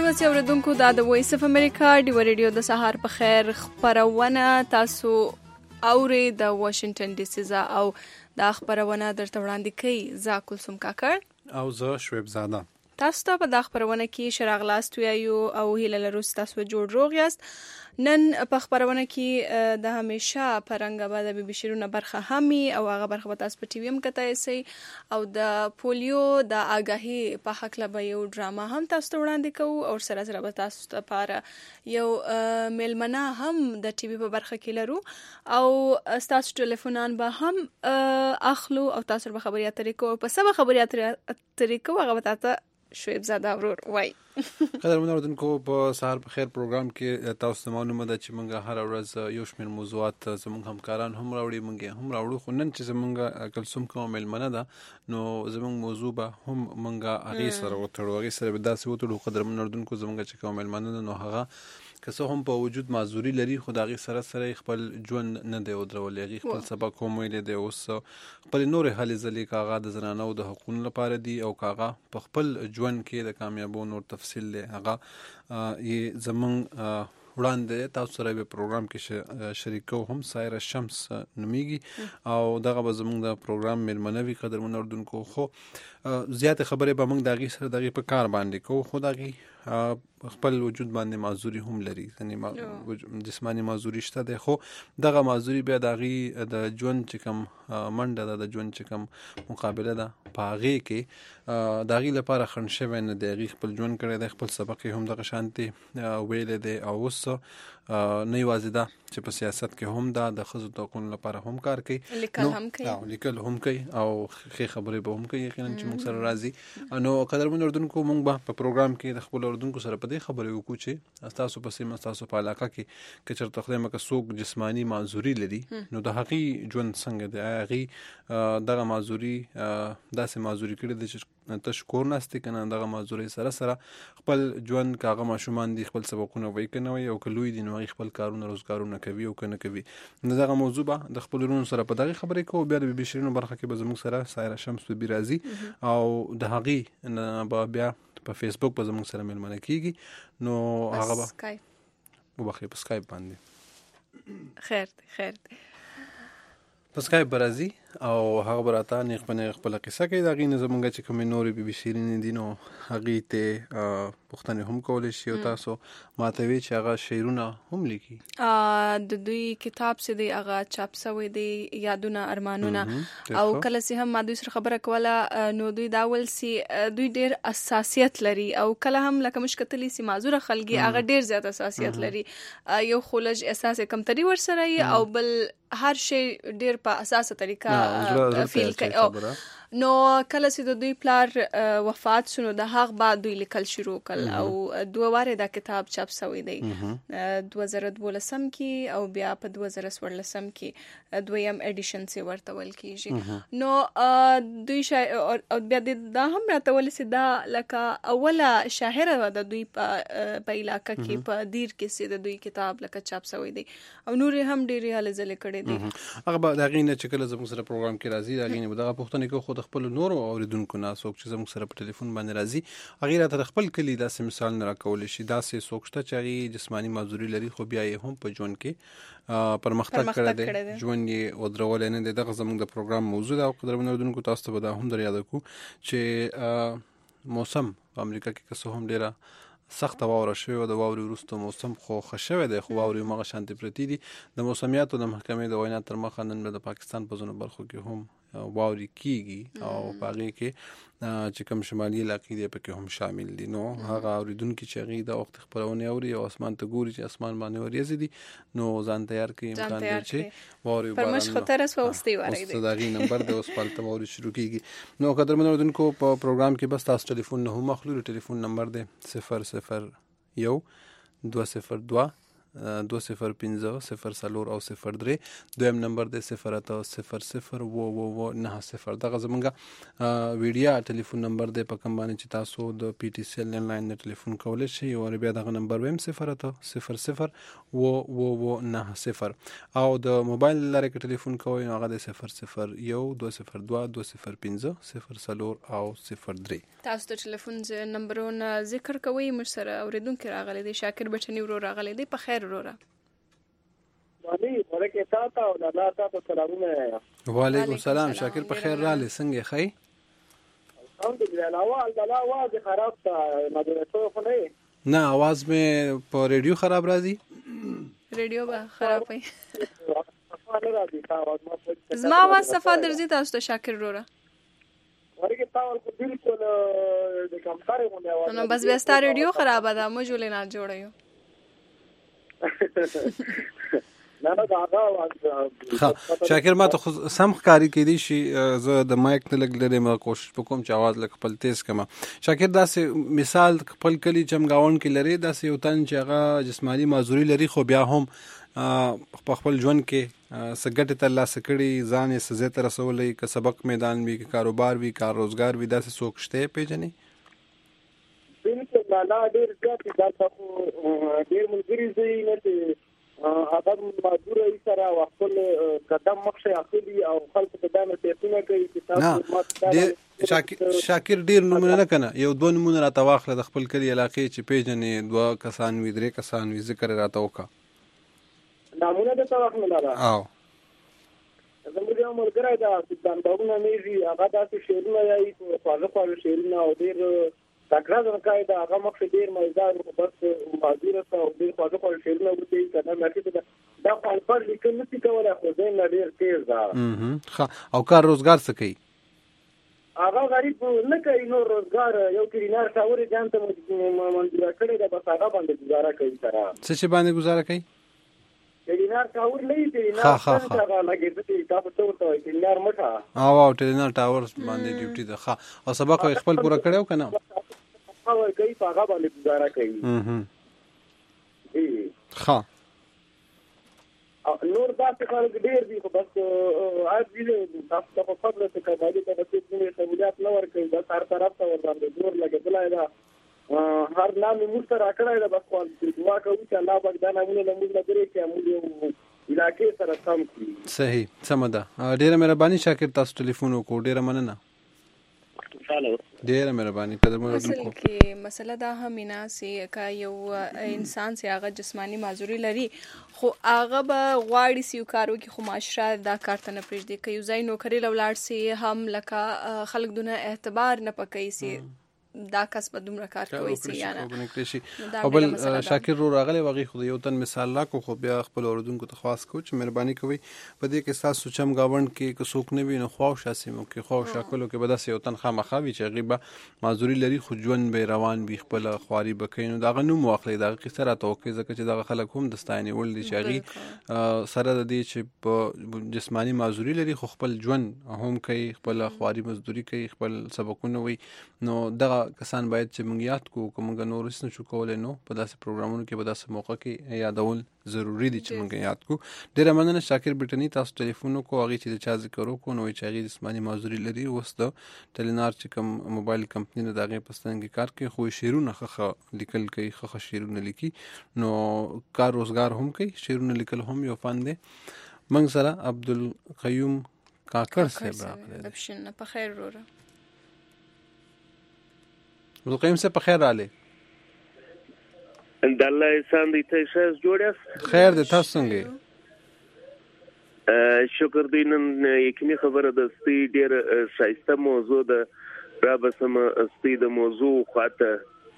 اوسې اوریدونکو دا د وایس اف امریکا ډیو ریډیو د سهار په خیر خبرونه تاسو اوري د واشنگټن ډي سي او دا خبرونه درته وړاندې کوي زه کلثوم کاکړ او زه شعیب زاده. تاسو ته په دا خبرونه کې شراغلاست ویو او هیله لرو تاسو جوړ روغ یاست. نن په خبرونه کې د همیشه پرنګ به د بي بي شیرونه برخه همي او هغه برخه به تاسو په ټي وي هم کتای سي او د پولیو د آگاهي په حق له یو ډراما هم تاسو ته وړاندې کوو او سره سره به تاسو ته لپاره یو میلمنه هم د ټي وي په برخه کې لرو او تاسو ټلیفونان به هم اخلو او تاسو به خبري اترې کوو په سبا خبري اترې کوو هغه تاسو شعیب زاده ورور وای. قدرمن اوریدونکو په سهار په خیر پروګرام کې تاسو ته معلومه ده چې موږ هر ورځ یو شمېر موضوعات زموږ همکاران هم راوړي موږ هم راوړو خو نن چې زموږ کلثوم کوم میلمنه ده نو زموږ موضوع به هم موږ هغه سره وتړو هغه سره به داسې وتړو. قدرمن اوریدونکو زموږ چې کوم میلمنه ده نو هغه که څه هم په وجود معذوري لري خو د هغې سره سره خپل ژوند نه دی ودرولی هغې خپل سبق هم ویلی دی اوس خپلې نورې هلې ځلې که هغه د زنانو د حقونو لپاره دي او که هغه په خپل ژوند کې د کامیابو نور تفصیل دی هغه یې زمونږ وړاندې تاسو سره به پروګرام کې شریک کوو هم سایره شمس نومیږي او دغه به زمونږ د پروګرام میلمنه وي. قدرمن اوریدونکو خو زیاتې خبرې به موږ د هغې سره د هغې په کار باندې کوو خو د هغې خپل وجود باندې معذوري هم لري یعنې جسمانی معذوري شته دی خو دغه معذوري بیا د هغې د ژوند چې کوم منډه ده د ژوند چې کوم مقابله ده په هغې کې د هغې لپاره خنډ شوی نه دی هغې خپل ژوند کړی دی خپل سبق یې هم دغه شانتې ویلی دی او اوس نه یوازې ده چې په سیاست کې هم ده د ښځو د حقونو لپاره هم کار کوي لیکل هم کوي او ښې خبرې به هم کوي یقینا چې موږ سره راځي. نو قدرمن اردوونکو موږ به په پروګرام کې د خپلو اردوونکو سره په دې خبرې وکړو چې ستاسو په سیمه ستاسو په علاقه کې که چېرته خدای مکړه څوک جسماني معذوري لري نو د هغې ژوند څنګه دی آیا هغې دغه معذوري داسې معذوري کړې دی چې تش کور ناستې که نه دغه معذورۍ سره سره خپل ژوند که هغه ماشومان دي خپل سبقونه وایي که نه وایي او که لوی دي نو هغې خپل کارونه روزګارونه کوي او که نه کوي. نو دغه موضوع به د خپلو وروڼو سره په دغې خبرې کوو. بیا د بي بي شیرینو برخه کې به زموږ سره سایره شمس بیبي راځي او د هغې نه به بیا په فیسبوک به زموږ سره میلمنه کېږي نو هغه به وبخښئ په سکایپ باندې خیر په سکایپ به راځي او هغه به راته نیغ په نیغ خپله قصه کوي د هغې نه زمونږ چې کومې نورې بي بي شیرینې دي نو هغې ته پوښتنې هم کولی شي او تاسو ماته وی چې هغه شعرونه هم لیکي. د دوی کتاب چې دی هغه چاپ شوی دی یادونه ارمانونه او کله چې هم ما دوی سره خبره کوله نو دوی دا ول سي دوی ډېر اساسیت لري او کله هم لکه مشکتلی سي معذوره خلګي هغه ډېر زیات اساسیت لري یو خولج احساس کمتري ورسره او بل هر شی ډېر په اساسه طریقه فیل کوي. نو کله چې د دوی پلار وفات شو نو د هغه بعد دوی لیکل شروع کړل او دوه واره دا کتاب چاپ شوی دی 2012 کې او بیا په 2014 کې دویم ایډیشن سي ورته ول کیږي. نو دوی بیا دا هم راته ول سي دا لکه اوله شاعره د دوی په علاقه کې په دیر کې سي د دوی کتاب لکه چاپ شوی دی او نور هم ډېری حل زله کړي دي. هغه به دا غینه چې کله زموږ سره پروګرام کې راځي دا غینه به دغه پوښتنه کوي خو د خپل نورو اوریدونکو نه څوک چې زموږ سره په ټلیفون باندې راځي هغې راته د خپل کلي داسې مثال نه راکولی شي. داسې څوک شته چې هغې جسماني معذوري لري خو بیا یې هم په ژوند کې پرمختګ کړی دی ژوند یې ودرولی نه دی. دغه زموږ د پروګرام موضوع ده او قدرمن اورېدونکو تاسو ته به دا هم در یاده کړو چې موسم په امریکا کې که څه هم ډېره سخته واوره شوې وه د واورې وروسته موسم خو ښه شوی دی خو واورې همغه شانتې پرتې دي. د موسمیاتو د محکمې د وینا تر مخه نن د پاکستان په ځینو برخو کې هم واوري کیږي او په هغې کې چې کوم شمالي علاقې دي پکې هم شامل دي. نو هغه اورېدونکي چې هغې د وخت خپرونې اوري او اسمان ته ګوري چې اسمان باندې وریځې دي نو ځان تیار کړي امکان دی چې واورې پرمش خطر اس وستي وری دی اوس د هغې نمبر دی اوس پالته واورې شروع کیږي. نو قدرمن اورېدونکو په پروګرام کې بس تاسو ټلیفون نه هم اخلو. ټلیفون نمبر دی 001 202 08015 او 03. دویم نمبر دی 0800090. دغه زمونږ ویډیا ټلیفون نمبر دی په کوم باندې چې تاسو د پی ټی سی ایل لاین نه ټلیفون کولی شئ. او بیا دغه نمبر ویم 0800090. او د موبایل لاره کې ټلیفون کوئ نو هغه دی 001200205 او 03. تاسو د ټلیفون نمبرونه ذکر کوئ. موږ سره اوریدونکي راغلی دی شاکر بټنی ورو راغلی دی. په خیر وروره. وعلیکم السلام شاکر په خیر رالی څنګه ښه؟ نه आवाज مې په ریډیو خراب راځي. ریډیو به خراب وي. زما आवाज صفا درځي تاسو ته شاکر وروره؟ نو بس بیا ستا ریډیو خرابه ده موږ ولې نه جوړیو. شاکر ما ته سم ښکاری کېدی شي زه د مایک نه لږ لرې ما کوشش وکوم چې आवाज لږ خپل تیز کما. شاکر داسې مثال خپل کلی چمګاون کې لري داسې یو تن چې هغه جسمانی معذوري لري خو بیا هم په خپل ژوند کې څه ګټې ترلاسه کړي ځان یې څه ځای ته رسولی که سبق میدان وي که کاروبار وي کار روزګار وي داسې څوک شته پیژنې؟ بالکل لا ډېر زیات دلته خو ډېر ملګري زه نه چې هغه معذوره یې سره خپل قدم مخشه اخلي او خلکو ته دا نصیحتونه کوي چې تاسو شاکر ډېر نومونه نه کنه یو دوه نومونه راته واخله د خپل کلي علاقې چې پیژنې 2 کسان وي 3 کسان وي ذکر راته وکړه. نامونه د تواخله لاره او زموږ یو ملګری دا ستاندونه میږي هغه داسې شعرونه یې خواږه شعرونه او ډېر تکرار ورکای دا هغه مخ ډیر مزدار بس معذوره او ډیر خواږه شعرونه وتی کنه مې دا خپل لیکل نشي کولای خو زه نه ډیر تیز ده. او کار روزګار څه کوي؟ هغه غریب نه کوي نو روزګار یو کلینار شاوري ځان ته منځور کړی دا بس هغه باندې گزاره کوي سره. څه چې باندې گزاره کوي؟ کلینار شاور نه دی نه هغه لګیږي تاسو ته وایي کلینار مټه او ټلینار ټاور باندې ډیوټي ده. او سبق خپل پوره کړو کنه او کوي هغه باندې گزاره کوي. نور داسې خلک ډېر دي خو بس عاجزي تاسو ته په فضل څه کوي ته بس کومې سہولیات نه ورکوي بس هر طرف ته ور باندې زور لګېدلی ده. هر نام موږ ته راکړی ده بس دعا کوو چې الله پاک دا نامونه له موږ نه لرې کړي موږ یو علاقې سره سم کړي. صحیح سمه ده. ډېره مهرباني شاکر تاسو ټلیفون وکړو ډېره مننه. ډېره مهرباني. اصل کې مسله دا هم نه سي که یو انسان سي هغه جسمانی معذوري لري خو هغه به غواړي سي کارو کې خو معاشره دا کار ته نه پرېږدي که یو ځای نوکري لولاړ سي هم لکه خلک دونه اعتبار نه پکوي سي دا کس به دومره کار کوي سي یا نه. او بل شاکر رو راغلی وغي خو یو تن مثال لا کو خو بیا خپل اوردونکو ته خاص کو چې مهرباني کوي په دې کې تاسو چم گاوند کې که څوک نه وي نو خو شاسمو کې خو شکلو کې به داسې یو تن خامخاوي چې غیبه معذوري لري خو ژوند به روان وي خپل خواري بکینو دا غنو موخلې دا قصه را توکي ځکه چې دا خلک هم دستاینه ول دي چې غي سره د دې چې په جسمانی معذوري لري خو خپل ژوند هم کوي خپل خواري مزدوري کوي خپل سبقونه وي نو دا کسان باید چې موږ یاد کو کومه نور څه نشو کولای نو په داسې پروګرامونو کې په داسې موقع کې یادول ضروری دي چې موږ یاد کو. ډیره مننه شاکر بټنی تاسو ټلیفون کو هغه چې د چا ذکر وکړو نو چې هغه جسمانی معذوري لري اوس د ټلینار چې کوم موبایل کمپنی نه دغه پستان کې کار کوي خو شیرونه خخه لیکل کوي خخه شیرونه لیکي نو کار روزګار هم کوي شیرونه لیکل هم یو فن دی. موږ سره عبدالقیوم کاکړ صاحب راغلی. ابشن په خیر وروره. عبدالقیوم صاحب په خیر رالی. د الله احسان دی ته ښه جوړه خیر دی تاسو څنګه شکر دی نن یقیني خبره د سپی ډیر شایسته موضوع ده را بسم سپی د موضوع خاطه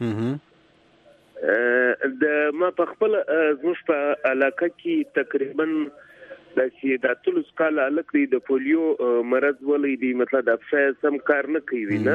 د ما په خپل زموږ په علاقه کې تقریبا د سیداتل سکاله لکه د پولیو مرض ولې دی مطلب د افشا سم کار نه کوي نه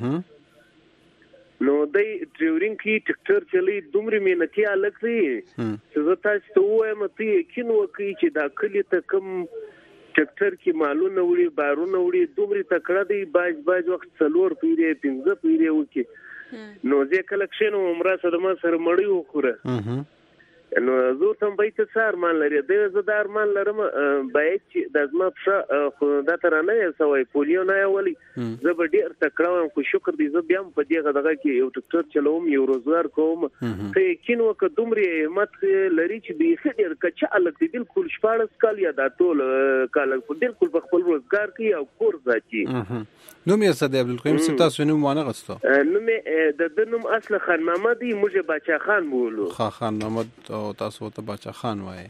نو دای ډریورینګ کی ټریکټر چلی دومره مهنتي الګ دی چې زه تاسو ته وایم ته یقین وکړئ چې دا کلی ته کم ټریکټر کې مالونه وړي بارونه وړي دومره تکړه دی باج وخت څلور پیری 15 پیری وکي نو ځکه کلکشن عمره سره ما سره مړی وخوره نو زه تم به ته سار مان لري د زدار مان لرم باید چې د ازما په دا تر نه سوې پولیو نه ولي زه به ډیر تکړه خو شکر دې زه بیا په دې غدغه کې یو ټکټر چلوم یو روزګار کوم ته کینو ک دومره همت لري چې به خیر کچا الګ دې بالکل شپارس کال یا دا ټول کال بالکل په خپل روزګار کې او کور ځاتي نو مې صد عبدالقیوم ستا سونو مانه غستو نو مې د نوم اصل خان محمد موږ بچا خان بولو خان محمد او تاسو ته بچا خان وای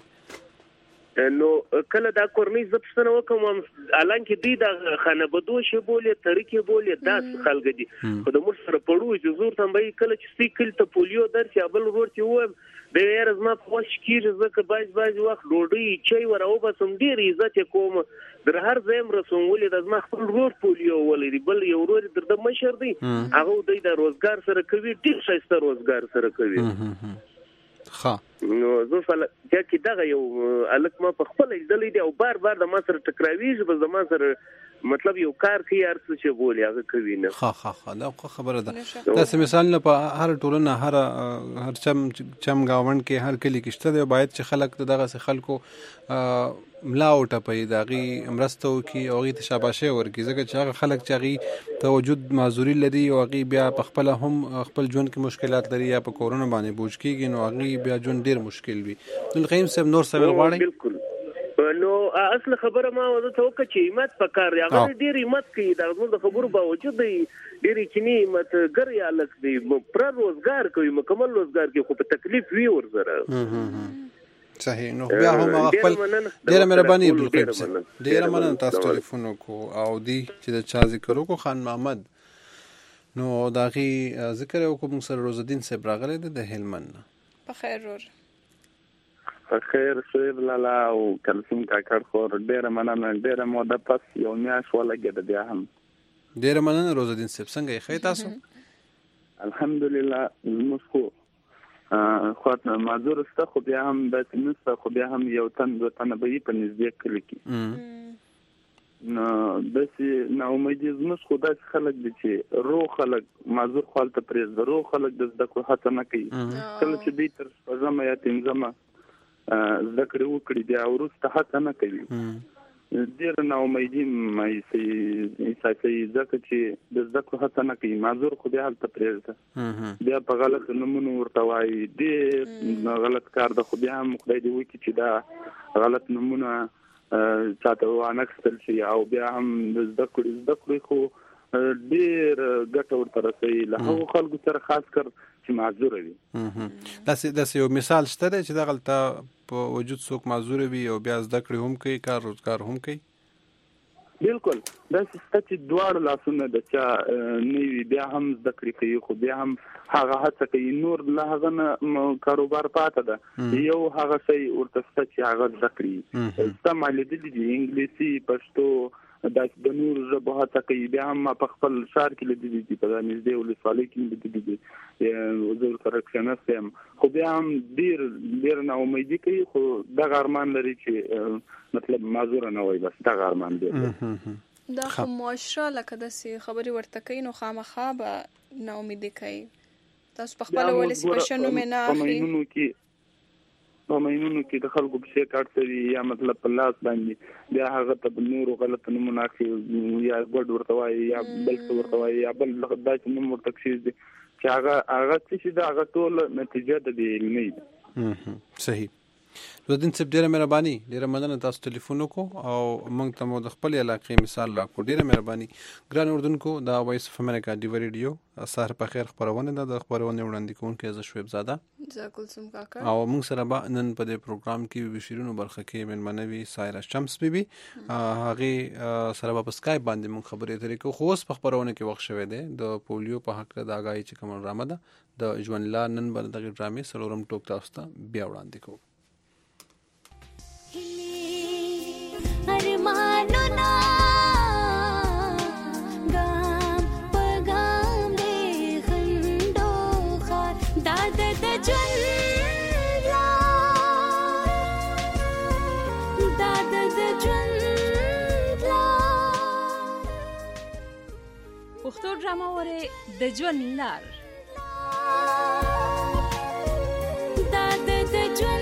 نو کله دا کورنۍ زپښتنه وکم الان کې دوی د خانبدو شی بولې طریقې بولې داس خلک دي خو د مر سره پړو چې زور تم به کله چې سیکل ته پولیو درته بل ورته و د یار زما خوش کیږي زکه باج وخت ډوډۍ چای وراو بسم ډیر عزت کوم در هر زم رسولې د زما خپل رور پولیو ولې بل یو ور د مشر دی هغه د روزګار سره کوي ډیر ښه روزګار سره کوي ها نو زه فل چې دغه یو الک ما په خپل ځلې دی او بار د ما سره ټکراویږي په زما سره مطلب یو کار کې ارڅ چې بولي هغه کوي نه ها دا خبره ده تاسو مثال نه په هر ټولنه هر چم گاوند کې هر کلی کې شته دی باید چې خلک دغه خلکو ملا او ټپي داغي امرستو کې او غي تشاباشه ورکی ځکه چې هغه خلک چې غي توجد معذوري لري او غي بیا په خپل هم خپل ژوند کې مشکلات لري یا په کورونا باندې بوج کېږي نو غي بیا ژوند ډیر مشکل وي القیم صاحب نور سوال غواړي بالکل نو اصل خبره ما وځه ته وکړه چې همت پکار دی هغه ډیر همت کوي دا د خبرو باوجود دی ډیر کینی همت ګر یا لک دی پر روزګار کوي مکمل روزګار کې خو په تکلیف وی ورزره صحیح نو بیا هم خپل ډیره مهرباني عبدالقیوم صاحب ډیره مننه تاسو ټلیفون کو او دی چې د چا ذکر وکړو خان محمد نو داغي ذکر وکړو سره روز الدین صاحب راغله د هلمند په خیر ور خیر شعر لالا او کلسم کاکړ خور ډیره مننه ډیره موده پس یو میاش ولګید بیا هم ډیره مننه روز الدین صاحب څنګه یې خی تاسو الحمدلله مسخو خاط معذور است خو بیا هم د تنست خو بیا هم یو تن دوه تن به په نږدې کلی کې نو داسې نو امیدي زموږ خدای خلک دي چې روح خلک معذور خپل پرېز روح خلک د زده کړو هڅه نه کوي کله چې دې تر ځما یا تنظیم زده کړو کړی بیا ورسته هڅه نه کوي ډیر نو امیدي مې سي ځکه چې د زده کړو هڅه نه کوي معذور خو بیا هلته پرېږده بیا په غلط نمونه ورته وایي ډېر غلط کار ده خو بیا هم خدای دې وکړي چې دا غلط نمونه چاته وانخیستل شي او بیا هم د زده کړو خو ډېر ګټه ورته رسوي له هغو خلکو سره خاص کر چې معذور وي داسې یو مثال شته دی چې دغلته په وجود څوک معذور وي او بیا زده کړې هم کوي کار روزګار هم کوي بالکل دا چې دواړه لاسونه د چا نوي بیا هم زده کړې کوي خو بیا هم هغه هڅه کوي نور له هغه نه کاروبار پاته ده یو هغه شی ورته چې هغه زده کړي سم لیدلې دي انګلیسي پښتو دا د نور ژبه هڅه کوي بیا هم په خپل شهر کې لیدلې دي په نږدې ولسوالۍ کې لیدلې دي زه سره کښېناستم خو بیا هم ډېر نا امیدي کوي خو دغه ارمان لري چې مطلب معذور نه وي بس دغه ارمان دی دا خو معاشره لکه داسې خبرې ورته کوي نو خامخا به نا امیدي کوي تاسو په خپله ولې سپیشل نوم نه اخلي په مینونو کې د خلکو په شي کارت سوي یا مطلب په لاس باندې بیا هغه ته نور غلط نمونه اخلي یا ګډ ورته وایي یا بل څه ورته وایي یا بل داسې نوم ورته کښېږدي چې هغه څه چې د هغه ټول نتیجه د بې علمۍ ده صحیح زدین صاحب ډیره مهرباني ډیره مننه تاسو ټلیفون وکړو او موږ ته مو د خپل علاقې مثال راکړو ډیره مهرباني ګران اردوونکو دا وایس اف امریکا ډیو ریډیو سهار په خیر خبرونه ده د خبرونه وړاندې کوونکی زه شعیب زاده کلثوم کاکا او موږ سره به نن په دې پروګرام کې بشیرونو برخه کې ملمنوي سایرا شمس بیبي هغه سره په سکایپ باندې موږ خبرې اترې کوو خو اوس په خبرونه کې وخت شوی دی د پولیو په حق د آگاهي چې کوم ډرامه ده د ژوند لا نن بل دغه ډرامې سلورم ټوک تاسو ته بیا وړاندې کوو ارمانونا گام پگام دے خندو خار داد د جن لا داد د جن لا پښتو ډرامه وره د جن لار داد د جن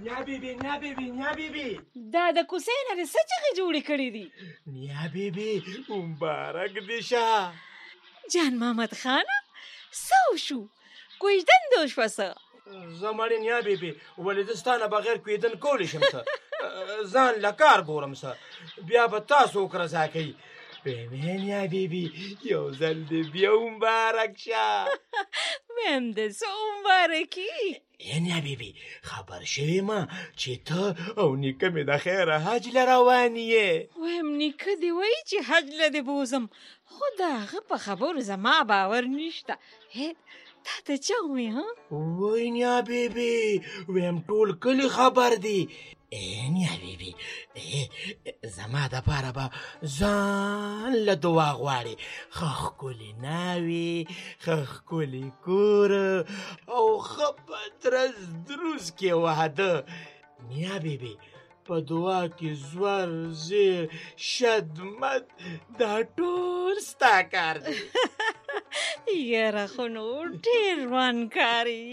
نیا بیبي دا د کوسې نه د څه چغې جوړې کړې دي؟ نیا بیبي مبارک دې شه. جان محمد خانه څه وشو؟ کوژدن دې وشوه څه؟ زه مړې نیا بیبي ولې زه ستا نه بغیر کویدن کولی شم څه؟ ځان له کار ګورم څه بیا به تاسو وکړه کوي. ویې نیا بیبي یو ځل دې بیا مبارک شه. ویم د څه مبارکي. نیا بیبي خبر شوې ما چې ته او نیکه مې د خیره حج له روان یې. ویم نیکه دې وایي چې حج له دې بوزم، خو د هغه په خبرو زما باور نشته. تا ته چا ووایي ها؟ وای نیا بیبي ویم ټول کلی خبر دی. نیا بیبي زما دپاره به ځان له دعا غواړې. ښه ښکلې ناوې، ښه ښکلې کور او ښه پدرس دروز کې واده. نیا بیبي په دعا کې زور زیر شدمت دا ټول ستا کار دی. یاره خو نو ډېر روان کاري.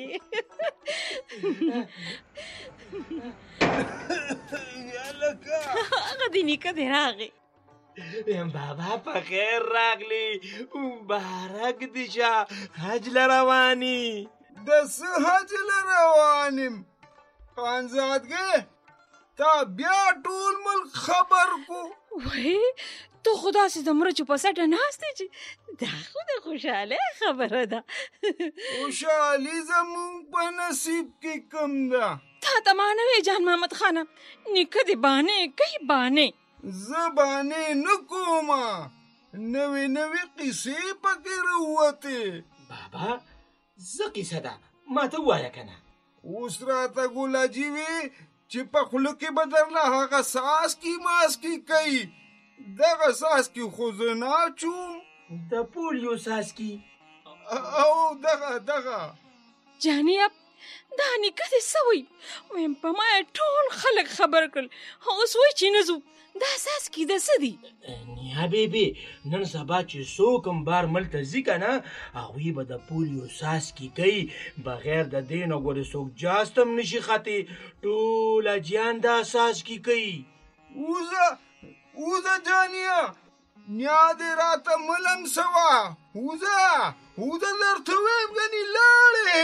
هغه د نیکه دی راغی. بابا په خیر راغلی، مبارک دې شه. حج له رواني؟ د څه حج له روانیم خانزادګۍ، تا بیا ټول ملک خبر کو. وای ته خو داسې د مرچو په سټه ناست یې چې دا خو د خوشحالۍ خبره ده. خوشحالي زمونږ په نصیب کې کم ده. تا ته ما نه وی جان محمد خانه، نیکه دې بانې کوي بانې. زه بانې نه کومه، نوې نوې قیسې پکې راووتې. بابا څه قیسه ده ما ته ووایه که نه؟ اوس راته ګولاجي وې چې په خوله کې به درله هغه ساسکي ماسکي کوي. دغه ساسکي خو زه نه اچوم. د پولیو ساسکي او دغه جانیاب دا نیکه دې څه وایي؟ ویم په ما ټول خلک خبر کړل، اوس وایي چې نه ځو. دا ساسکي د څه دي؟ نیا بیبي نن سبا چې څوک هم بار ملک ته ځي که نه هغوی به د پولیو ساسکي کوي. بغیر د دې نه ګورې څوک جاست هم نشي خطې. ټول اجیان دا ساسکي کوي. اوزه جانیه نیا دې راته ملم سوه. اوزه درته ویم ګنې لاړې.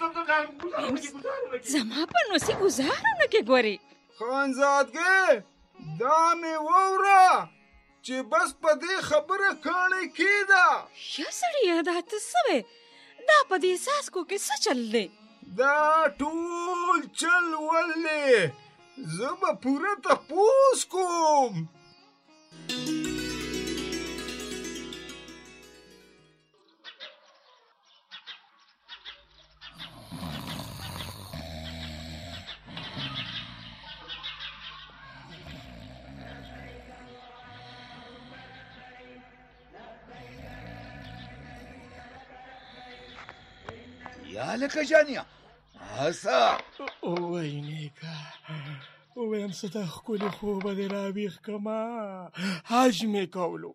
زما په نوسې ګزارونه کې ګورې. خانزادګۍ دا مې ووره چې بس په دې خبره کاڼې کېده. یا سړیه دا ته څه وې؟ دا په دې ساسکو کې څه چل دی؟ دا ټول چل ولې زه به پوره تپوس کوم. یا لکه جانیه هسه وای نیکه ویم څه ته ښکلې خوبه دې راویښ کړمه. حج مې کولو.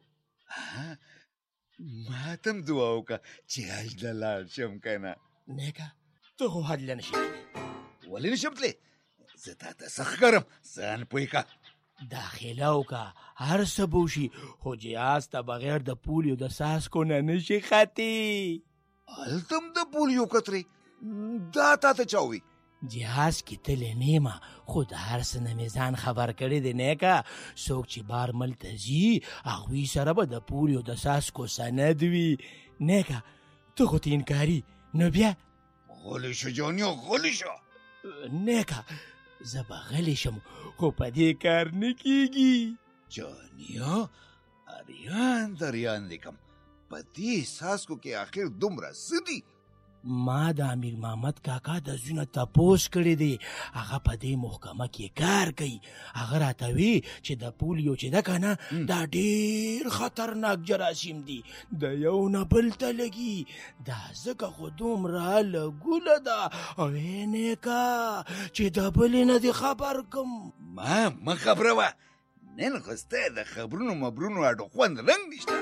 ما ته هم دعا وکړه چې حج له لاړ شم که نه. نیکه ته خو حج له نشې تللی. ولې نشم تللی؟ زه تا ته څه ښکارم ځان پوه کړه. داخله وکړه هر څه به وشي، خو جهاز ته بغیر د پولیو د څاڅکو نه نشي ختې. هلته هم د پولیو کترې؟ دا تا ته چا ووایي؟ جهاز کې تللی نه یم، خو د هر څه نه مې ځان خبر کړی دی. نیکه څوک چې بار ملک ته ځي هغوی سره به د پولیو د څاڅکو سند وي. نیکه ته خو ته انکاري، نو بیا غلی شه جانیه غلی شه. نیکه زه به غلی شم خو په دې کار نه کېږي. جانیه اریان دریان لیکم په دې څاڅکو کې آخر دومره څه دي؟ ما د امیر محمد کاکا د زوی نه تپوس کړی دی. هغه په دې محکمه کې کار کوي. هغه راته وی چې د پولیو چې ده که نه دا ډېر خطرناک جراثیم دي، د یو نه بل ته لګي. دا ځکه خو دومره لګوله ده او نیکه چې د بلې نه دې خبر کم. ما خبره وه نن خو ستا د خبرونو مبرونو اډو خوند رنګ نشته.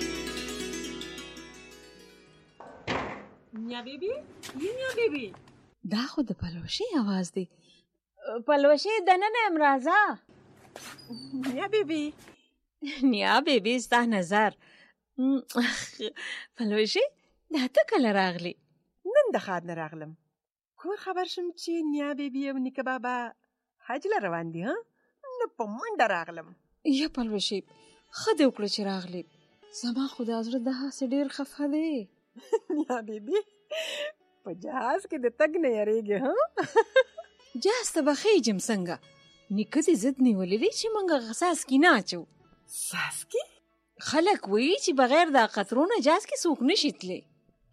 نیا بیبي نیا بیبي دا خو د پلوشې اواز دی. پلوشې دننه یم راځه. نیا بیبي نیا بیبي ستا نظر. پلوشې دا ته کله راغلی؟ نن د ښار نه راغلم. کور خبر شم چې نیا بیبي او نیکه بابا حج له روان دي. نو په منډه راغلم. یا پلوشې ښه دې وکړه چې راغلی. زما خو دا زړه داسې ډېر خفه دی. نیا بیبي په جهاز کې د تګ نه یریږي. جهاز ته به خیجم څنګه؟ نیکه دې ضد نیولی دی چې موږ هغه څاڅکي نه اچو. څاڅکي؟ خلک وایي چې بغیر د قطرو نه جهاز کې څوک نشي تللی.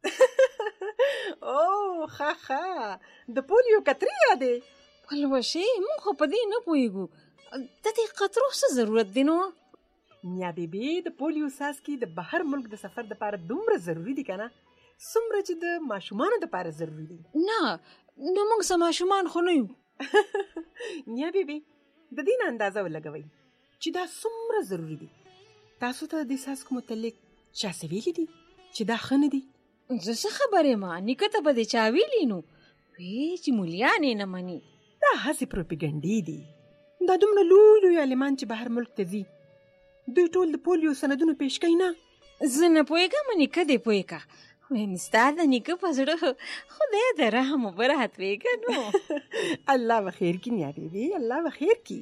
او ښه د پولیو قطرې یادې؟ پلوشې موږ خو په دې نه پوهېږو. د دې قطرو څه ضرورت دی نو؟ نیا بیبي د پولیو څاڅکي د بهر ملک د سفر دپاره دومره ضروري دي که نه څومره چې د ماشومانو دپاره ضروري دي. نه نو موږ څه ماشومان خو نه یو. نیا بیبي د دې نه اندازه ولګوئ چې دا څومره ضروري دي. تاسو ته د دې څاڅکو متعلق چا څه ویلي دي چې دا ښه نه دي؟ زه څه خبر یم؟ نیکه ته به دې چا ویلي نو؟ وی چې مولیان یې نه مني. دا هسې پروپیګنډې دي. دا دومره لوی لوی عالمان چې بهر ملک ته ځي دوی ټول د پولیو سندونه پیش کوي نه؟ زه نه پوهېږم. نیکه دې پوهې که. ویم ستا د نیکه په زړه خدای د رحم و برحت ویږه نو. الله به خیر کړي نیا بیبي، الله به خیر کړي.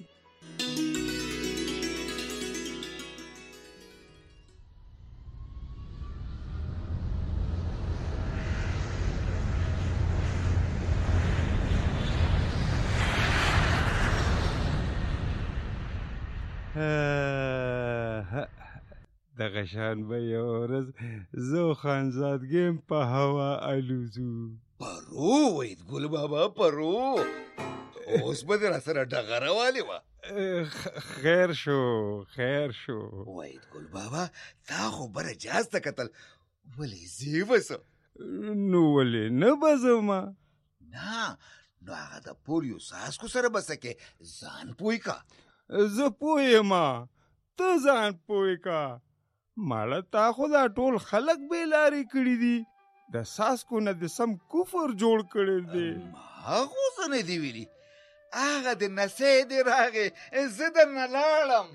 دغه شان به یو ورځ زه خانزادګیم په هوا الوزو. پرو وید ګل بابا پرو. اوس به دې راسره ډغره والې وه. خیر شو وید ګل بابا تا خو بره جهاز ته کتل ولې ځې بسه؟ نو ولې نه به ځمه؟ نه نو هغه د پولیو څاڅکو سره به څه کې ځان پوی کا. زه پوه یم ته ځان پوی کا. ماړه تا خو دا ټول خلک بې لارې کړي دي. د څاڅکو نه د سم کفر جوړ کړی دی. ما خو څه نه دي ویلي. هغه د نسې دې راغې زه درنه لاړم.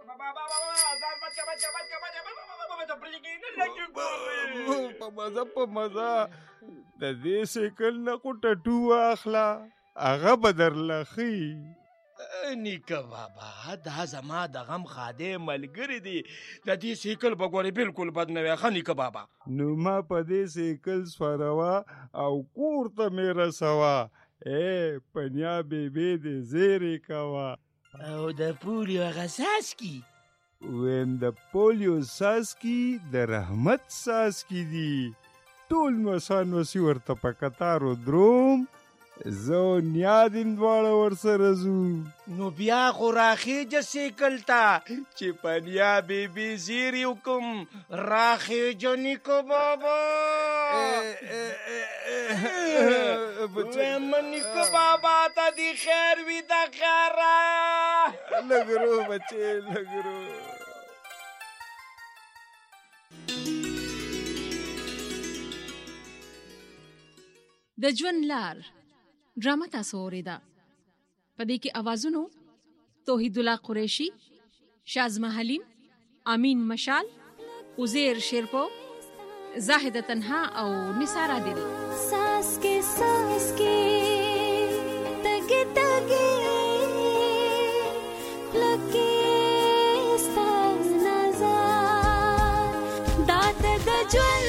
په مزه د دې سیکل نه خو ټټو واخله هغه به درله ښي. نیکه بابا دا زما د غم خادې ملګری دی. د دې سیکل به ګورې بلکل بد نه وي. ښه نیکه بابا نو ما په دې سیکل سوروه او کور ته مې رسوه. په نیا بیبي دې زیرې کوه. او د پولیو هغه څاڅکي؟ ویم د پولیو څاڅکي د رحمت څاڅکي دي. ټول نوسان وسي ورته په کتارو دروم. زه نیا دین دواړه ورسره ځو. نو بیا خو راخیجه سیکل ته چې په نیا بیبي زیرې وکم. راخیجه نیکه بابا. ویم نیکه بابا ته دې خیر وي د خیره. لږ رو بچې لږ رو. د ژوند لار ډرامه تاسو اوریدا. په دې کې اوازونو توحید الله قریشی، شازمه حلیم، امین مشال، عزیر شیرپو، زاهده تنها او نثار عادل. सांस के तगे तगे लगे नजर दाद दजल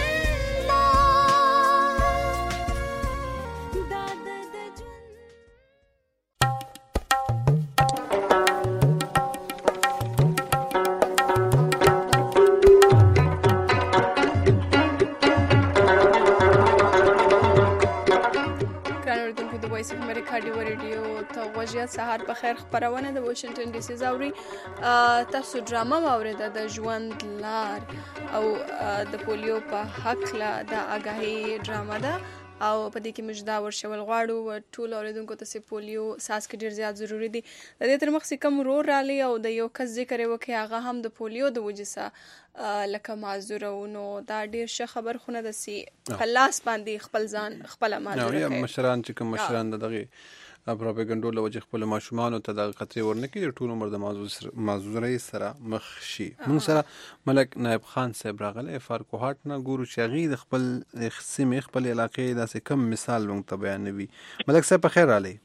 ریډیو ته وژیا سهار په خیر خبرونه د واشنگټن ډي سي زوري. تاسو ډرامه واوریده د ژوند لار او د پولیو په حق لا د آگاهی ډرامه ده. او په دې کې موږ دا ورشول غواړو ټول اوریدونکو ته چې پولیو څاڅکي ډېر زیات ضروری دي. د دې تر مخکې کوم رول رالی او د یو کس ذکر یې وکړي هغه هم د پولیو د وجې څخه لکه معذور نو دا ډېر ښه خبر خونه ده چې په لاس باندې خپل ځان خپله معذوره کوي. مشران چې کوم مشران د دغې پروپاګنډو له وجې خپلو ماشومانو ته دغه خطرې ورنه کړي ټول عمر د معذورۍ سره مخ شي. موږ سره ملک نایب خان صاحب راغلی فارکوهاټ نه ګورو چې هغې د خپل سیمې خپل علاقې داسې کم مثال موږ ته بیانوي. ملک صاحب په خیر رالی.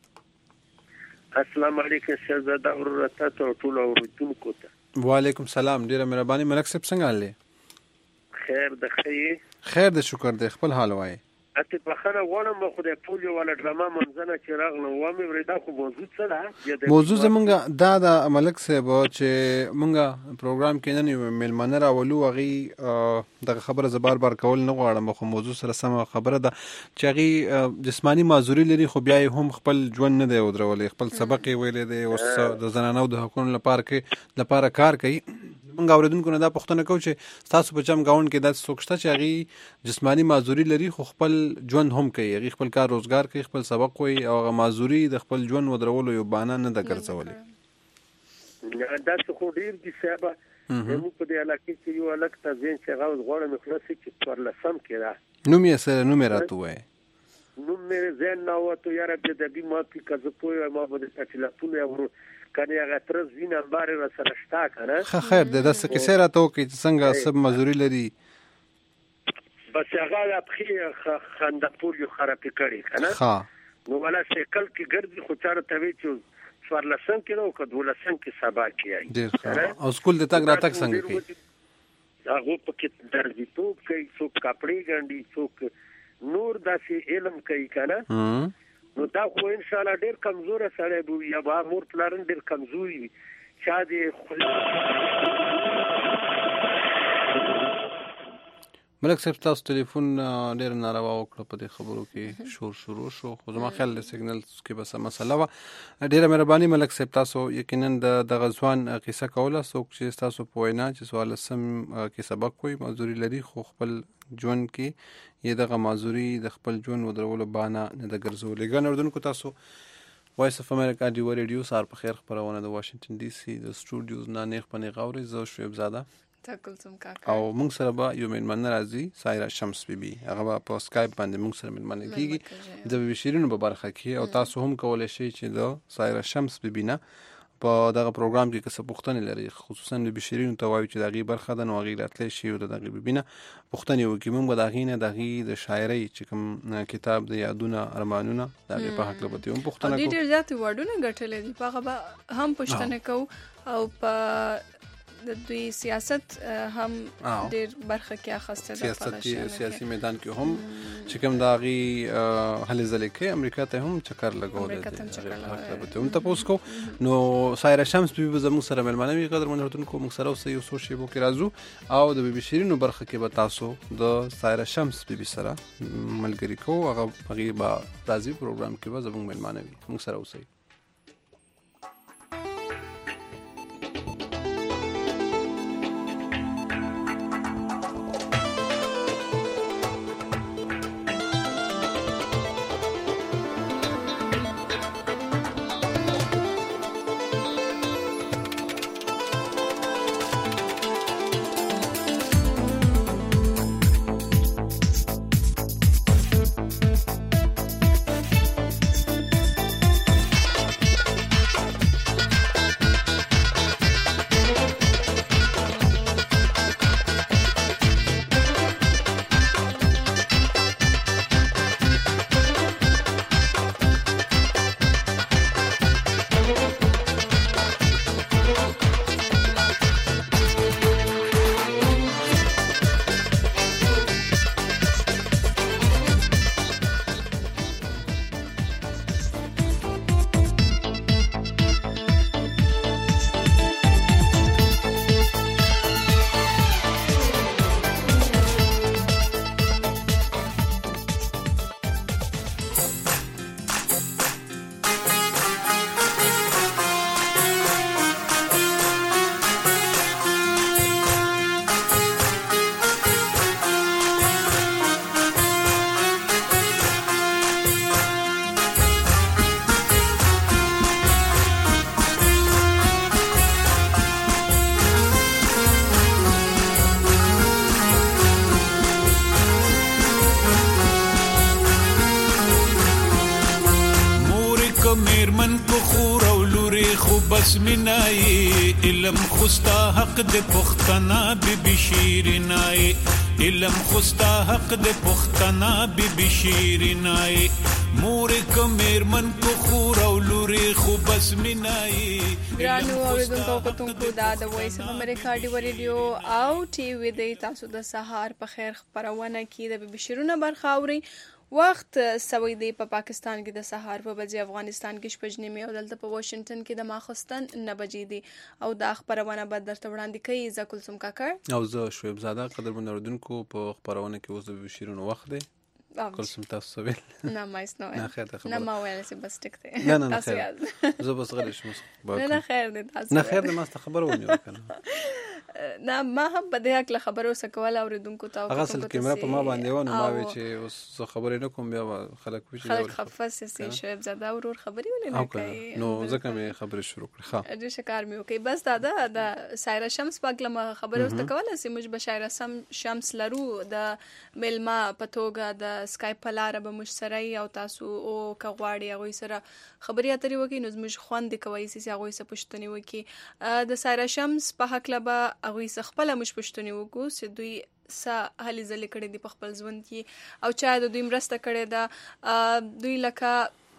السلام علیکم شهزاده ورور تاسو ټول اوریدونکو ته. وعلیکم سلام ډیره مهرباني. ملک صاحب څنګه حال دی؟ خیر د خیر د شکر دی. خپل حال وایي. اته په خره غواړم خو د پولیو ولا ډراما منځنه چې راغله وامه ورېدا خو موضوع څه ده؟ موضوع زمونږ دا د ملک صاحب چې مونږ پروګرام کې نن مېلمانه راولو هغې دغه خبره زه بار بار کول نه غواړم خو موضوع سره سمه خبره ده چې هغې جسماني معذوري لري خو بیا یې هم خپل ژوند نه دی ودرولی خپل سبق یې ویلی دی اوس د زنانو د حقونو لپاره کار کوي. موږ اورېدونکو نه دا پوښتنه کوو چې ستاسو په چم ګاونډ کې داسې څوک شته چې هغې جسماني معذوري لري خو خپل ژوند هم کوي هغې خپل کار روزګار کوي خپل سبق وایي او هغه معذوري د خپل ژوند ودرولو یو بهانه نه ده ګرځولې؟ داسې خو ډېر دي صاحبه. زموږ په دې علاقې کې یو هلک ته ځین چې هغه اوس غواړم خلاصې چې 14 کې ده. نوم یې سره نوم یې راته ووایه. نوم مې ذهن نه وته یاره بدبي ما کې که زه پوه ما به درته ټلیفون ورو کنه هغه ترز وینه بارې را سره شته که نه. ښه خیر دی داسې کیسې راته وکړئ چې څنګه سب معذوري لري. بس هغه د پښې خنده پولیو خرابې کړې که نه نو والا سیکل کې ګرځي خو چاره ته وایي چې 14 کې نه او که 12 کې سبا کې آي. ډېر ښه. او سکول د تګ راتګ څنګه کوي؟ هغه پکې درځیتوب کوي څوک کپړې ګنډي څوک نور داسې علم کوي که نه. نو دا خو ان شاء الله ډېر کمزوره سړی به وي یا به مور پلارن ډېر کمزوري وي چا دې ملک صاحب تاسو ټلیفون ډېر ناروا وکړه په دې خبرو کې شور شروع شو خو زما خیال د سیګنل کې بس مسله وه. ډېره مهرباني ملک صاحب تاسو یقینا دغه ځوان قصه کوله څوک چې تاسو په وینا چې 14 کې سبق کوي معذوري لري خو خپل ژوند کې یې دغه معذوري د خپل ژوند ودرولو بهانه نه ده ګرځولې. ګرانو اورېدونکو تاسو وایس اف امریکا ډیو ریډیو سهار په خیر خپرونه د واشنګټن ډي سي د سټوډیوز نه نیغ په نیغ اورئ. زه شعیب زاده او موږ سره به یو مېلمانه راځي سایرا شمس بیبي هغه به په سکایپ باندې موږ سره مېلمانه کېږي د بیبي شیرینو په برخه کې او تاسو هم کولی شئ چې د سایرا شمس بیبي نه په دغه پروګرام کې که څه پوښتنې لري خصوصا بیبي شیرینو ته وایو چې د هغې برخه ده نو هغې راتلی شي او د دغې بیبي نه پوښتنې وکړي. موږ به د هغې نه د هغې د شاعرۍ چې کوم کتاب د یادونه ارمانونه د هغې په هکله به هم پوښتنه کوو. ډېر زیات واډونه ګټلې دي په هغه به هم پوښتنه کوو او په د دوی سیاست هم ډېر برخه کې اخیسته ده. سیاسي میدان کې هم چې کوم د هغې هلې ځلې کوي امریکا ته هم چکر لګولی دی هم تپوس کوو. نو سایرا شمس بیبي به زموږ سره مېلمانه وي. قدرمنو اورېدونکو موږ سره اوسئ یو څو شیبو کې راځو او د بیبي شیرینو برخه کې به تاسو د سایرا شمس بیبي سره ملګري کوو هغې به راځي پروګرام کې به زموږ مېلمانه وي. موږ سره اوسئ. که میرمن کو خور او لوري خو بس مینای علم خوستا حق د پختنا بی شیرینای علم خوستا حق د پختنا بی شیرینای مور که میرمن کو خور او لوري خو بس مینای ګرانو اوریدونکو کتونکو دا د وایس اف امریکا دی ریډیو او ټي وی د تاسو د سهار په خیر خبرونه کې د بشیرونه برخه اوري وخت سوي دی په پاکستان کې د سهار په بجې افغانستان کې شپږ نیمه او دلته په واشنگټن کې د ماخستن 9 بجې دي او دا خبرونه به درته وړاندې کوي زکل سم کاکړ او زه شعیب زاده قدرمن اوریدونکو په خبرونه کې اوس د بشیرونه وخت دی کلسم تاسو ویل نه مایس نه خیر ته نه ما ویل چې بس ټکته نه خیر زه بس غلی شم نه خیر دې تاسو نه خیر دې ما ست خبر ونیو کنه نه ما هم په دې حق خبرو سکول اوریدونکو ته هغه سل کیمرا په ما باندې و نو ما وی چې اوس خبرې نه کوم بیا خلک وی خلک خفص سي شعیب زاده ورور خبرې ولې نه کوي نو ځکه مې خبرې شروع کړې ښه دې شکار مې وکي بس دا د سایرا شمس پاکلمه خبرو استکول سي مج بشایره شمس لرو د ملما پتوګه د سکایپ لاره به مشتري او تاسو او کغواړي هغه سره خبري اترې وکي نو زموږ خوند کوي سي هغه سره پښتني وکي د سایرا شمس په حق لبا هغه خپل مش پښتني وکو چې دوی سا هلي زل کړي دی په خپل ژوند کې او چا د دوی مرسته کړي دا دوی لکه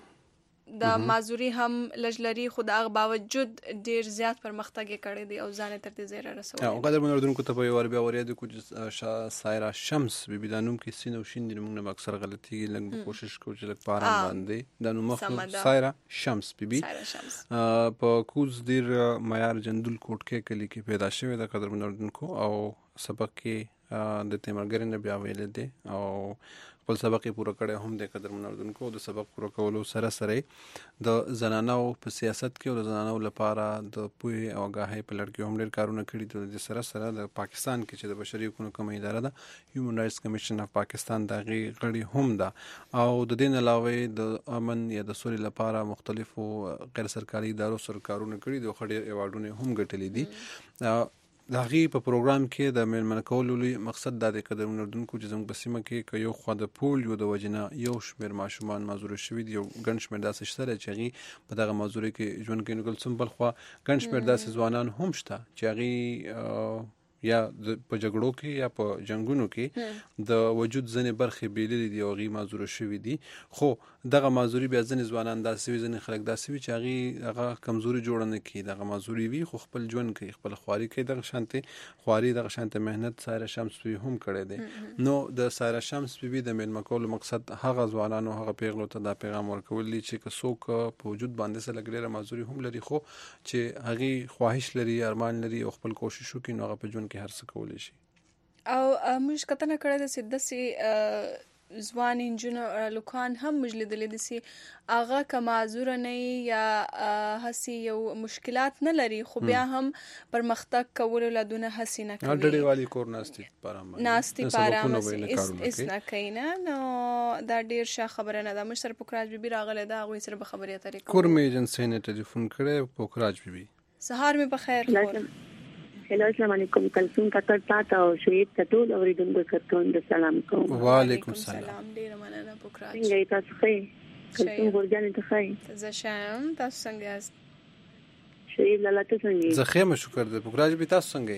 د مازوري هم لجلري خو د هغه باوجود ډیر زیات پرمختګ کړي دی او ځان تر دې زیره رسوي او قدر منوردونکو ته په ور بیا وریا د کوم سایرا شمس بي دانوم کې سینو شین د موږ نه اکثر غلطي لږ کوشش کوو چې لږ پاران باندې د نو مخ سایرا شمس بي په کوز دیر معیار جندل کوټ کې کلی کې پیدا شوی د قدر منوردونکو او سبق کې د تیمرګر نه بیا ویل دي او خپل سبق پوره کړی هم د قدر منوردونکو د سبق پوره کولو سره سره د زنانو په سیاست کې او د زنانو لپاره د پوهې او آګاهۍ په لړ کې هم ډېر کارونه کړي دي د سره سره د پاکستان کې چې د بشري حقوقو کومه اداره ده هیومن رائټس کمیشن اف پاکستان د غړي هم ده او د دې علاوه د امن یا د سولې لپاره مختلفو غیر سرکاري ادارو سره کارونه کړي دي او خډیر ایوارډونه هم ګټلي دي د هغې په پروګرام کې د میلمنه کولو مقصد دا دی قدر منوردونکو چې زموږ په سیمه کې که یو خوا د پولیو د وجې نه یو شمېر ماشومان معذوره شوي دي یو ګڼ شمېر داسې شته دی چې هغې په دغه معذورۍ کې ژوند کوي نو ګلسم بل خوا ګڼ شمېر داسې ځوانان هم شته چې هغې یا په جګړو کې یا په جنگونو کې د وجود ځنې برخې بیللې دي او هغې معذوره شوي دي خو دغه معذوري بیا ځینې ځوانان داسې وي ځینې خلک داسې وي چې هغې هغه کمزوري جوړه نه کړي دغه معذوري وي خو خپل ژوند کوي خپل خواري کوي دغه شانتې خواري دغه شانتې محنت سایرا شمس بي هم کړی دی نو د سایرا شمس بي د میلمه کولو مقصد هغه ځوانانو هغه پیغلو ته دا پیغام ورکول دي چې که څوک په وجود باندې څه لږ ډېره معذوري هم لري خو چې هغې خواهش لري ارمان لري او خپل کوشش وکړي نو هغه په ژوند کې هر څه کولی شي او موږ کتنه کړې ده چې داسې ځوان انجونو لوکان هم موږ لیدلې دي چې هغه که معذوره نه یا هسې یو مشکلات نه لري خو بیا هم پرمختګ کولو له دونه هسې نه کوي ډډې والي کور ناستې په ارامه هېڅ نه کوي نه نو دا ډېر ښه خبره نه ده موږ سره پوکراج بیبي راغلی ده هغوی سره به خبرې اترې کوو کور مې ایجنسۍ نه ټلیفون کړی پوکراج بیبي سهار مې په خیر خور هلو السلام علیکم کلثوم کاکړ تاسو او شهید ټول اوریدونکو کتون د سلام کوم وعلیکم السلام ډیر مننه پوکراج څنګه تاسو ښه کلثوم ورجانې ته ښه زه شم تاسو څنګه یاست شهید لاله ته څنګه زه ښه شکر دې پوکراج به تاسو څنګه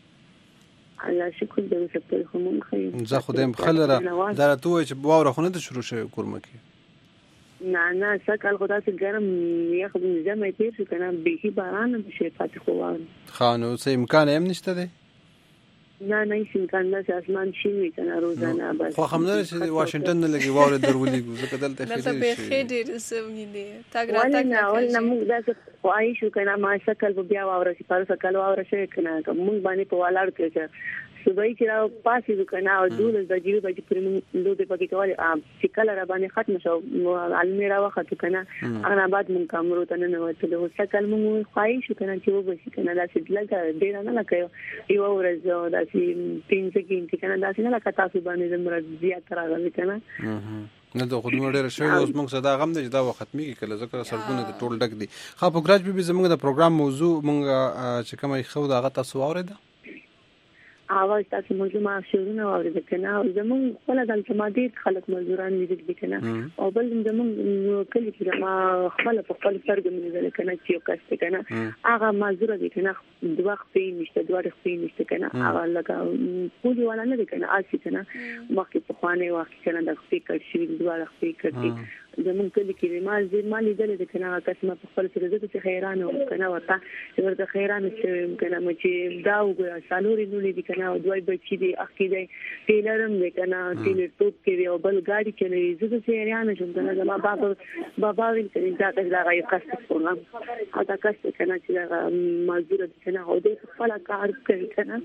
یې الله شکر دې سپور خو مونږ ښه زه خدایم خلره دا راته وای چې واوره خو نه شروع شوی کورمه کې نه سکل خدا چې ګرم یا خو دې مې تیر شو کنه به باران به شي پاتې خو خانو څه امکان هم نشته دی نه هیڅ امکان نه اسمان شین وي کنه روزانه بس خو هم نه چې واشنگټن نه لګي واوره درولې زه کدل ته خېډې نه ته خېډې سمې دي تاګ را تاګ نه ول نه موږ داسې خوای شو کنه ما سکل بیا واوره چې پر سکل واوره شي کنه موږ باندې په والاړ کې صبح چې راو پاسې وکنه او دول د جیب باندې پر موږ لوده پکې کولای چې کله را باندې ختم شو المیرا وخت کنه انا بعد موږ کامرو ته نه وته هو سکل موږ خوای شو کنه چې وبشي کنه داسې لګا ډیر نه لکه یو ورځ داسې 3 سکند کنه داسې نه لکه تاسو باندې زموږ زیات راغلی کنه نه د خدمت ډېر شوی اوس موږ صدا غم دی دا وخت میږي کله ذکر سرګونه د ټول ډک دي خو پوکراج به زموږ د پروګرام موضوع موږ چې کومه خو دا غته سو اوریده اواز تاسو موږ ما شروع اورید کنه زمون خپل د ډیر خلک مزدوران دي کنه او بل زمون کلی کې ما خپل په خپل سرګ مې کنه چې یو کس کنه هغه مزدور دي کنه د وخت په نشته د وخت په نشته کنه هغه لکه پولی ولا نه دي کنه اسی کنه مخکې په خوانه وخت کنه د فکر شي د وخت فکر دي زمون کلی کې ما لیدل دي کنه قسمه په خپل سره د خیران او کنه ورته ورته خیران چې کنه چې دا وګړه سالوري نو دي کنه او دوی بچی دي اخی دي ټیلرم دي کنه ټیلر ټوپ کې او بل ګاډي چلوي زه د سیریان شم کنه زما بابا ویل کنه دا غي قصه کوم او دا قصه کنه چې مزدور دي کنه او د خپل کار کوي کنه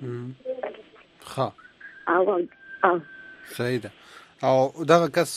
ها او صحیح ده او دا کس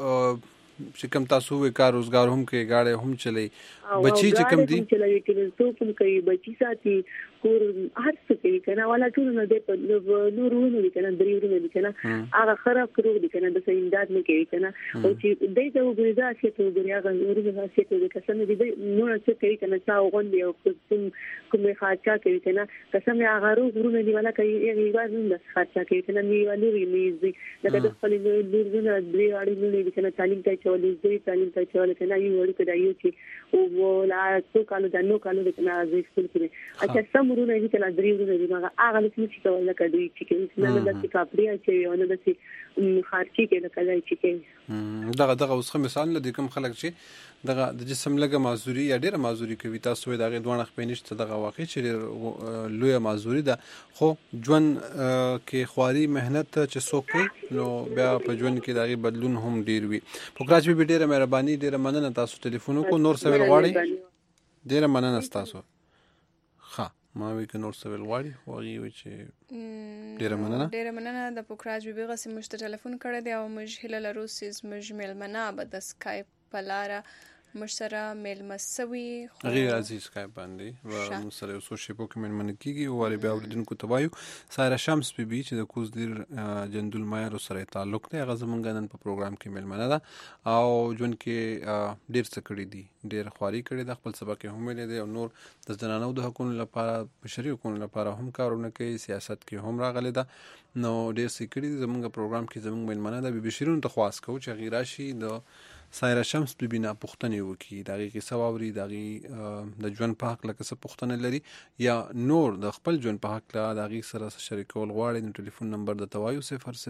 چې کوم تاسو وې کار روزګار هم کې گاډي هم چلی بچی چې کوم دي چلوي کې څو کوم کوي بچی ساتي کور هر څه کوي کنه ولا ټول نه دی په نورونه دي کنه دریورونه دي کنه هغه خراب کړو دي کنه د سیندات نه کوي کنه او چې دای ته وګورئ چې ته وګورئ هغه نورونه چې ته قسم دي نو څه کوي کنه چا وغوندي او کوم خاطا کوي کنه قسم یې هغه ورونه دی ولا کوي یې وایي نو خاطا کوي کنه نیولې میزي لکه د خپل نورونه دی اړین نه دي کنه تعلیم ته چولې دی تعلیم ته چولې کنه یو ورته دی چې او لا څو کالو د نو کالو د کنه از سکول کې اچھا سمورونه دي کنه دریورونه دي هغه چې کول لکه دوی چې نه د کاپړیا چې یو نه د خارچي کې د کله چې دغه اوس مثال لدی کوم خلک چې دغه د جسم لګه معذوري یا ډیره معذوري کوي تاسو دغه دوه خپل نشته دغه واقع چې لوی معذوري ده خو ژوند کې خواري مهنت چې څوک نو بیا په ژوند کې دغه بدلون هم ډیر وي پوکراچ به ډیره مهرباني ډیره مننه تاسو ټلیفون کو نور سوال غواړي ډیره مننه تاسو ها ما وی ک نور سوال غواړي خو وی چې ډیره مننه د پوکراچ به غسه مشت ټلیفون کړی دی او مجهله لرو سیز مجمل منا به د اسکایپ پلاره مشترا میل مسوي غیر عزیز اسکایپ باندې و مشترا سو شپو کې من کیږي او ور بیا اوریدونکو تبایو سایره شمس بي چې د کوز دیر جندول مایر سره تعلق دی هغه زمونږ نن په پروګرام کې میل منه ده او جون کې ډیر څه کړی دي ډیر خواري کړی د خپل سبق هم لیدي او نور د زنانو د حقوقو لپاره بشري حقوقو لپاره هم کارونه کوي سیاست کې هم راغلي ده نو ډیر څه کړی زمونږ پروګرام کې زمونږ میل منه ده بشریون ته خواست کوو چې غیراشي د سایره شمس بنا پښتنې وکي دغه کې سواوري دغه د ژوند په حق لکه څه پښتنه لري یا نور د خپل ژوند په حق لا دغه سره شریکول غواړي نو ټلیفون نمبر د توایو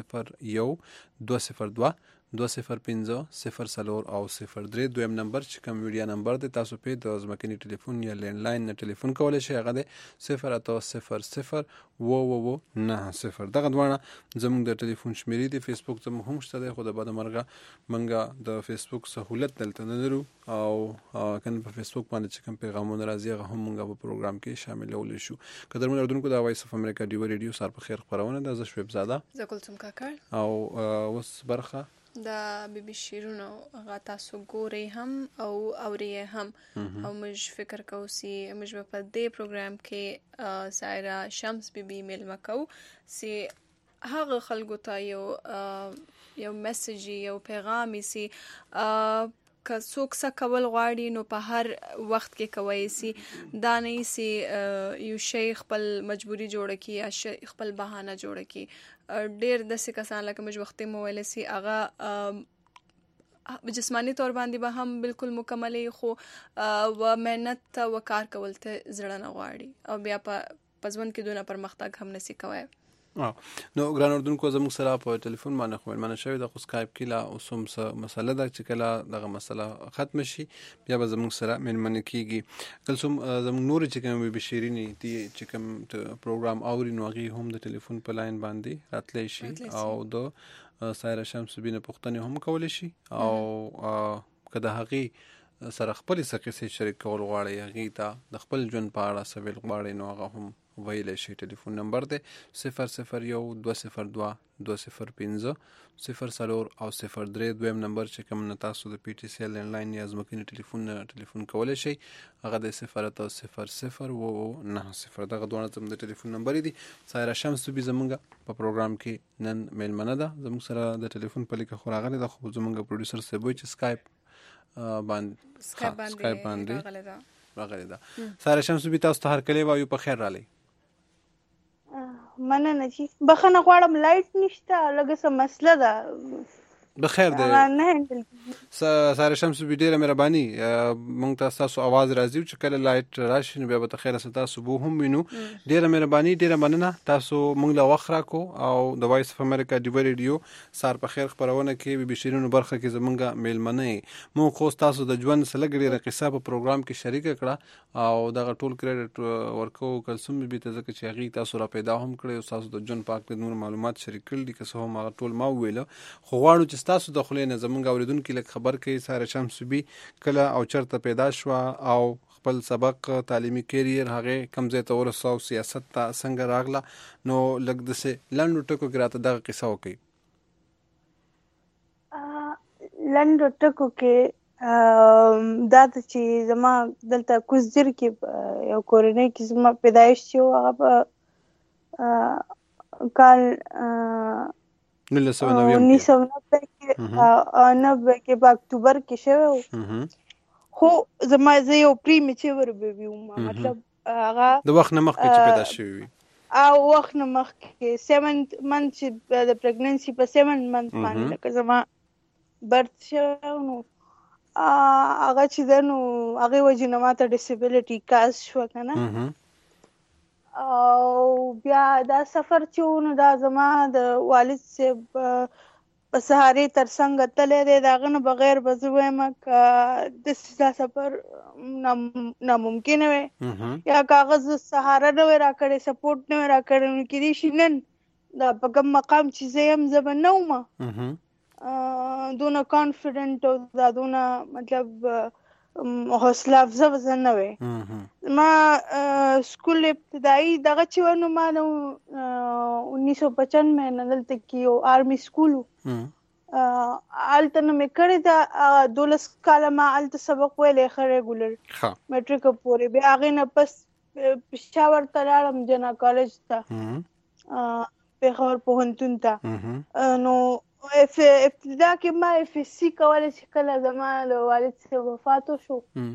001 205 0 او 03 دویم نمبر چې کوم ویډیا نمبر دی تاسو په د ځمکني ټلیفون یا لینډلاین نه ټلیفون کولای شئ هغه دی 080 90 دغه دوانه زموږ د ټلیفون شمیرې دی فیسبوک زموږ هم شته دی خو د بعد مرګه منګه د فیسبوک سہولت دلته نه لرو او کنه په فیسبوک باندې چې کوم پیغامونه راځي هغه هم موږ په پروګرام کې شاملول شو قدرمن اردوونکو د وایس اف امریکا دی ریډیو سار په خیر خبرونه د شعیب زاده زکلثوم کاکړ او وس برخه د بیبي شیرونو هغه تاسو ګورئ هم او اورئ هم او موږ فکر کوو چې موږ په دې پروګرام کې سایره شمس بیبي میلمه کوو چې هغه خلکو ته یو میسج یو پیغام سي که څوک څه کول غواړي نو په هر وخت کې کوي سي دا نه سي یو شی خپل مجبوری جوړه کی یا خپل بهانه جوړه کی ډیر د څه کسان لکه موږ وخت مو ویل سي هغه جسمانی طور باندې به هم بالکل مکملې خو و مهنت و کار کول ته زړه نه غواړي او بیا په ځوان کې دونه پرمختګ هم نسی کوي نو ګران اردوونکو زموږ سره په ټلیفون باندې خو مننه شوی د اسکایپ کې لا اوسم مسله ده چې کله دغه مسله ختم شي بیا به زموږ سره مننه کیږي کلسوم زموږ نور چې کوم بشیرینی دي چې کوم پروګرام اوري نو هغه هم د ټلیفون په لاین باندې راتلی شي او د سایره شمس بینه پښتنې هم کول شي او کله هغه سره خپل سکه شریک کول غواړي هغه ته د خپل ژوند په اړه سوال غواړي نو هغه هم ویلای شي ټلیفون نمبر دی 001-205-003 او 03 دویم نمبر چې کوم نه تاسو د پی ټی سی لینډلاین یا ځمکني ټلیفون کولای شي هغه د 080 دغه دوه د ټلیفون نمبر دی سایره شمس به زمونږ په پروګرام کې نن میلمنه ده زموږ سره د ټلیفون په لیکه خوراغله د خو زمونږ پروډوسر سیبوی چې سکایپ باندې راغلی دا سایره شمس به تاسو ته هر کله وایو په خیر رالی مننه چې بخنه غواړم لایټ نشته لږه څه مسله ده بخیر دی نه هندل ساره شمس بي ډیره مهرباني مونږ تاسو आवाज راځي چې کله لایټ راشي نو بیا به خیر ستا صبح هم وینو ډیره مهرباني ډیره مننه تاسو مونږ له وخت راکو او د وایس اف امریکا ډیو ریډیو سار په خیر خبرونه کې به شیرینو برخه کې زمونږه میلمنه مو خو تاسو د ژوند سره ډیره قصه په پروګرام کې شریک کړه او دغه ټول کریډټ ورکو کلسوم بي ته ځکه چې هغه تاسو را پیدا هم کړی او تاسو د ژوند پاک د نور معلومات شریک کړل دي که څه هم هغه ټول ما ویل خو غواړو چې تاسو د خلینو زمونږ اوریدونکو لک خبر کوي ساره شمس بي کله او چرته پیدا شو او خپل سبق تعلیمي کیریر هغه کمزې ته ورسو سیاست ته څنګه راغله نو لګ دسه لنډو ټکو کې راته دغه قصه وکي لنډو ټکو کې دا چې زما دلته کوزدر کې یو کورنۍ کې زما پیدایش شو هغه کال 1990 کې په اکتوبر کې شوه خو زما زه یو پریمیچور بیبي وم مطلب هغه د وخت نه مخکې چې پیدا شوی او وخت نه مخکې 7 منث چې د پریګننسي په 7 منث باندې لکه زما برث شوه نو هغه چې د نو هغه وجه نه ماته ډیسیبিলিټي کاز شو کنه او بیا دا سفر چې نو دا زما د والد صاحب په سهاري ترڅنګ تللی دی د هغه نه بغیر به زه وایم که دا سفر ناممکن وی یا کاغذ سهاره نه وی راکړی سپورټ نه وی راکړی نو کېدای شي نن دا په کوم مقام چې زه یم زه به نه وم دونه کانفیډنټ او دا دونه مطلب حوصله افزا زه نه وی ما سکول ابتدایي دغه چې ونه ما 1995 نه دلته کې یو آرمي سکول هلته نه مې کړې ده 12 کاله ما هلته سبق ویلی ښه ریګولر میټریک پورې بیا هغې نه پس پېښور ته لاړم جنا کالج ته پېښور پوهنتون ته نو ابتدا کې ما اف اس سی کوله چې کله زما د والد صاحب وفات وشو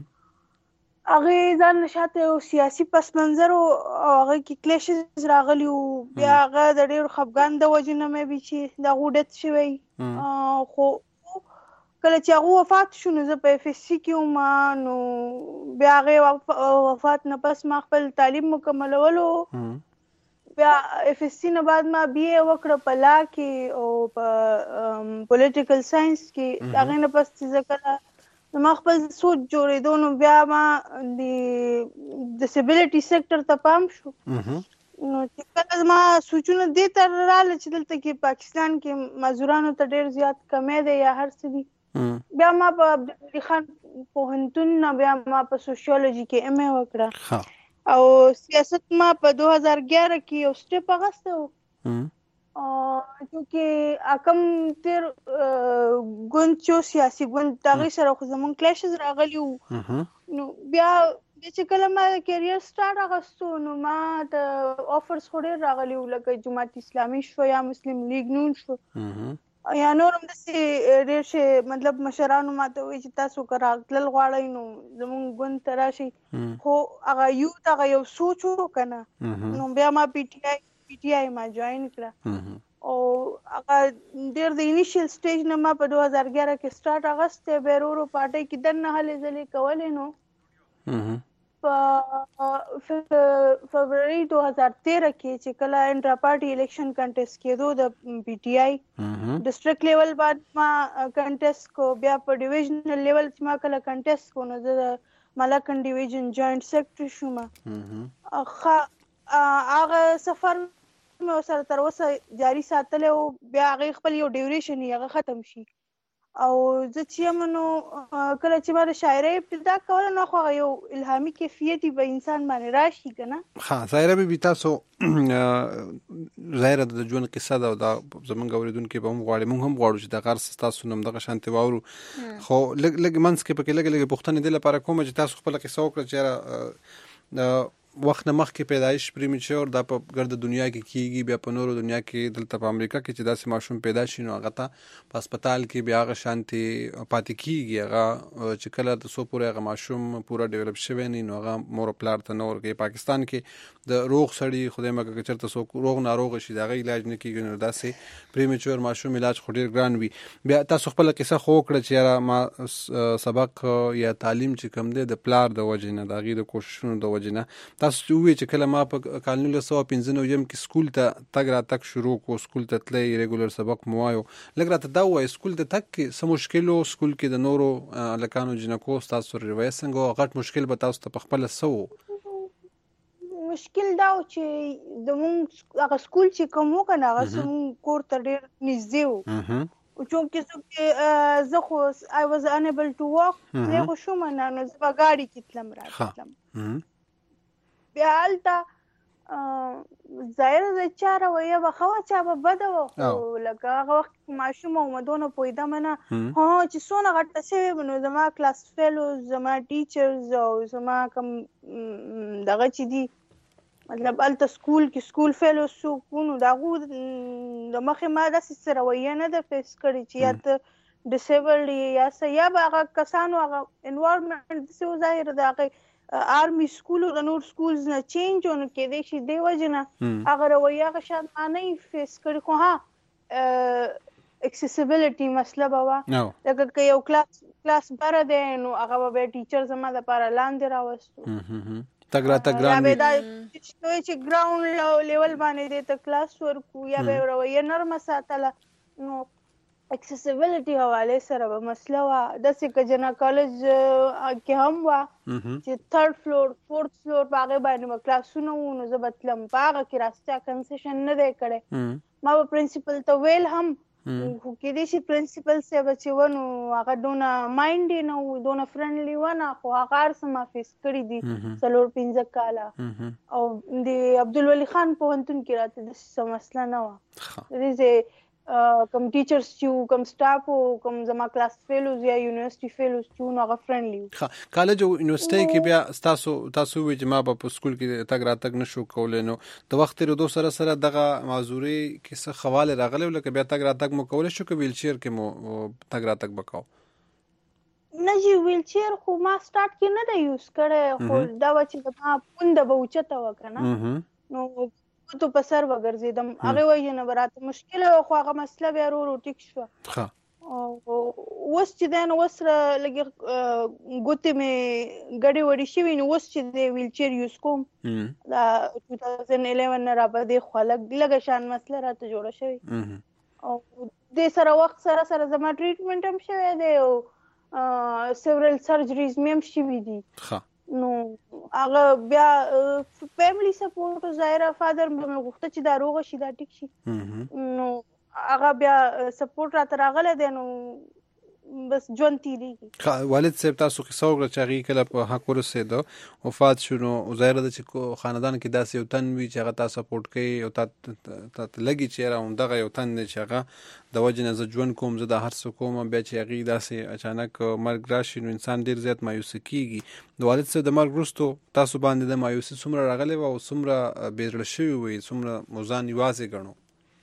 هغه ځان شاته یو سیاسي پس منظر او هغه کې کلیشز راغلی او بیا هغه د ډېر خفګان د وجې نه مې چې دا غوډت شوی خو کله چې هغه وفات شو نو زه په اف اس سی کې وم نو بیا هغه وفات نه پس ما خپل تعلیم مکملولو بیا اف اس سی نه بعد ما بی اے وکړه په لا کې او په پولیټیکل ساينس کې هغه نه پس چې کله ما خپل سوچ جوړېدو نو بیا ما د ډیسیبিলিټي سېکټر ته پام شو نو چې کله ما سوچونه دې تر رااله چې دلته کې پاکستان کې مزدورانو ته ډېر زیات کمی دی یا هر څه دي بیا ما په عبدالعلي خان پوهنتون نه بیا ما په سوشیولوژي کې ام اے وکړه او سیاست ما په 2011 کې یو سټیپ اغسته و چې کوم تیر ګوند چې سیاسي ګوند دغه سره خو زمون کلیشز راغلی نو بیا چې کله ما کیریئر سٹارټ اغستو نو ما د آفرز خو ډېر راغلی لکه جماعت اسلامي شو یا مسلم لیگ نون شو یا نورم داسې ډېر شي مطلب مشرانو ماته وایي چې تاسو که راتلل غواړئ نو زمونږ ګوند ته راشئ خو هغه یوت هغه یو سوچ و که نه نو بیا ما پی ټي آی ما جوین کړه او هغه ډېر د انیشیل سټیج نه ما په 2011 کې سټارټ اغستی بیا ورو ورو پارټۍ کې دننه هلې ځلې کولې نو په فبرवरी 2013 کې چې کله انټرا پارټي الیکشن کنټیسټ کېدو د پی ټي آی ډسټریکټ لیول بعد ما کنټیسټ کو بیا په ډیویژنل لیول چې ما کله کنټیسټ کو نو زه د ملکن ډیویژن جوائنټ سیکرټري شوم هغه سفر مې سره تر اوسه جاري ساتلی او بیا هغې خپل یو ډیوریشن یې هغه ختم شي او زه چې یم نو کله چې ما د شاعرۍ ابتدا کوله نو خو یو الهامي کیفیت به انسان باندې راشي که نه ها ظاهره بي تاسو ظاهره د ژوند قصه ده او دا زمونږ اوریدونکي به هم غواړي موږ هم غواړو چې د غرس تاسو نوم دغه شانتې واورو خو لږ منځ کې پکې لږ پوښتنې دې لپاره کوم چې تاسو خپله قصه وکړه چې وخت نه مخکې پیدایش پریمیچور دا په ګرد دنیا کې کیږي، بیا په نورو دنیا کې دلته په امریکا کې چې داسې ماشوم پیدا شي نو هغه ته په هسپتال کې بیا هغه شانتي پاتې کیږي. هغه چې کله د سو پورې هغه ماشوم پورا ډیولپ شوی نه نو هغه مور پلار ته نه ورکوي. پاکستان کې د روغ سړي خدای مکه که چېرته څوک روغ ناروغ شي د هغه علاج نه کیږي نو داسې پریمیچور ماشوم علاج خو ډېر ګران وي. بیا تاسو خپله کیسه خو وکړه چې یاره ما سبق یا تعلیم چې کوم دی د پلار د وجې نه د هغې د کوششونو د وجې نه. تاسو چې ووایئ چې کله ما په کال 1995 کې سکول ته تګ راتګ شروع کړو، سکول ته تللی ریګولر سبق مو وایو، لږ راته دا ووایئ سکول ته تګ کې څه مشکل و؟ سکول کې د نورو هلکانو جینکو ستاسو سره رویه څنګه و؟ غټ مشکل به تاسو ته پخپله څه و؟ مشکل دا و چې زمونږ هغه سکول چې کوم و که نه هغه زمونږ کور ته ډېر نږدې و. چونکې زه خو I was unable to walk، زه خو شوم نه نو زه به ګاډي کې تلم راتلم. بیا هلته ظاهره د چا رویه به ښه وه چا به بده وه، خو لکه هغه وخت کې ماشومه وم دونه پوهېدمه نه چې څونه غټه شوې وم نو زما کلاس فیلوز زما ټیچرز او زما کوم دغه چې دي مطلب هلته سکول کې سکول فیلوز څوک وو نو د هغو د مخې ما داسې رویه نه ده فیس کړې چې یا ته ډسیبلډ یې یا څه، یا به هغه کسانو هغه انوایرمنټ داسې و ظاهره د هغې آرمی سکول او د نور سکولز نه چینج و نو کېدی شي دې وجې نه هغه رویه هغه شاید ما نه یې فیس کړې، خو ها اکسیسیبلیټي مسله به وه. لکه که یو کلاس بره دی نو هغه به بیا ټیچر زما دپاره لاندې راوستو. تګ راتګ ګران وي. یا به دا چې ګراوند لیول باندې دی ته کلاس ورکو یا به رویه نرمه ساتله نو اکسیسیبلیټي حوالې سره به مسله وه. داسې که جنا کالج کې هم وه چې 3rd فلور 4th فلور په هغې باندې به کلاسونه وو نو زه به تلم، په هغه کې راسته کنسیشن نه دی کړی. ما به پرنسپل ته ویل هم خو کېدای شي پرنسپل صاحبه چې و نو هغه دونه مایند یې نه و دونه فرینډلي و نه، خو هغه هر څه ما فیس کړي دي 4-5 کاله. او د عبدالولي خان پوهنتون کې راته داسې څه مسله نه وه. د دې کوم ټیچرز چې وو کوم سټاف وو کوم زما کلاس فیلوز یا یونیورسټي فیلوز چې وو نو هغه فرینډلي وو. کالج او یونیورسټۍ کې بیا تاسو ووایئ چې ما به په سکول کې تګ راتګ نه شو کولی نو د وخت تېرېدو سره سره دغه معذورۍ کې څه ښه راغلی لکه بیا تګ راتګ مو کولی شو که ویلچیر کې مو تګ راتګ به کوو؟ نه جی ویلچیر خو ما سټارټ کې نه ده یوز کړی، خو دا وه چې زما پونده به اوچته وه که نه نو تو په سر وګرځېدم هغې وجې نه به راته مشکله وه، خو هغه مسله بیا ورو ورو ټیک شوه. اوس چې دی نو اوس لږې ګوتې مې ګډې وډې شوي نو اوس چې دی ویلچیر یوز کوم. دا 2011 نه را باندې خوا لږه شان مسله راته جوړه شوې او دې سره وخت سره سره زما ټریټمنټ هم شوی دی او سیورل سرجریز مې هم شوي دي. نو هغه بیا فیملی سپورټ ظاهره فادر مې غوښته چې دا روغه شي دا ټیک شي نو هغه بیا سپورټ راته راغلی دی نو بس ژوند تېرېږي. والد صاحب تاسو قصه وکړه چې هغې کله په حق ورسېده وفات شو نو ظاهره ده چې خاندان کې داسې یو تن وي چې هغه تا سپورټ کوي او تا ته لګي چې یاره همدغه یو تن دی چې هغه د وجې نه زه ژوند کوم زه دا هر څه کوم بیا چې هغې داسې اچانک مرګ راشي نو انسان ډېر زیات مایوسه کېږي. د والد صاحب د مرګ وروستو تاسو باندې د مایوسي څومره راغلی وه او څومره بېزړه شوي وئ څومره مو ځان یوازې ګڼو؟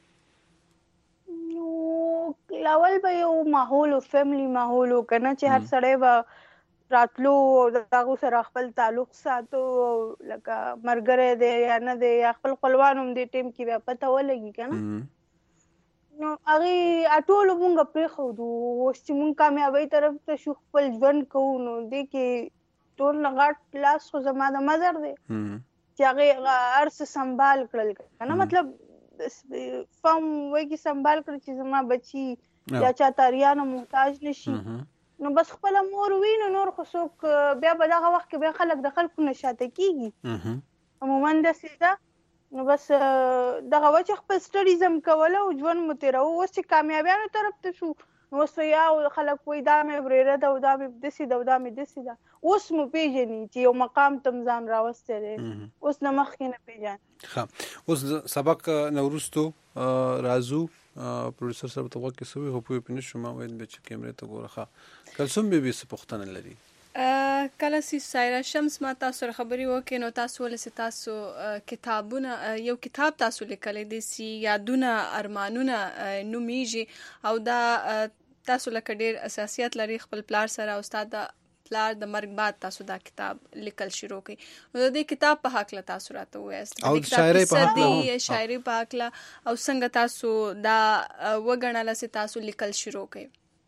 اول به یو ماحول او فیملی ماحول و که نه چې هر سړی به راتلو او د هغو سره خپل تعلق ساتو لکه ملګری دی یا نه دی یا خپل خپلوان هم دې ټیم کې بیا پته ولګي که نه نو هغې ټولو مونږ پرېښودو. اوس چې مونږ کامیابۍ طرف ته شو خپل ژوند کوو نو دې کې ټول نه غټ لاس خو زما د مزر دی چې هغې هر څه سنبال کړل که نه مطلب فام وایي کې سنبال کړل چې زما بچي یا چا تاریانو محتاج نشي نو بس خپله مور وي نو نور خو څوک بیا به دغه وخت کې بیا خلک د خلکو نه شاته کېږي عموما داسې ده نو بس دغه وه چې خپل سټډیز هم کوله او ژوند مو تېروه. اوس چې کامیابیانو طرف ته شو نو اوس یا خلک وایي دا مې ورېره ده او دا مې داسې ده او دا مې داسې ده. اوس مو پېژني چې یو مقام ته م ځان راوستی دی، اوس نه مخکې نه پېژني. اوس سبق نه وروستو راځو پروډوسر صاحب ته غوږ کې څه وایي خو پوه پې نه شو ما ویل بیا چې کیمرې ته ګوره. ښه کلثوم بیبي څه پوښتنه لري؟ کله چې سایرا شمس ما تاسو سره خبرې وکړې نو تاسو ولې تاسو کتابونه یو کتاب تاسو لیکلی دی چې یادونه ارمانونه نومیږي او دا تاسو لکه ډېر اساسیت لري خپل پلار سره او استاد پلار د مرګ بعد تاسو دا کتاب لیکل شروع کړئ نو د دې کتاب په هکله تاسو راته ووایاست او شاعرۍ په هکله شاعرۍ په هکله او څنګه تاسو دا وګڼله چې تاسو لیکل شروع کړئ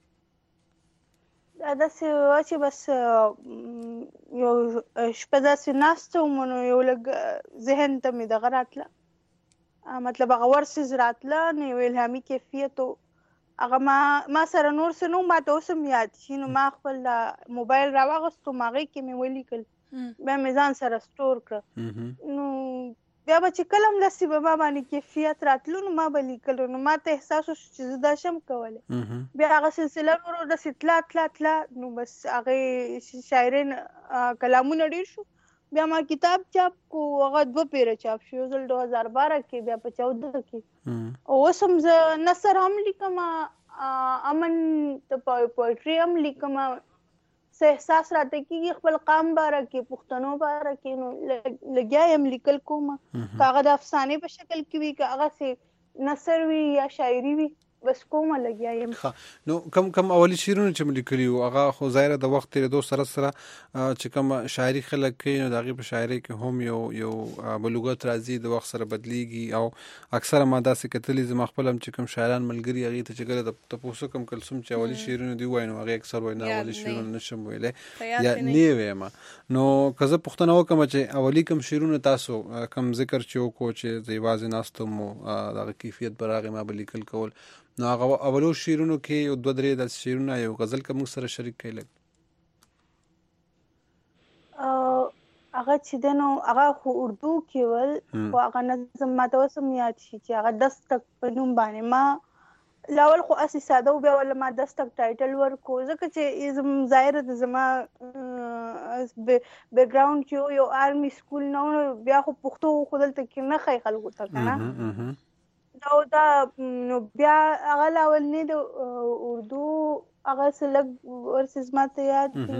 داسې وه چې بس یو شپه داسې ناسته وم نو یو لږ ذهن ته مې دغه راتله مطلب هغه ورسز راتله نو یو الهامي کیفیت و هغه ما سره نور څه نه و ما ته اوس هم یاد شي نو ما خپل موبایل راواغستو هغې کې مې ولیکل بیا مې ځان سره سټور کړه نو بیا به چې کله هم داسې به ما باندې کیفیت راتلو نو ما به لیکلو نو ما ته احساس وشو چې زه دا شم کولی بیا هغه سلسله نورو داسې تلا نو بس هغې شاعرۍ کلامونه ډېر شو بیا ما کتاب چاپ کو هغه 2 پیره چاپ شو یو ځل 2012 کې بیا په 14 کې اوس هم زه نثر هم لیکم امن پوئټري هم لیکم څه احساس راته کېږي خپل قام باره کې پښتنو باره کې نو لګیا یم لیکل کوم که هغه د افسانې په شکل کې وي که هغسې نثر وي یا شاعري وي بس کومه لګیا یم نو کم اولي شعرونه چې مو لیکلي وو هغه خو ظاهره د وخت تېرېدو سره چې کوم شاعري خلک کوي نو د هغې په شاعرۍ کې هم یو بلوغت راځي د وخت سره بدلیږي او اکثره ما داسې کتلي زما خپل هم چې کوم شاعران ملګري هغې ته چې کله تپوس وکړم کلثوم چې اولي شعرونه دي ووایي نو هغې اکثر وایي نه اولي شعرونه نشم ویلی یا نه ویم نو که زه پوښتنه وکړم چې اولي کوم شعرونه تاسو کوم ذکر چې وکړو چې زه یوازې ناست وم د هغه کیفیت به راغی ما به لیکل کول نو هغه اولو شعرونو کې یو 2-3 داسې شعرونه یو غزل که موږ سره شریک کړئ لږ هغه چې دی نو هغه خو اردو کې ول خو هغه نظم ماته اوس هم یاد شي چې هغه دستک په نوم باندې ما لاول خو اسې ساده و بیا ولا ما دستک ټایټل ورکو ځکه چې ظاهره د زما بیکګراوند چې یو آرمي سکول نه بیا خو پښتو خو دلته کې نه ښایي خلکو ته که نه دا نو بیا هغه لاول نه د اردو هغه څه لږ ورسې زما ته یاد دي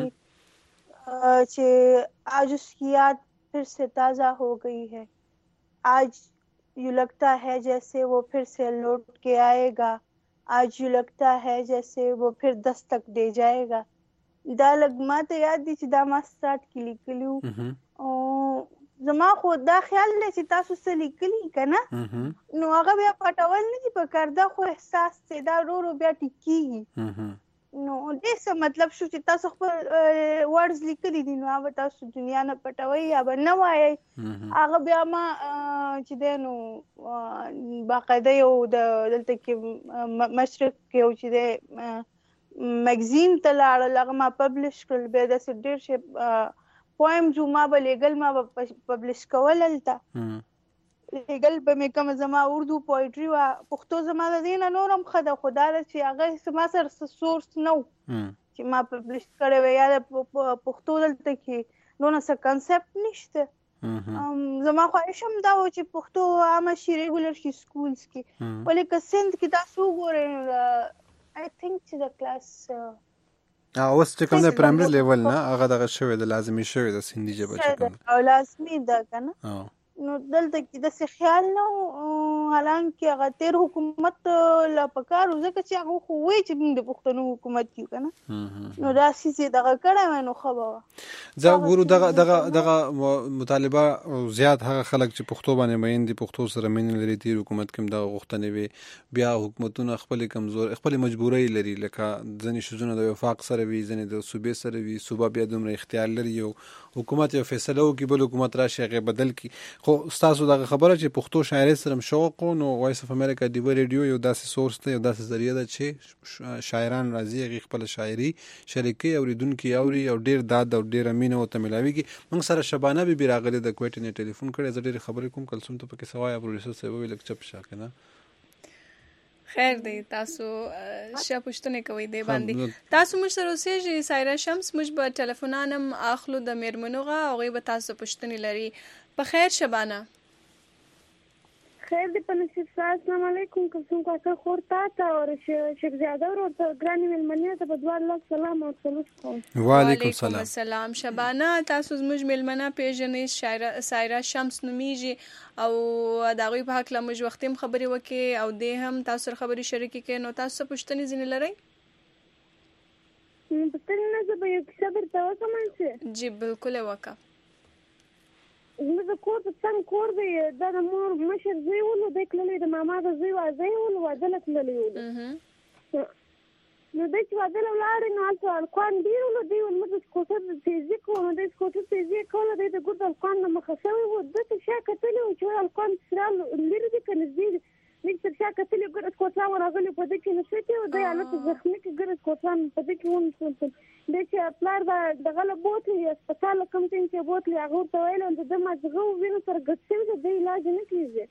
چې آج اس کی یاد پھر سے تازہ ہو گئی ہے آج یوں لگتا ہے جیسے وہ پھر سے لوٹ کے آئے گا آج یوں لگتا ہے جیسے وہ پھر دستک دے جائے گا دا لږ ما ته یاد دي چې دا ما سټارټ کې لیکلي وو زما خو دا خیال دی چې تاسو څه لیکلي که نه نو هغه بیا پټول نه دي پکار دا خو احساس دی دا ورو بیا ټیکېږي نو دې څه مطلب شو چې تاسو خپل ورډز لیکلي دي نو هغه تاسو دنیا نه پټوئ یا به نه وایئ هغه بیا ما چې دی نو باقاعده یو دلته کې مشرق کې یو چې دی میګزین ته لاړل هغه ما پبلش کړل بیا داسې ډېر شی پویمز ما به لیږل ما به پبلش کول هلته لیږل به مې کومه زما اردو پویټري وه پښتو زما د دې نه نور هم ښه ده خو دا ده چې هغه ما سره څه سورس نه و چې ما پبلش کړی وی یا د پښتو دلته کې دونه څه کنسپټ نشته زما خواهش هم دا و چې پښتو عامه شي ریګولر شي سکولز کې ولې که سند کې تاسو وګورئ آی تھنک چې د کلاس اوس چې کوم د پرایمري لیول نه هغه دغه شوی د لازمي شوی د سندي ژبه چې کوم او لازمي ده که نه نو دلته کې داسې خیال نه و حالانکې هغه تېر حکومت لا پکار و ځکه چې هغه خو وایي چې موږ د پښتنو حکومت یو که نه نو داسې چې دغه کړی وی نو ښه به وه زه ګورو دغه مطالبه زیات هغه خلک چې پښتو باندې مین دي پښتو سره مینه لري تېر حکومت کې هم دغه غوښتنې وې بیا حکومتونه خپلې مجبورۍ لري لکه ځینې شیزونه د وفاق سره وي ځینې د صوبې سره وي صوبه بیا دومره اختیار لري یو حکومت یو فیصله وکړي بل حکومت راشي هغې بدل کړي خو ستاسو دغه خبره چې پښتو شاعرۍ سره هم شوق و نو وایس اف امریکا ډیوه ریډیو یو داسې سورس دی یو داسې ذریعه ده چې شاعران راځي هغې خپله شاعري شریکوي اورېدونکي اوري او ډېر داد او ډېره مینه ورته میلاویږي موږ سره شبانه بیبي راغلې د کویټې نه ټلیفون کړی زه ډېرې خبرې کوم کلثوم ته پکې څه وایه پروډیوسر صاحب وویل لږ چپ شه که نه خیر دی تاسو ښه پوښتنې کوئ دی باندې تاسو موږ سره اوسېږئ سایرا شمس موږ به ټلیفونان هم اخلو د میرمنو غه هغوی به تاسو پوښتنې لري په خیر شبانه خیر دې په نصیب سره. السلام علیکم. کوم کاکا خور تا او شیخ زیاده ورته ګرانې مېلمنې ته په دوه الله سلام او سلام کوم. وعلیکم السلام. شبانه تاسو زموږ مېلمنه پیژنې سایرا شمس نومیږي او د هغوی په هکله موږ وختي هم خبرې وکړې او دې هم تاسو سره خبرې شریکې کړې. نو تاسو څه پوښتنې ځینې لرئ؟ پوښتنې نه، زه به یو کیسه درته وکړم چې جی بالکل یې وکړه. زموږ د کور په څنګ کور دی، دا د مور مشر زوی ولو، دی تللی د ماما د زوی واده یې ولو، واده له تللی ولو. نو دی چې واده له ولاړې نو هلته هلکان ډېر ولو، دی موږ د سکوټر تیزي کوو، نو دی سکوټر تیزي یې کوله، دی د ګوت د هلکان نه مخه شوی و. ده تر شا کتلي وو چې هلکان سره لرې دي که نږدې دي. موږ تر شا کتلي ګوډه سکوټران ورغلي په ده کې نښتې و، دی هلته زخمي کې ګوډه سکوټران په ده کې ونښتل. دی چې پلار به دغه له بوتلي هسپتال کوم ټیم چې بوتلي هغه ورته ویل د ده مازغه وینو سره ګډ شوي ده، دی علاج نه کېږي.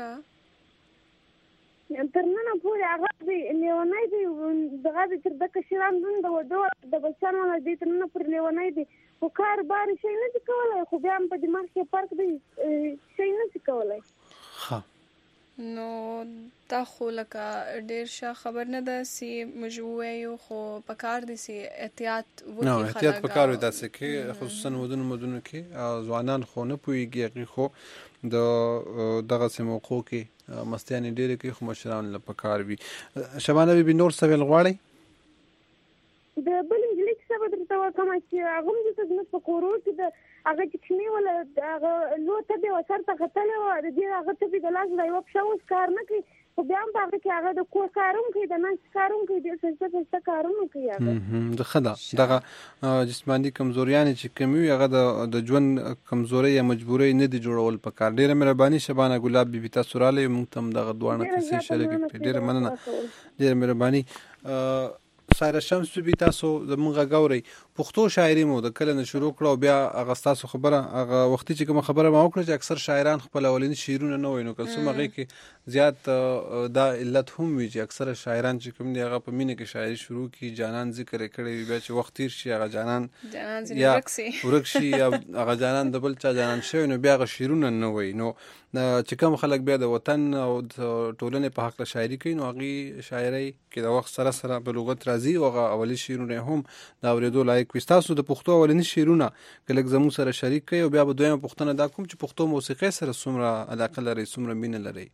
تر ننه پورې هغه دی لیونی دی، دغه دی تر ده کشران دون د وده د بچیان والا دی تر ننه پورې لیونی دی، خو کار بار شی نه شي کولی، خو بیا هم په دماغ کې فرق دی، شی نه شي کولی. نو دا خو لکه ډېر ښه خبر نه ده چې موږ ووایو، خو پکار دی چې احتیاط وکړي. نو احتیاط پکار وي داسې کې، خصوصا ودونو کې ځوانان خو نه پوهېږي هغې خو د دغسې موقعو کې مستیانې ډېرې کوي، خو مشران له پکار وي. شبانه بیبي نور څه ویل غواړئ؟ د بل نجلۍ کیسه به درته وکړم چې هغه هم دلته زموږ په کورو کې د هغه چې کوچنۍ وله هغه لو تبې وه سر ته ختلې وه، د دې هغه تبې د لاس له یوه پښه اوس کار نه کوي، خو بیا هم په هغه کې هغه د کور کار هم کوي، د ناستې کار هم کوي، ډېر ښایسته ښایسته کارونه کوي هغه. ښه ده دغه جسماني کمزوریانې چې کمې وي هغه د ژوند کمزورۍ یا مجبورۍ نه دي جوړول پکار. ډېره مهرباني شبانه ګلاب بیبي، تاسو راغلئ موږ ته هم دغه دواړه کیسې شریکې کړې، ډېره مننه، ډېره مهرباني. سایرا شمس بیبي تاسو زموږ غږ اورئ، پښتو شاعري مو د کله نه شروع کړه او بیا هغه ستاسو خبره هغه وختي چې کومه خبره ما وکړه چې اکثر شاعران خپل اولیني شعرونه نه وایي، نو کلثوم هغې کې زیات دا علت هم وي چې اکثره شاعران چې کوم دي هغه په مینه کې شاعري شروع کړي، جانان ذکر یې کړی وي، بیا چې وخت تېر شي هغه جانان یا ورک شي یا هغه جانان د بل چا جانان شوی، نو بیا هغه شعرونه نه وایي. نو چې کوم خلک بیا د وطن او د ټولنې په هکله شاعري کوي، نو هغې شاعرۍ کې د وخت سره سره په لغت راځي او هغه اولي شعرونه هم د اورېدو لایق وي. ستاسو د پښتو اولني شعرونه که لږ زموږ سره شریک کړئ، او بیا به دویمه پوښتنه دا کوم چې پښتو موسیقۍ سره څومره علاقه لرئ، څومره مینه لرئ؟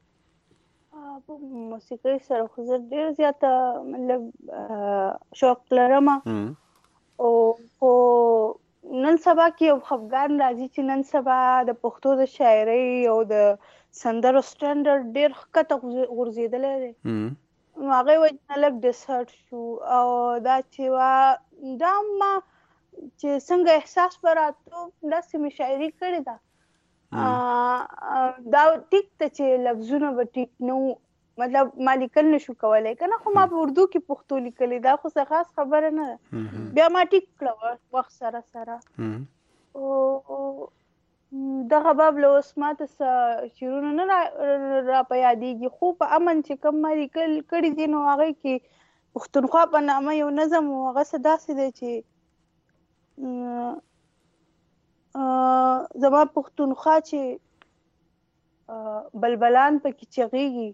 موسیقۍ سره خو زه ډېر زیاته مطلب شوق لرم، او خو نن سبا کې یو خفګان راځي چې نن سبا د پښتو د شاعرۍ او د سندرو سټنډرډ ډېر ښکته غورځېدلی دی، نو هغې وجې نه لږ ډسهرټ شو. او دا چې دا ما چې څنګه احساس به راتلو داسې مې شاعري کړې ده، دا ټیک ته چې لفظونه به ټیک نه وو، مطلب ما لیکل نشو کولی که نه، خو ما په اردو کې پښتو لیکلې، دا خو څه خاص خبره نه ده، بیا ما ټیک کړه وخت سره سره. دغه باب له اوس ما ته څه شعرونه نه را په یادېږي، خو په امن چې کوم ما لیکل کړي دي نو هغې کې پښتونخوا په نامه یو نظم و، هغه څه داسې دی چې زما پښتونخوا چې بلبلان پکې چغېږي،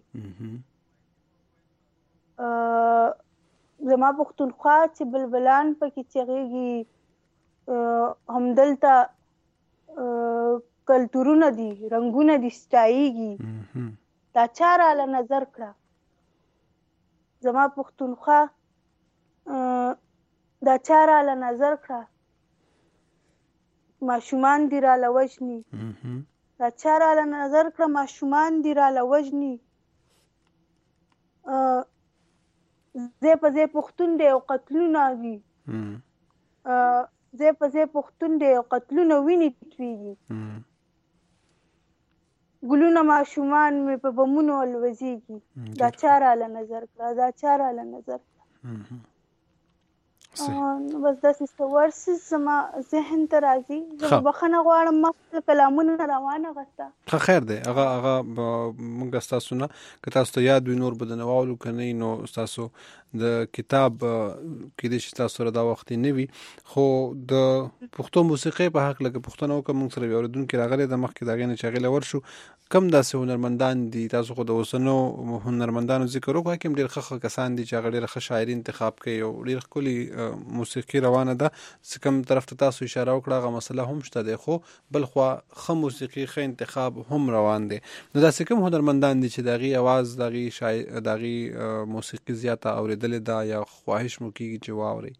زما پښتونخوا چې بلبلان پکې چغېږي، همدلته کلتورونه دي رنګونه دي ستایېږي، دا چا راله نظر کړه زما پښتونخوا، دا چا راله نظر کړه ماشومان دي راله وژني، دا چا راله نظر کړه ماشومان دي راله وژني، ځای په ځای پښتون دی او قتلونه دي، ځای په ځای پښتون دی او قتلونه وینې تویږي، ګلونه ماشومان مې په بمونو الوزیږي، دا چا راله نظر کړه، دا چا راله نظر کړه. بس داسې څه ورسې زما ذهن ته راځي زه بخښنه غواړم ما خپل کلامونه روانه غسته ښه خیر دی هغه موږ ستاسو نه که تاسو ته یاد وي نور به درنه واورو که نه نو ستاسو د کتاب کیدای شي ستاسو سره دا وخت نه وي خو د پښتو موسیقۍ په هکله که پوښتنه وکړم موږ سره یو اورېدونکی راغلی د مخکې د هغې نه چې هغې له ورشو کم داسې هنرمندان دي تاسو خو د اوسنو هنرمندانو ذکر وکړو کوم ډېر ښه کسان دي چې هغه ډېره ښه شاعري انتخاب کوي او ډېر ښکلې موسیقي روانه ده چې کوم طرف ته تاسو اشاره وکړه هغه مسله هم شته دی خو بل خوا ښه موسیقي ښه انتخاب هم روان دی نو داسې کوم هنرمندان دي چې د هغې اواز د هغې موسیقي زیاته اورېدلې ده یا خواهش مو کېږي چې واورئ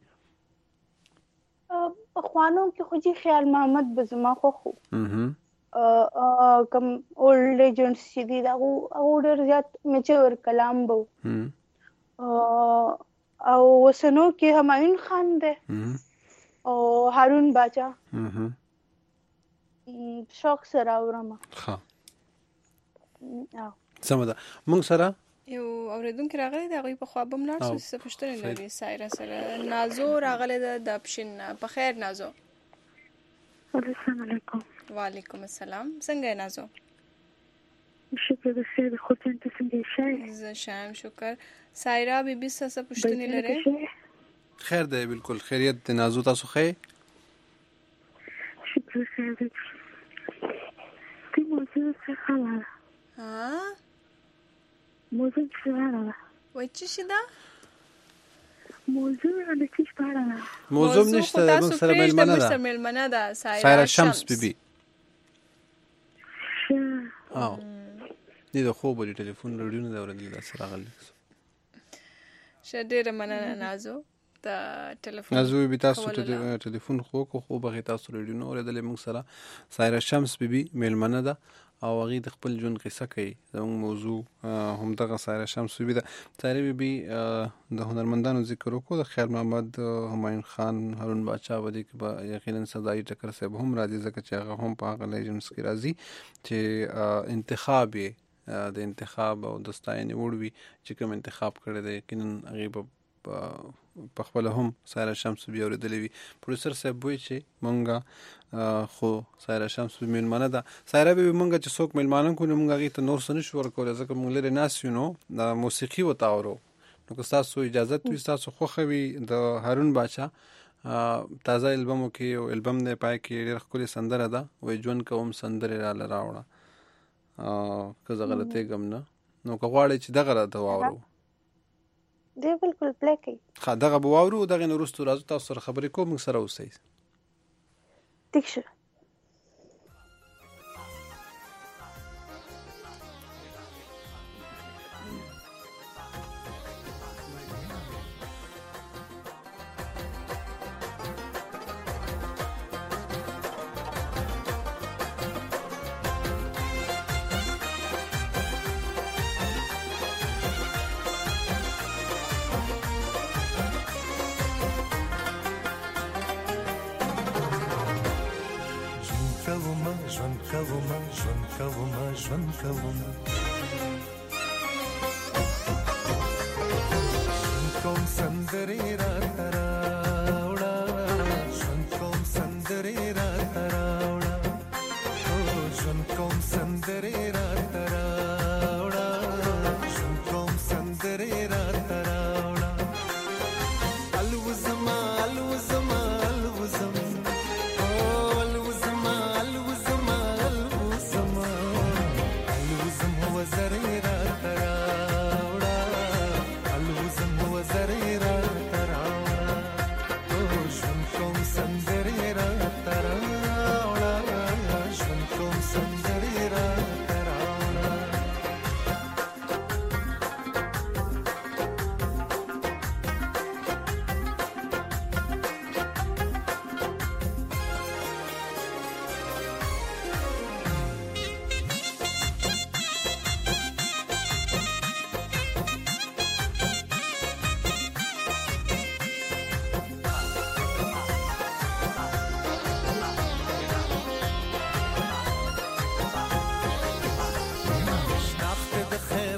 پخوانو کې خو جي خیال محمد به زما خوښ و کوم اولډ لیجنډز چې دي هغه ډېر زیات میچور کلام به او اوسنو کې همایون خان دی او هارون باچا شوق سره اورم ښه سمه ده موږ سره یو اورېدونکی راغلی دی هغوی پخوا به هم لاړ شو څه پوښتنې لري سایره سره نازو راغلی ده د پشین په خیر نازو السلام علیکم وعلیکم السلام څنګه یې نازو شکر د خیر خو ته څنګه شې زه شایم شکر سایره بیبي څه پوښتنې لري خیر دی بالکل خیریت دی نازو تاسو ښه شکر خیر دی موضوع څه خبره موضوع څه خبره وای څه شي ده موضوع د څه په اړه ده موضوع نشته موږ سره مېلمنه ده سایره شمس بیبي او دې د خوب لري ټلیفون رادیو نه دا ورته د سره غلي شه ډېره مننه نازو د ټلیفون نازو بیبي تاسو ته ټلیفون خو به تاسو رادیو نه ورته موږ سره سایره شمس بیبي مېلمنه ده او هغه د خپل ژوند قصه کوي زموږ موضوع هم دغه سایره شمس بیبي ده سایره بیبي د هنرمندانو ذکر وکړو د خیر محمد همایون خان هارون باچا ودی کې به یقینا سزای ټکر صاحب هم راځي ځکه چې هغه هم په هغه لیجنډز کې راځي چې انتخاب د انتخاب او د ستاینې وړ وي چې کوم انتخاب کړی دی یقینا هغې په خپله هم سایره شمس بیبي اورېدلی وي پروډوسر صاحب وایي چې مونږ خو سایره شمس بیبي مېلمانه ده سایره بیبي مونږ چې څوک مېلمانه کړو نو مونږ هغې ته نور څه نشو ورکولی ځکه مونږ لرې ناست یو نو د موسیقي ورته اورو نو که ستاسو اجازت وي ستاسو خوښه وي د هارون باچا تازه البمو کې یو البم دی پای کې ډېره ښکلې سندره ده وایي ژوند کوم سندرې راله راوړه که زه غلطېږم نه نو که غواړئ چې دغه راته واورو دی بالکل پلی کوي ښه دغه به واورو دغې نه وروستو راځو تاسو سره خبرې کوو موږ سره اوسئ ټیک شه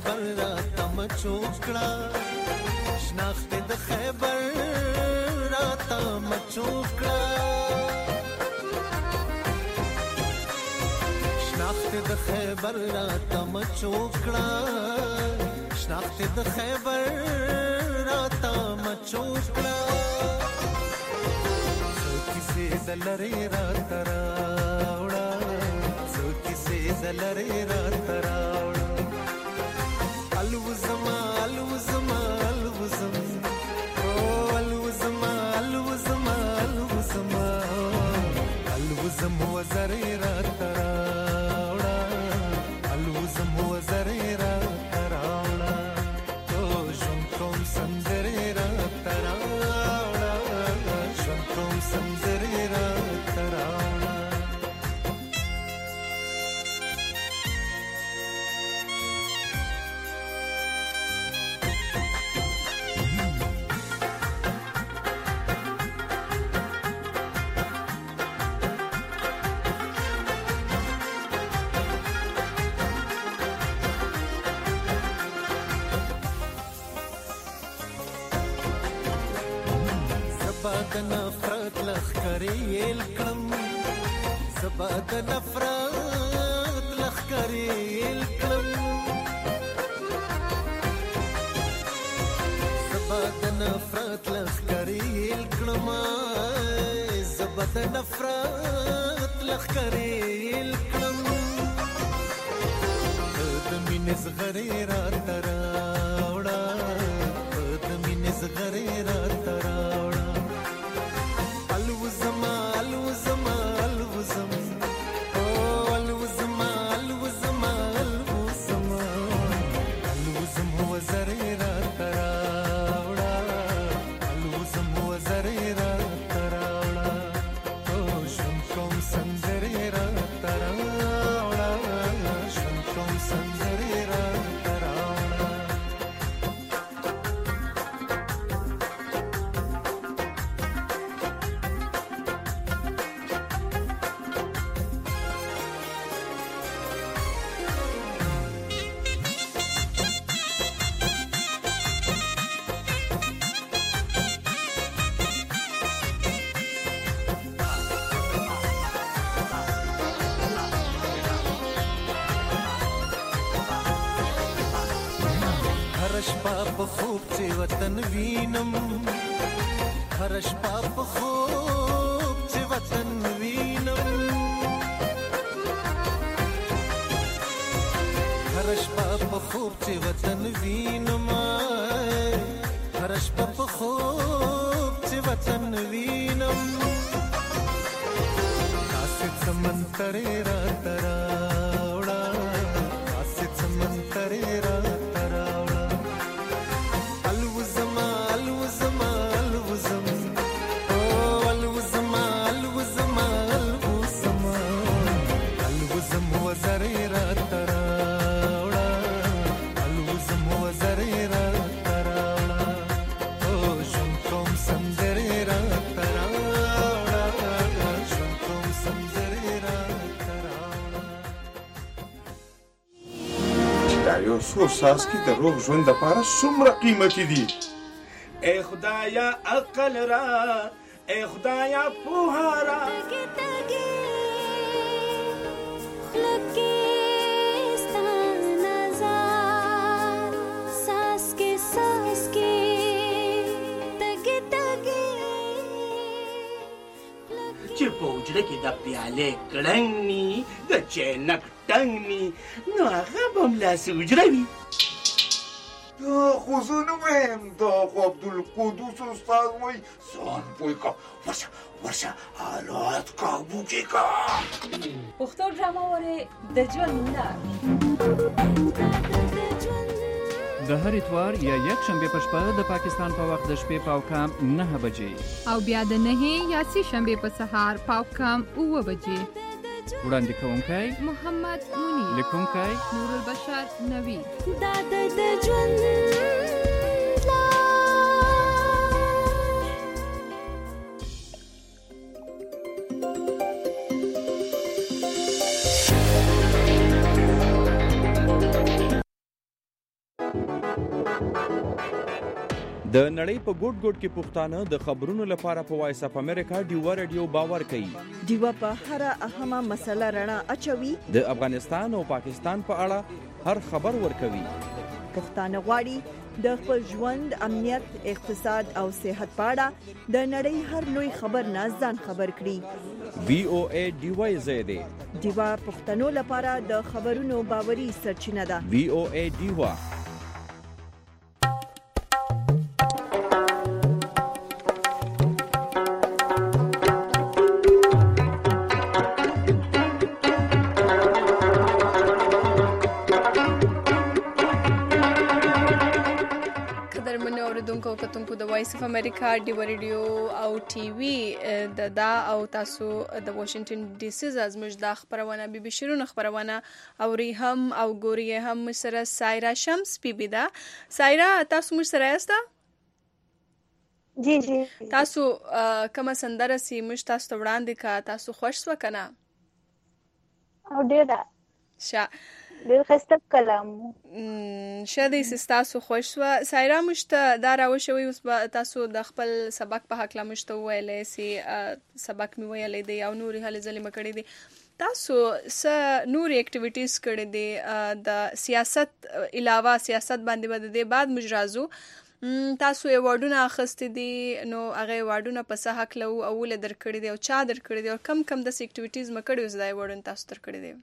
چوکړه شناخت د خیبر را چوکړه شناخت د خیبر راته مچوکړه شناخت د خیبر راته مچوکړه څو کیسې د لرې راته راوړه څو کیسې د لرې راته راوړه الوزما الوزما الوزم الوزما الوزما الوزما الوزم وزرې راته راوړه الوزم وزرې راته راوړه او ژوند کوم سندرې راته راوړه ژوند کوم سندرې راته راوړه زبا د نفرت لخکرې یل کړم زبا د نفرت لخکرې یل کړم زبا د نفرت لخکرې یل کړم زبا د نفرت لخکرې یل کړم د مینې زغرې راته راوړه د مینې زغرې راته راوړه الوزما الوزما الوزم الوزما الوزما الوزما الوزم وزرې راته راوړه الوزم وزرې راته راوړه او ژوند کوم سندرې راته راوړه ژوند کوم سندرې راته راوړه هر شپه په خوب چې وطن وینم هر شپه په خوب چې وطن وینم هر شپه په خوب چې وطن وینم هر شپه په خوب چې وطن وینم کاسې سمندرې راته راوړه کاسې سمندرې راته راوړه الوزما الوزما الوزم الوزما الوزما الوزما الوزم وزرې راته راوړه الوزم وزرې راته راوړه او ژوند کوم سندرې راته راوړه ژوند کوم سندرې راته راوړه دا یو څو څاڅکي د روغ ژوند لپاره څومره قیمتي دي ای خدایا عقل را ای خدایا پوها را چې په وجره کې د پیالې کړنګ ني د چینک ټنګ ني نو هغه به همداسې وجره وي دا خو زه نه وایم دا خو عبدالقدوس استاد وایي ځان پوه که ورشه ورشه حالات کابو کې که پښتو ډرامه وارې د ژوند لار د هر اتوار یا یک شنبه په شپه د پاکستان په وخت د شپې پاوکام 9 بجې او بیا د 9 یا 3 شنبه په سهار پاوکام 9 بجې وړاندې کوونکی محمد منیر لیکونکی نور البشر نوی دا د ژوند د د نړۍ په ګوټ ګوټ کې پښتانه د خبرونو لپاره په وایس اپ امریکا ډیوا رادیو باور کوي. ډیوا په هر اهمه مسله رڼا اچوي. د افغانستان او پاکستان په اړه هر خبر ورکوي. پښتانه غواړي د خپل ژوند، امنیت، اقتصاد او صحت په اړه د نړۍ هر لوی خبر نه ځان خبر کړي. VOA ډیوا زیاده ډیوا پښتنو لپاره د خبرونو باوري سرچینه ده. VOA ډیوا. کتونکو د وایس اف امریکا ډیوا ریډیو او ټي وي دا او تاسو د واشنگټن ډي سي زموږ د خبرونه بي بي شروع خبرونه اوري هم او ګوري هم سره سایرا شمس بي بي دا. سایرا تاسو موږ سره یاست؟ جی تاسو کومه سندره سي موږ تاسو ته وړاندې کا تاسو خوښ سو کنه؟ او ډیره ډیر خسته کلام شادي تاسو خوښ سو. سایرا مشته دا راوښوي اوس تاسو د خپل سبق په حق لا مشته ویلې سي سبق می ویلې دی او نوري هلي ځلې مکړې دي. تاسو س نوري اکټیویټیز کړې دي د سیاست علاوه سیاست باندې بده دی بعد مجرازو تاسو ایوارډونه اخستې دي نو هغه ایوارډونه په څه حق له اول درکړې دي او چا درکړې دي او کم د اکټیویټیز مکړې اوس دا ایوارډونه تاسو درکړې دي؟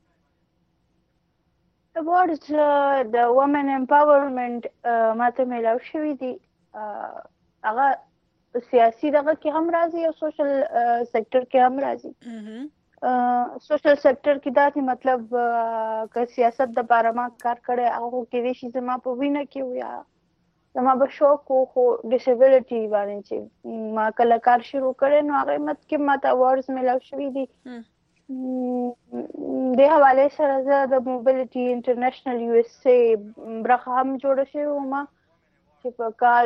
awards د women empowerment ماته ملاو شوی دي. هغه سیاسي دغه کې هم راځي او سوشل سېکټر کې هم راځي. سوشل سېکټر کې دا مطلب که سیاست د باره ما کار کړی هغه کې دې شي زما په وینه کې ویا زما به شوق خو ډیسیبلټي باندې چې ما کله کار شروع کړی نو هغه مت کې ماته awards ملاو شوی دي. د حواله سره زه د موبیلیټي انټرنیشنل یو اس اے برخه هم جوړ شوی وم چې په کال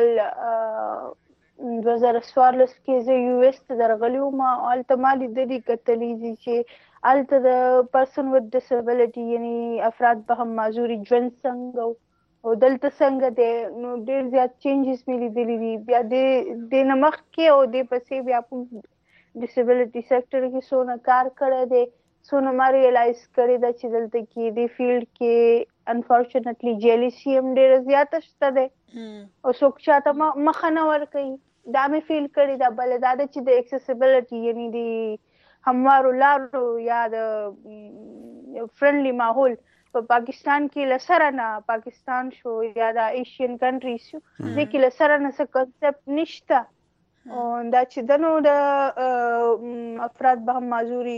2014 کې زه یو اس ته درغلی وم. هلته ما لیدلي کتلي دي چې هلته د پرسن وذ ډسیبلټي یعنی افراد په هم معذوري ژوند څنګه او دلته څنګه دی نو ډېر زیات چینجز مې لیدلي دي. بیا د نه مخکې او د پسې بیا په ډسیبلټي سېکټر کې څونه کار کړی دی څونه ما ریلایز کړی ده چې دلته کې د فیلډ کې انفارچونیټلی جیلیسي هم ډېره زیاته شته دی او څوک چاته مخه نه ورکوي. دا مې فیل کړی ده. بله دا ده چې د اکسیسیبلټي یعنی د هموارو لارو یا د فرندلی ماحول په پاکستان کې له سره نه پاکستان شو یا د ایشین کنټریز شو دې کې له سره نه څه کنسپټ نشته. دا چې دنو د افراد به هم معذوري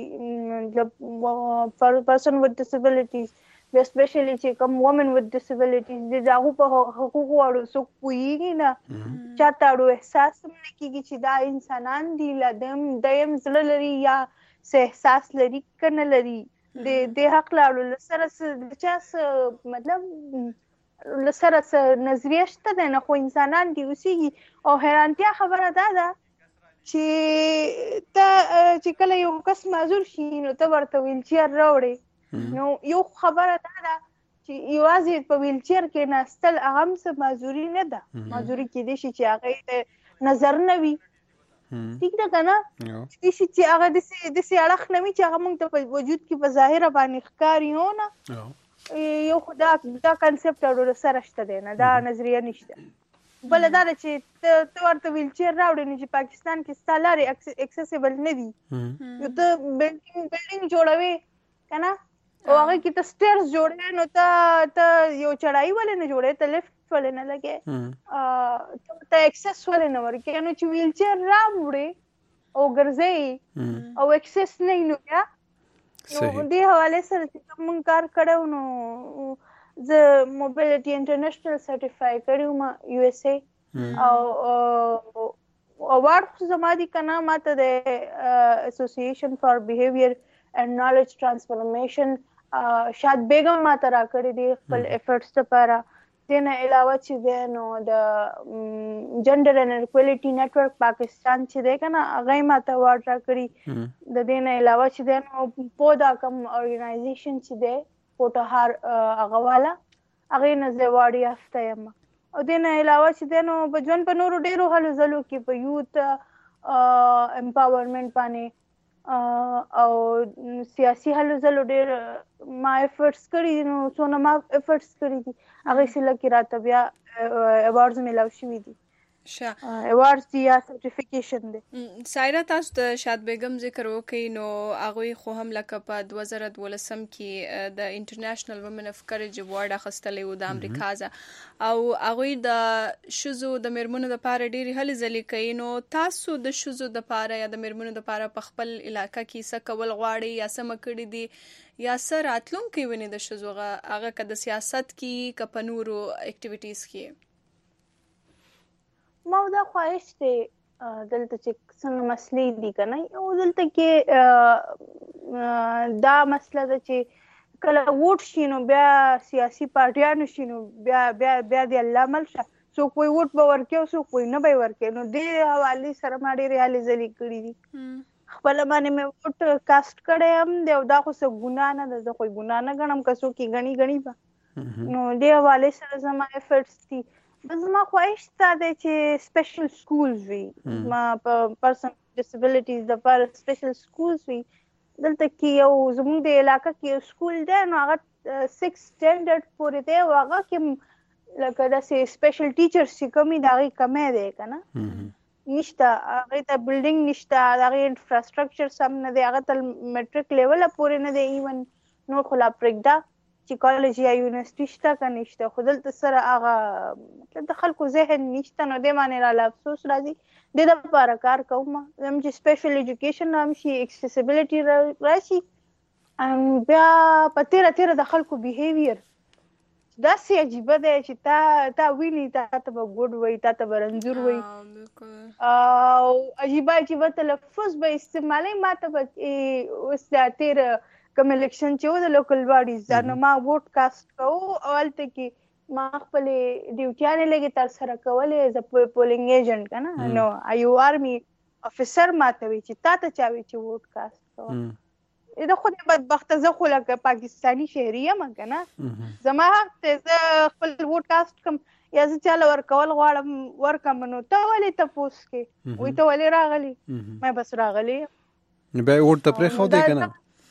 پرسن وذ ډسیبلټیز اسپیشلی چې کوم وومن وذ ډسیبلټیز د هغو په حقوقو اړه څوک پوهېږي نه چاته اړو احساس هم نه کېږي چې دا انسانان دي لا دیم زړه لري یا څه احساس لري که نه لري د حق لاړو له سره چا مطلب له سره نظریه شته دی نه خو انسانان دي اوسېږي. او حیرانتیا خبره دا ده چې ته چې کله یو کس معذور شي نو ته ورته ویلچیر راوړې نو یو خبره دا ده چې یوازې په ویلچیر کې ناستل هغه هم څه معذوري نه ده. معذوري کېدای شي چې هغې نظر نه وي ٹھیک ده که نه کېدای شي چې هغه داسې اړخ نه وي چې هغه موږ ته په وجود کې په ظاهره باندې ښکاري نو نه یو خو دا کنسپټ اړو سره شته دی نه دا نظریه نشته. بله دا ده چې ته ورته ویلچیر راوړې نو چې پاکستان کې ستا لارې اکسیسیبل نه دي نو ته بلډینګ جوړوې که نه او هغې کې ته سټیرز جوړوې نو ته یو چړایي ولې نه جوړوې ته لفټ ولې نه لګې ته اکسس ولې نه ورکې نو چې ویلچیر راوړې او ګرځې او اکسس نه وي نو بیا نو دې حوالې سره چې موږ کار کړی نو زه موبیلیټي انټرنیشنل سرټیفای کړی وم یو اس اے او اوارډ خو زما دي که نه ما ته د اسوسییشن فار بیهیویر اینڈ نالج ټرانسفارمیشن شاد بیګم ما ته راکړي دي خپل ایفرټس لپاره. دې نه علاوه چې دی نو د جنډر اینډ ایکوالټي نیټورک پاکستان چې دی که نه هغه یې ما ته اواډ راکړي. د دې نه علاوه چې دی نو پودا کوم ارګنایزیشن چې دی پوټهار هغه والا هغې نه زه اواډ یافته یم. او دې نه علاوه چې دی نو په ژوند په نورو ډېرو هلو ځلو کې په یوت امپاورمنټ باندې او سیاسي هلو ځلو ډېر ما افرټس کړي دي. نو څونه ما افرټس کړي دي هغې سله کې راته بیا ایوارډز میلاو شوي دي. ایوارډز دي یا سرټیفیکیشن دی. سایره تاسو د شاد بیگم ذکر وکړئ نو هغوی خو هم لکه په 2012 کې د انټرنیشنل وومن اف کریج ایوارډ اخیستلی و د امریکا ځه او هغوی د ښځو د میرمنو دپاره ډېرې هلې ځلې کوي. نو تاسو د ښځو دپاره یا د میرمنو دپاره په خپل علاقه کې څه کول غواړئ یا څه مکړي دي یا څه راتلونکی ویني د ښځو هغه که د سیاست کې که په نورو اکټیویټیز کې؟ ما دا خواهش دی دلته چې څنګه مسلې دي که نه او دلته کې دا مسله ده چې کله ووټ شي نو بیا سیاسي پارټیانو شي نو بیا د الله عمل شه څوک وایي ووټ به ورکوي او څوک وایي نه به یې ورکوي. نو دې حوالې سره ما ډېرې هلې ځلې کړي دي. خپله باندې مې ووټ کاسټ کړی هم دی او دا خو څه ګناه نه ده. زه خو یې ګناه نه ګڼم که څوک یې ګڼي به. نو دې حوالې سره زما افرټس دي. بس زما خواهش دا دی چې سپیشل سکولز وي ما په پرسن ډسبلیټیز دپاره سپیشل سکولز وي. دلته کې یو زموږ د علاقه کې یو سکول دی نو هغه 6 سټینډرډ پورې دی او هغه کې لکه داسې سپیشل ټیچرز چې کوم وي د هغې کمی دی که نه نشته. هغې ته بلډینګ نشته د هغې انفراسټرکچر سم نه دی. هغه ته میټریک لیوله پورې نه دی ایون نور خو لا پرېږده چې کالج یا یونیورسټي شته که نشته. خو دلته سره هغه مطلب د خلکو ذهن نشته نو دې باندې راله افسوس راځي. دې دپاره کار کوم زم چې سپیشل ایجوکیشن هم شي اکسیسیبلیټي راشي بیا په تیره د خلکو بیهیویر داسې عجیبه دی چې تا ویني تا ته به ګوډ وایي تا ته به رنځور وایي او عجیبه تلفظ به استعمالوي. ما ته به اوس دا تېره کوم الیکشن چې و د لوکل باډیز نو ما ووټ کاسټ کوو او هلته کې ما خپلې ډیوټیانې لږې ترسره کولې ایز ا پولینګ ایجنټ که نه نو یو آرمي افیسر ما ته وایي چې تا ته چا وایي چې ووټ کاسټ کوه. د خو د بدبخته زه خو لکه پاکستاني شهري یم که نه زما حق دی زه خپل ووټ کاسټ کړم یا زه چاله ورکول غواړم ورکړم نو ته ولې تپوس کې وایي ته ولې راغلی ما بس راغلی یم بیا یې ووټ ته پرېښودی که نه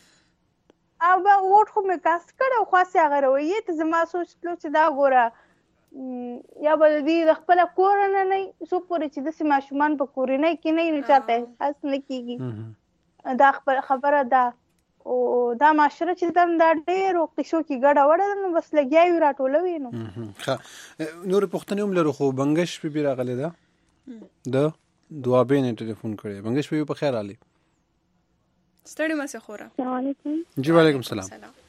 او به ووټ خو مې کاسټ کړی او خاصې هغه رویې ته زما سوچ تلو چې دا ګوره یا به د دې د خپله کوره نه نه څو پورې چې داسې ماشومان په کورنۍ کې نه وي نو چاته احساس نه کېږي. دا خبره ده او دا معاشره چې دا ډېرو قیسو کې ګډه وډه ده نو بس لګیا وي راټولوي نو نورې پوښتنې هم لرو خو بنګش بیبي راغلې ده د دوابۍ نه ټلیفون کړی. بنګش بیبي په خیر راغلی. ستړي مه سه خوره. السلام علیکم. جی وعلیکم السلام.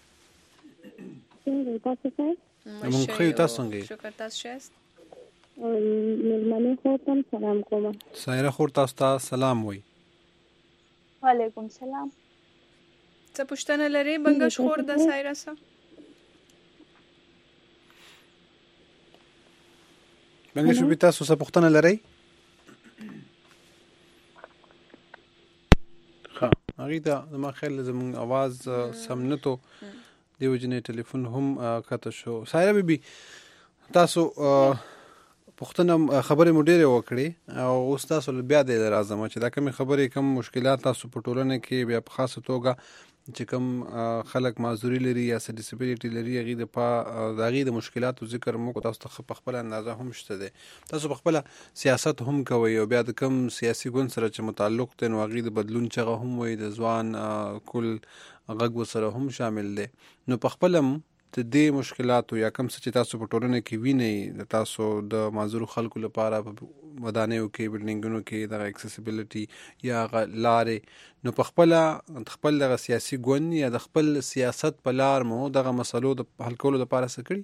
څنګه تاسو څنګه؟ موږ ښه یو. تاسو څنګه یې؟ شکر تاسو ښه یاست؟ مېلمنې خور ته هم سلام کوم. سایره خور تاسو ته سلام وایي. وعلیکم سلام. څه پوښتنه لرئ بنګش خور د سایره څه؟ بنګش بیبي تاسو څه پوښتنه لرئ؟ هغې ته زما خیال زموږ اواز سم نه تو دې وجې ټلیفون هم قطع شو. سایره بیبي تاسو پوښتنه خبرې مو ډېرې وکړې او اوس تاسو بیا دې راځم چې دا کومې خبرې کوم مشکلات تاسو په ټولنه کې بیا په خاصه توګه چې کوم خلک معذوري لري یا څه ډسیبلیټي لري هغې د هغې د مشکلاتو ذکر مو کو. تاسو ته په خپله اندازه هم شته دی. تاسو په خپله سیاست هم کوئ او بیا د کوم سیاسي ګوند سره چې متعلق دی نو هغې د بدلون چغه هم وایي د ځوان کل غږ ورسره هم شامل دی. نو په خپله د دې مشکلاتو یا کوم څه چې تاسو په ټولنه کې وینئ د تاسو د معذورو خلکو لپاره په ودانیو کې بلډینګونو کې دغه اکسیسیبلیټي یا هغه لارې نو په خپل دغه سیاسي ګوند یا د خپل سیاست په لار مو دغه مسلو د حل کولو لپاره څه کړي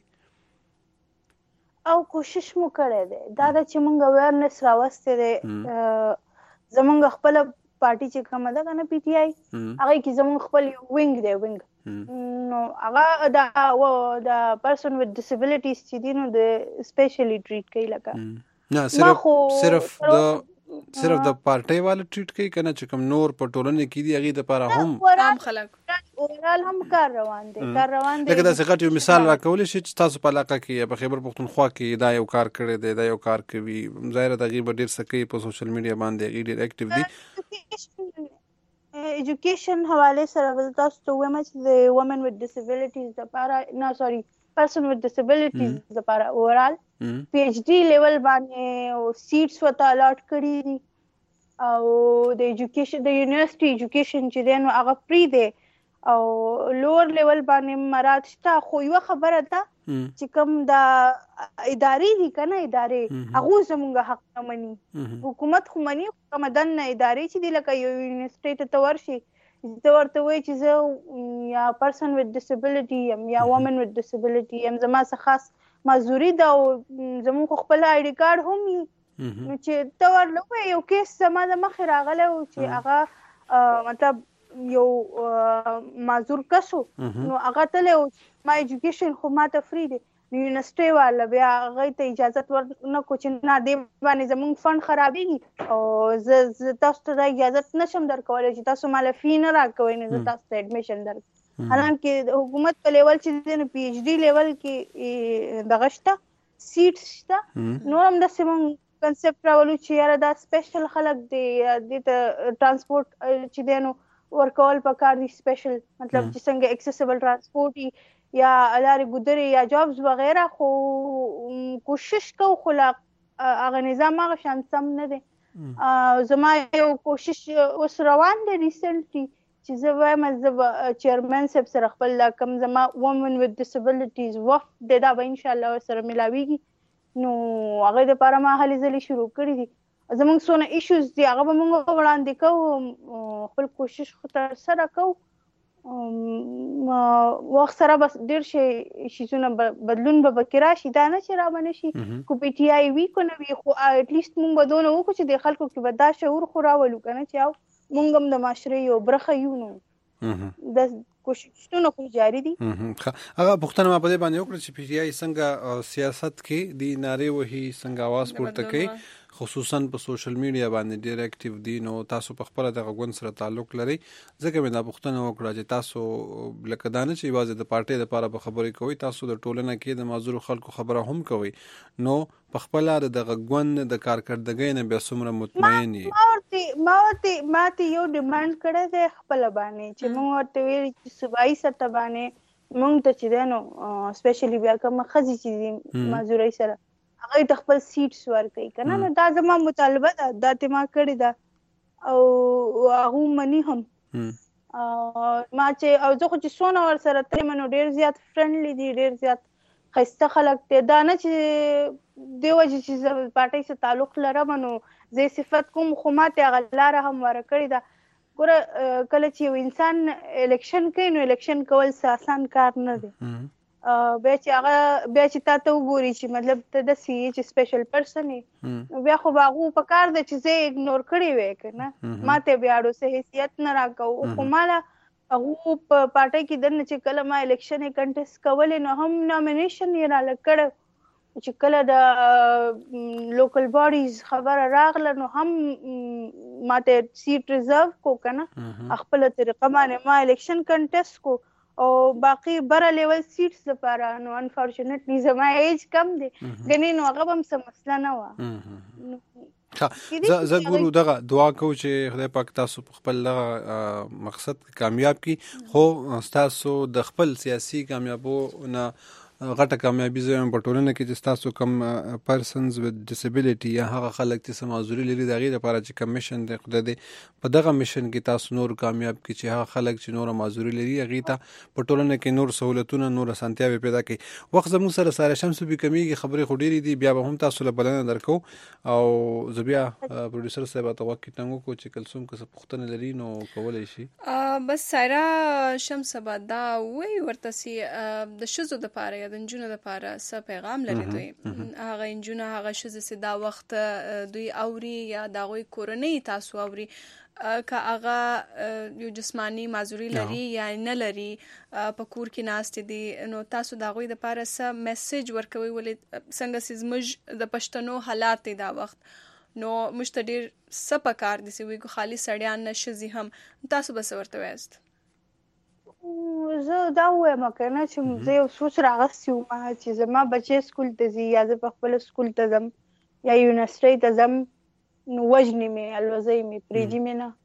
او کوشش مو کړی دی. دا ده چې موږ اویرنس راوستی دی. زموږ خپله پارټي چې کومه ده که نه پی ټي آی هغې کې زموږ خپل وینګ دی وینګ نو هغه د پرسن وذ ډسیبلیټیز چې دي نو د سپیشلی ټریټ کوي لکه نه صرف د پارټۍ والا ټریټ کوي که نه چې کوم نور په ټولنه کې دي هغې دپاره هم عام خلک اورال هم کار روان دی لکه داسې غټ یو مثال راکولی شي چې تاسو په علاقه کې په خیبر پښتونخوا کې دا یو کار کړی دی دا یو کار کوي ظاهره د هغې به ډېر څه کوي په سوشل میډیا باندې هغې ډېر اکټیو دي ایجوکیشن حواله سره بل تاسو ته وایم چې د وومن وذ ډیسابیلیټیز لپاره پرسن وذ ډیسابیلیټیز لپاره اورال پی ایچ ډي لیول باندې سیټس وته الاټ کړي دي او د ایجوکیشن د یونیورسيټي ایجوکیشن چې دی نو هغه فری دی او لوور لیول باندې مراد شته خو یو خبره ده چې کوم د ادارې دي کنه ادارې هغه زموږ حق نه مني حکومت خو مني کوم دنه ادارې چې دی لکه یو یونیورسيټي ته ورشي ته ورته وایي چې زه یا پرسن وذ ډیسابیلیټي یا وومن وذ ډیسابیلیټي زما څه خاص معذوري ده او زموږ خپل آی ډي کارت هم نو چې ته ورلوې یو کیس زما د مخې راغلی و چې هغه مطلب یو معذور کس و نو هغه تللی و ما ایجوکیشن خو ماته فری دی نو یونیورسټۍ والا بیا هغې ته اجازت ورنه کړو چې نه دې باندې زموږ فنډ خرابېږي او زه تاسو ته دا اجازت نشم درکولی چې تاسو ماله فی نه راکوئ نو زه تاسو ته ایډمیشن درکړم حالانکې د حکومت په لیول چې دی نو پی ایچ ډي لیول کې دغه شته سیټ شته نور هم داسې مونږ کنسپټ راولو چې یاره دا سپیشل خلک دی دې ته ټرانسپورټ چې دی نو ورکول پکار دي سپیشل مطلب چې څنګه اکسیسیبل ټرانسپورټ یا لارې ګودرې یا جابز وغیره خو کوشش کوو خو هغه نظام هغه شان سم نه دی زما یو کوشش اوس روان دی ریسنټلی چې زه وایم زه به چیرمن صاحب سره خپل کوم زما وومن وذ ډیسابیلیټیز وفد دی دا به انشاءالله سره ملاویږي نو هغه دپاره ما هلې ځلې شروع کړي دي زموږ څونه ایشوز دي هغه به موږ وړاندې کوو خپل کوشش خو تر سره کوو وخت سره به ډېر شیزونه بدلون به پکې راشي دا نه چې رابه نشي کو پی ټي آی وي که نه وي خو اټلیسټ موږ به دونه وکړو چې د خلکو کې به دا شعور خو راولو که نه چې او موږ هم د معاشرې یو برخه یو نو د کوششونه خو جاري دي هغه پوښتنه ما په دې باندې وکړه چې پی ټي آی څنګه سیاست کې د نارې وهي څنګه اواز پورته کوي خصوصا په سوشل میډیا باندې ډېر اکټیو دي نو تاسو په خپله دغه ګوند سره تعلق لرئ ځکه مې دا پوښتنه وکړه چې تاسو لکه دا نه چې یوازې د پارټۍ دپاره به خبرې کوئ تاسو د ټولنه کې د معذورو خلکو خبره هم کوئ نو په خپله د دغه ګوند د کارکردګۍ نه بیا څومره مطمئن یې ما ته یو ډیمانډ کړی دی خپله باندې چې موږ ورته ویلي چې صوبایي سطح باندې موږ ته چې دی نو سپیشلي بیا کومه ښځې چې دي معذورۍ سره هغه ته خپل سیټس ورکوي که نه نو دا زما مطالبه ده دا ته ما کړې ده او هغه مني هم ما چې او زه خو چې څونه ورسره تلم نو ډېر زیات فرینډلي دي ډېر زیات ښایسته خلک دی دا نه چې دې وجې چې زه پارټۍ سره تعلق لرم نو زه یې صفت کوم خو ما ته هغه لاره هم ور کړې ده ګوره کله چې یو انسان الیکشن کوي نو الیکشن کول څه اسان کار نه دی بیا چې تا ته وګوري چې مطلب ته داسې یې چې سپیشل پرسن یې بیا خو به هغو په کار ده چې زه یې اګنور کړی وی که نه ما ته بیا اړو څه حیثیت نه راکوو خو ما له هغو په پارټۍ کې دننه چې کله ما الیکشن یې کنټیسټ کولی نو هم نامینیشن یې راله کړی چې کله د لوکل باډیز خبره راغله نو هم ما ته سیټ ریزرو کو که نه خپله طریقه باندې ما الیکشن کنټیسټ کو او باقي بره لیول سیټس لپاره نو انفارچونیټلی زما ایج کم دی ګنې نو هغه به هم څه مسله نه وه زه ګورو دغه دعا کوو چې خدای پاک تاسو په خپل دغه مقصد کامیاب کړي خو ستاسو د خپل سیاسي کامیابو نه غټه کامیابي زه یم په ټولنه کې چې ستاسو کم پرسنز وذ ډیسابیلیټي یا هغه خلک چې څه معذوري لري د هغې لپاره چې کم میشن دی خدای دې په دغه میشن کې تاسو نور کامیاب کړي چې هغه خلک چې نوره معذوري لري هغې ته په ټولنه کې نور سهولتونه نور اسانتیاوې پیدا کړي وخت زموږ سره ساره شمس بي کمیږي خبرې خو ډېرې دي بیا به هم تاسو له بلنه درکو او زه بیا پروډیوسر صاحب ته غوږ کې ټینګ وکړو چې کلثوم که څه پوښتنه لري نو کولی شي بس سایره شمس به دا وایي ورته چې د ښځو دپاره یا د نجونو دپاره څه پیغام لري دوی هغه نجونه هغه ښځې چې دا وخت دوی اوري یا د هغوی کورنۍ تاسو اوري که هغه یو جسمانی معذوري لري یا نه لري په کور کې ناستې دي نو تاسو د هغوی دپاره څه میسیج ورکوئ ولې څنګه چې زموږ د پښتنو حالات دی دا وخت نو موږ ته ډېر څه پکار دي چې وایي خالي سړیان نه ښځې هم تاسو به څه ورته وایاست زه دا وایم کنه چې زه یو سوچ راغستی وم چې زما بچی سکول ته ځي یا زه په خپل سکول ته ځم یا یونیورسيټي ته ځم نو وجنې مې الوزي مې پریږي مې نه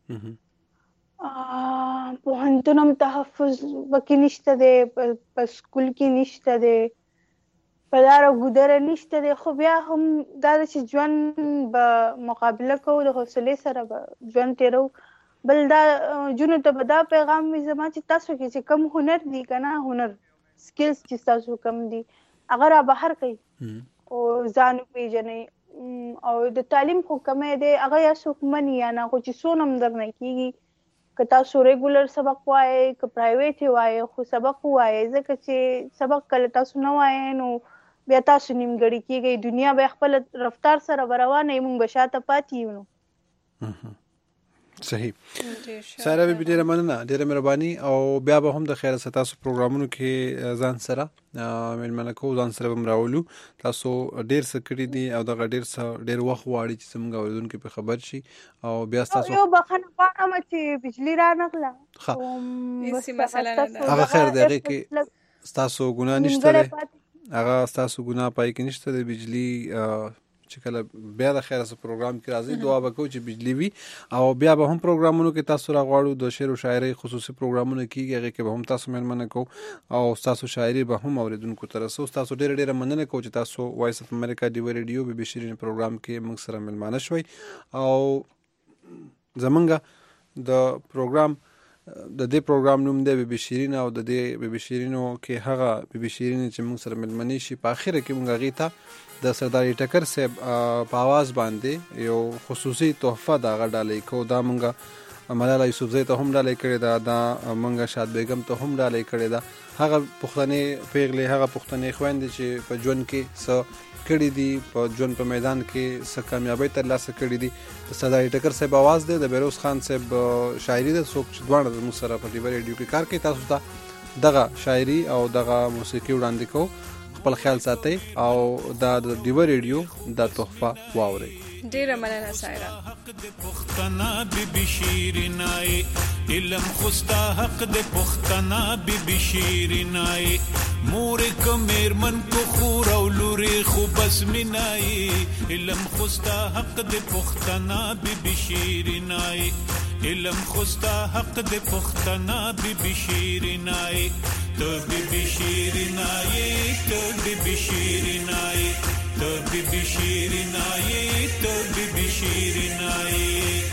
پوهنتون هم تحفظ وکې نشته دی په سکول کې نشته دی په لاره ګودره نشته دی خو بیا هم دا چې ژوند به مقابله کوو د حوصلې سره به ژوند تېرو بل دا جنو ته به دا پیغام وي زما چې تاسو کې چې کم هنر دي که نه هنر سکلز چې تاسو کم دي هغه را بهر کوي او ځان وپېژنئ او د تعلیم خو کمی دی هغه یا څوک مني یا نه خو چې څونه هم درنه کېږي که تاسو ریګولر سبق وایئ که پرایویټ یې وایئ خو سبق ووایئ ځکه چې سبق کله تاسو نه وایئ نو بیا تاسو نیمګړي کېږئ دنیا به خپل رفتار سره به روانه یې موږ به شاته پاتې یو نو صحیح ساره بي ډیره مننه ډیره مهرباني او بیا به هم د خیر ستاسو پروګرامونو کې ځان سره ملمنه کو ځان سره هم راولو تاسو ډیر څه کړی دي او دا ډیر وخت واړی چې څنګه اوریدونکو په خبر شي او بیا تاسو یو بخنه پاکه چې بجلی را نغله هیڅ مسله نه هغه خیر دغه کې تاسو ګناه نشته هغه تاسو ګناه پای کې نشته د بجلی چې کله بیا د خیره سره پروګرام کې راځي دعا وکړو چې بجلی وي او بیا به هم پروګرامونو کې تاسو راغواړو د شعر او شاعري خصوصي پروګرامونه کیږي هغه کې به هم تاسو ملمنه کو او تاسو شاعري به هم اوریدونکو تر اوسه تاسو ډېر مننه کوم چې تاسو وایس اف امریکا دی ریډیو بي بي شيرین پروګرام کې موږ سره ملمانه شوي او زمونږ د پروګرام د دې پروګرام نوم دی بي بي شيرین او د دې بي بي شيرینو کې هغه بي بي شيرین چې موږ سره ملمنه شي په اخر کې موږ غیته د سردار ټکر صاحب په आवाज باندې یو خصوصي تحفه دا غډالې کو دا مونږه ملاله یوسفزۍ ته هم ډالې کړې دا مونږه شاد بیگم ته هم ډالې کړې دا هغه پښتنې پیغلې هغه پښتنې خويندې چې په ژوند کې څه کړي دي په ژوند په میدان کې څه کامیابی ترلاسه کړي دي د سردار ټکر صاحب आवाज دی د بیروز خان صاحب شاعري د څوک چې دوه د موږ سره په ډیبر ریډیو کې کار کوي تاسو ته دغه شاعري او دغه موسیقي وړاندې کو خپل خیال ساتي او دا د ډیور ریډیو دا تحفه واوري ډیره مننه سایرا حق د پختنا بي بي شيرینای علم خوستا حق د پختنا بي بي شيرینای مور کمر من کو خور او لوري خو بس منای علم خوستا حق د پختنا بي بي شيرینای علم خوستا حق د پختنا بي بي شيرینای تو بي بي شيرینای تو بي بي شيرینای تو بي بي شيرینای تو بي بي شيرینای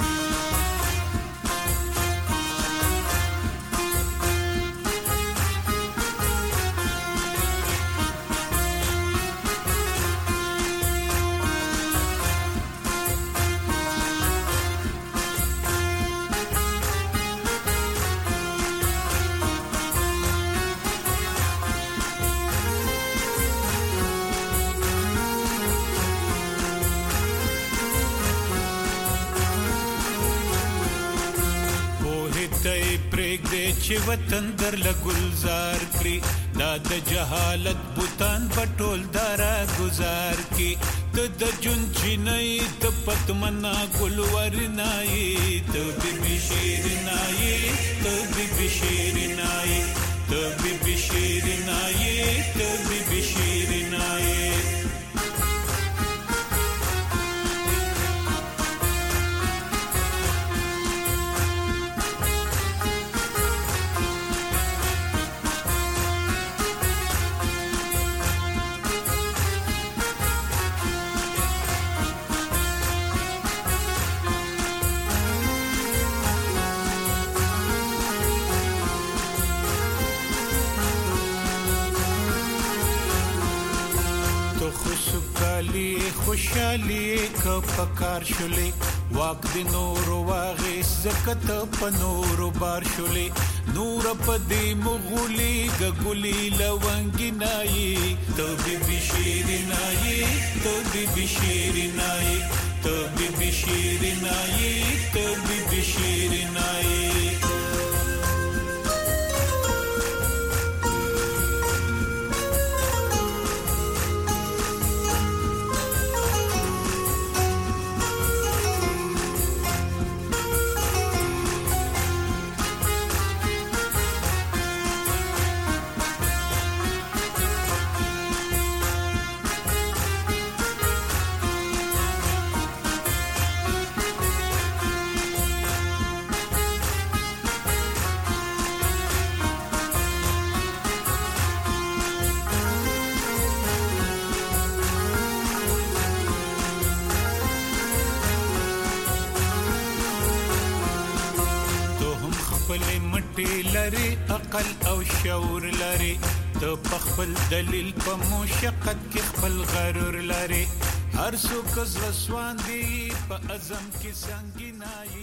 چې وطن در لګلزار کړی دا د جهالت بوتان پټول دارا گزار کی ته د جون چینای ته پتمنا ګلور نای ته بي شیرنای ته بي شیرنای ته بي شیرنای ته بي شیرنای خوشالي ک پکار شولې واک د نور واغې زکت په نور بار شولې نور په دې مغولي غغولي لونګینای ته بي شیرنای ته بي شیرنای ته بي شیرنای ته بي شیرنای خپل مټې لري عقل او شعور لري ته په خپل دلیل په مشقت کې خپل غرور لري هر څوک زړه سوان دي په عزم کې سنگینایي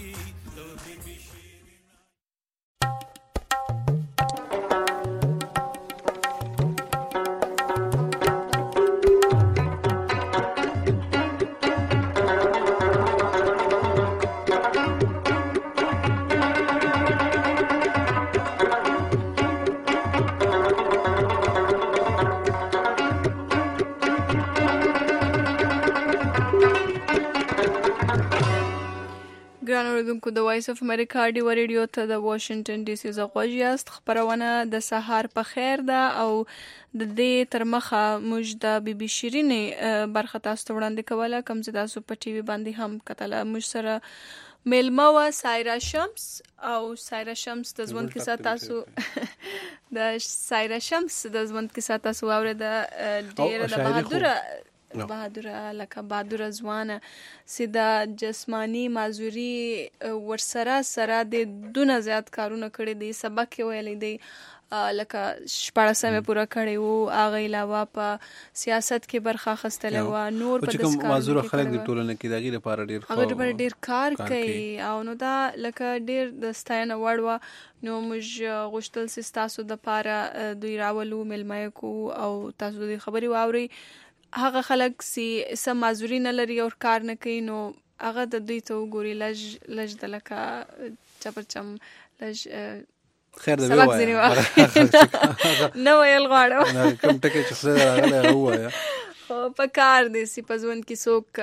اوریدونکو د وایس اف امریکا ډیو ریډیو ته د واشنگټن ډي سي زغوږی است خبرونه د سهار په خیر ده او د دې تر مخه موږ د بي بي شيرینې برخه تاسو ته وړاندې کوله کوم چې تاسو په ټي وي باندې هم کتله موږ سره میلمه و سایرا شمس او سایرا شمس د ژوند کیسه تاسو د سایرا شمس د ژوند کیسه تاسو اورېده ډېر د بهادر لکه بهادر ځوانه سیده جسمانی معذوري ورسره سره د دونه زیات کارونه کړي دي سبق ویلې دي لکه 14 پورا کړي وو هغه علاوه په سیاست کې برخه اخیستله و نور په داس کار معذور خلک د ټولنې کې دغه لپاره ډیر کار کوي او نو دا لکه ډیر د ستاینه وړ و نو موږ غوښتل سي تاسو د پاره دوی راولو ملمای کو او تاسو د خبري واوري هغه خلک چې سم معذوري نه لري او کار نه کوي نو هغه د دوی ته وګوري لږ د لکه چپرچم لږ خیر دی وایي نو ویل غواړم کوم ټکی چې خدای راغلی هغه وایي خو په کار دی چې په ژوند کې څوک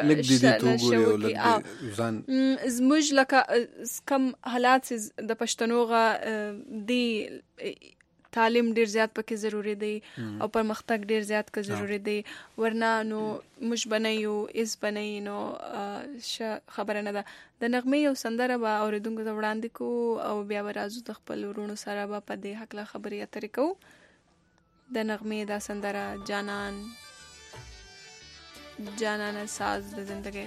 زموږ لکه کم حالات د پښتنو غا دی تعلیم ډیر زیات پکې ضروری دی او پرمختګ ډیر زیات کې ضروری دی ورنه نو مش بنایو اس بنای نو خبره نه ده د نغمه یو سندره به اوریدونکو ته وړاندې کو او بیا ورازو د خپل ورونو سره به په دې حق لا خبرې اترې کو د نغمه دا سندره جانان ساز د زندګي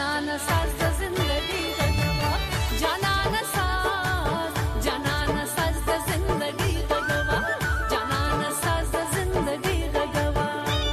جانان ساز د زندگی غږوا جانان ساز جانان ساز د زندگی غږوا جانان ساز د زندگی غږوا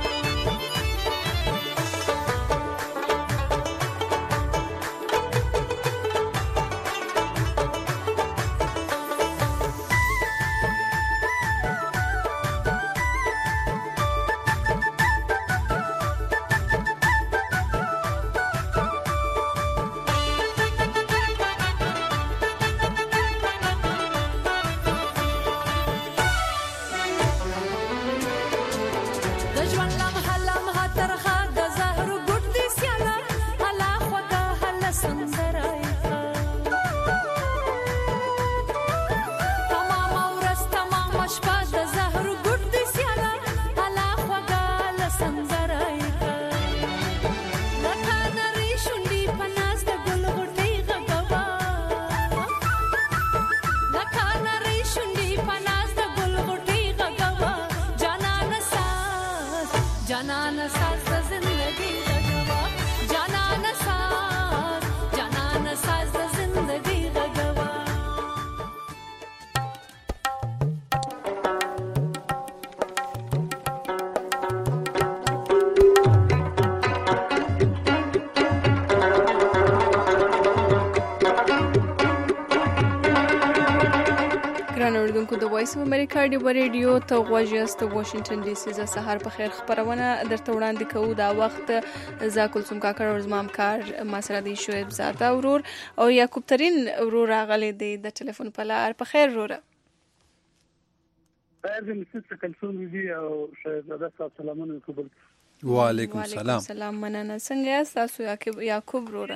اوریدونکو د وایس اف امریکا دی ریډیو ته غوښیاست واشنگټن ډي سي ز سحر په خیر خبرونه درته وړاندې کوو دا وخت ز کلثوم کاکړ او زمام کار ما سره دی شعیب زاده ورور او یعقوب ترين ورور راغلي دی د ټلیفون په لار په خیر ورور خیر دې مستر کلثوم دی او شعیب زاده سلامونه کوم وعلیکم السلام سلام مننه څنګه یاست تاسو یعقوب ورور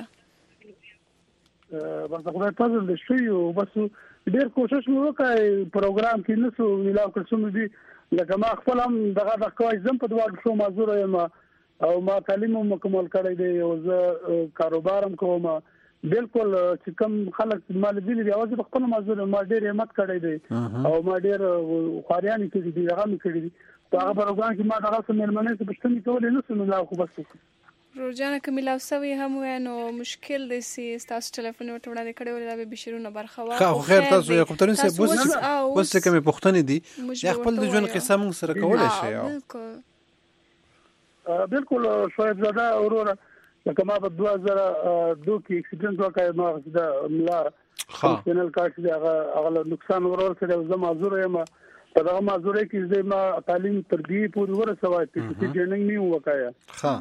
بس خدای تاسو د شي او بس ډیر کوشش مې وکړ پروګرام کې نسو ویلاو کلثوم دی لکه ما خپل هم دغه کوی زم په دوه شو معذور یم او ما تعلیم مکمل کړی دی او زه کاروبارم کوم بالکل چې کوم خلک مال دي دی اوس په خپل معذور ما ډیر همت کړی دی او ما ډیر خاریان کړی دی هغه مې کړی دی په هغه پروګرام کې ما دغه سملمنه څه پښتني کولې نسو نو لا خو بس روزانه کمیلاو سوي هم نو مشکل دي سي تاسو ټلیفون وټوړه کړي ولې به بشیرونه برخه واخو خیر تاسو یو کوم ترين سه بس کومه پښتني دي یا خپل د ژوند قصه موږ سره کولای شي بالکل شاید زړه اورور لکه ما په 2002 کې اکسیډنټ وکړ ما د ملا چینل کارت دی هغه نقصان ورور سره زما معذور یم په هغه معذور کې زه ما تعلیم تربیه پورې ورسوي چې ټریننګ نیو وکایا ها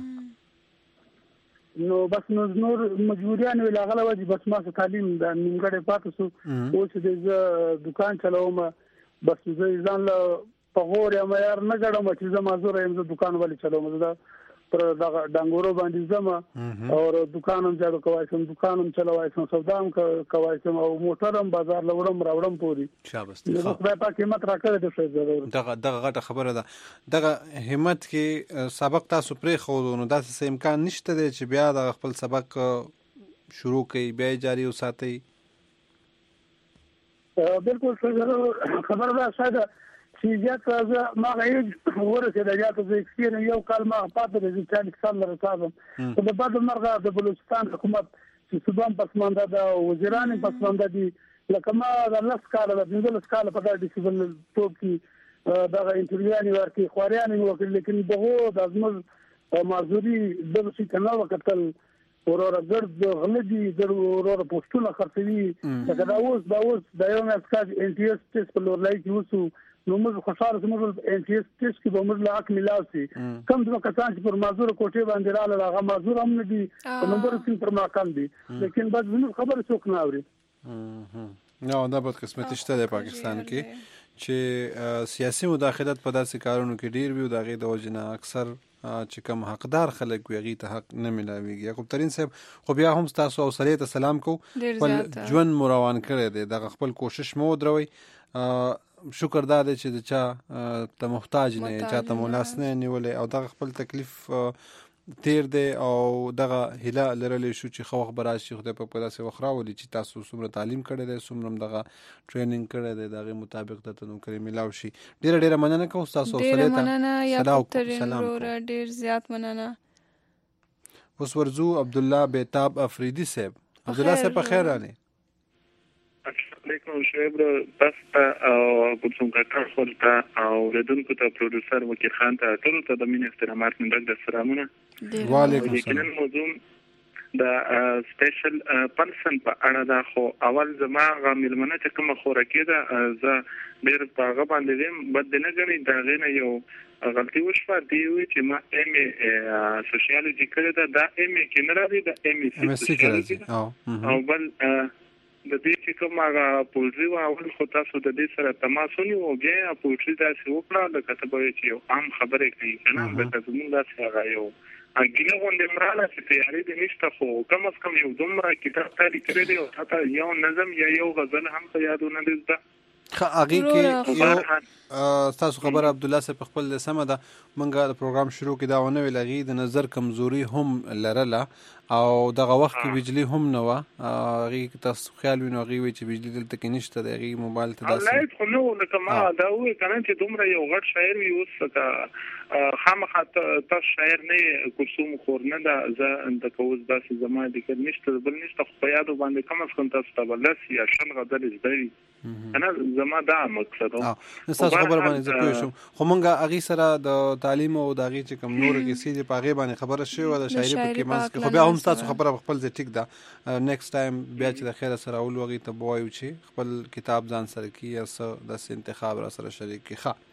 نو بس نور مجبوریان ویل هغه وځي بس ما تعلیم د نیمګړې پاتې سو او چې د دکان چلاوم بس زه ځان له په غور یا معیار نه ګړم چې زه معذور یم زه دکان ولې چلاوم زه پر دغه ډنګورو باندې زما او دکانم جوړ کوای سم دکانم چلوای سم سودام کوای سم او موټرم بازار لوړم راوړم پوری شاباس نو خدای پاک همت راکړه د څه ضرورت دغه غټه خبره ده دغه همت کې سبق تاسو پرې خو نو داسې امکان نشته دی چې بیا د خپل سبق شروع کړئ بیا جاری وساتئ بالکل خبره ده ساده چې زه ما غیر ورته د جاته د اکسپیرینس یو کال ما پاتې د 40 سال راځم په بعد مرغه د بلوچستان حکومت چې صوبان پسمانده د وزیران پسمانده دي لکه ما د لاس کال د 15 کال په دغه ډیسیبل ټوپ کې دغه انټرویو ورکړي خواريان وکړي لیکن دغه د ازمر معذوري د څه کنه وکړل ورور ګرد غلدي د ورور پوسټونه خرڅوي دا اوس د یو مسکاج ان ټي اس ټیسټ په لور لای کې وسو نو موږ خوشاله زموږ ان ټي اس ټیسټ کې به موږ لا حق ملاوي کم څه کسان چې پر معذور کوټه باندې رااله هغه معذور هم نه دي په نمبر کې پر ما کم دي لیکن بعد زموږ خبره څوک نه اوري نو دا په قسمت شته د پاکستان کې چې سیاسي مداخلت په داسې کارونو کې ډیر وي او دغه د وجنه اکثر چې کوم حقدار خلک ویږي ته حق نه ملاويږي یعقوب ترين صاحب خو بیا هم تاسو او سره ته سلام کو خپل ژوند مروان کړی دی دغه خپل کوشش مو دروي شکر دا دی چې د چا ته محتاج نه چا ته ملاس نه نیولې او دغه خپل تکلیف تیر دی او دغه هله لرلې شو چې خو خبره شي خدای په داسې وخراولي چې تاسو څومره تعلیم کړی دی څومره دغه ټریننګ کړی دی دغه مطابق ته نو کړی ملاو شي ډیره مننه کوم تاسو سره ته مننه یعقوب ترين ورور ډیر زیات مننه اوس ورزو عبد الله بیتاب افریدی صاحب. عبد الله صاحب په خیر راغلی. علیکم شعیب تاسو او کوم کار خپلته او ردونکو ته پروډوسر وکیل خان ته ټول ته د مين احترامات من د سلامونه. وعلیکم السلام. موضوع د سپیشل پرسن په اړه دا خو اول زما غملمنه چې کوم خوراکي ده ز ډیر پاغه باندې بد نه غني دا غنه یو غلطي وشوه دی چې ما ام سوشیالوجي کړه دا ام کې نه راځي دا ام سي کې او بل د دې چې کوم هغه پوزي اول خو تاسو د دې سره تماس ونیوږئ پوزي دا څه وکړه د کتابه چې یو عام خبره کوي کنه د زموږ دا څه یو اګینه غونډه مراله چې تیاری دې نشته خو کم از کم یو دومره کتاب تاریخ کړی دی او حتی یو نظم یا یو غزل هم په یادونه دي خا اغه کې یو تاسو خبر عبد الله صاحب خپل سم ده منګه د پروګرام شروع کړه ونه ویلغي د نظر کمزوري هم لرله او دغه وخت کې بجلی هم نه و هغه تاسو خیال وینو هغه وی چې بجلی دلته کې نشته د هغه موبایل ته داسې الله خو نو لکه ما دا وی کنه چې دومره یو غټ شاعر وي اوس خامخا تاسو شاعر نه کوم خور نه دا ز د کوز داسې زما د کې نشته بل نشته خو په یادو باندې کوم څه تاسو ته بلس یا شل غدل زدري انا زما دا مقصد تاسو خبر باندې زه شم خو مونږه هغه سره د تعلیم او د هغه چې کوم نور کې سیده پاغه باندې خبره شوی و د شاعري په کې ماس خو بیا هم تاسو خبره خپل ځای ټیک ده نیکست ټایم بیا چې د خیر سره اول وغي ته بوایو چې خپل کتاب ځان سره کی یا څه د انتخاب را سره شریک کی ښه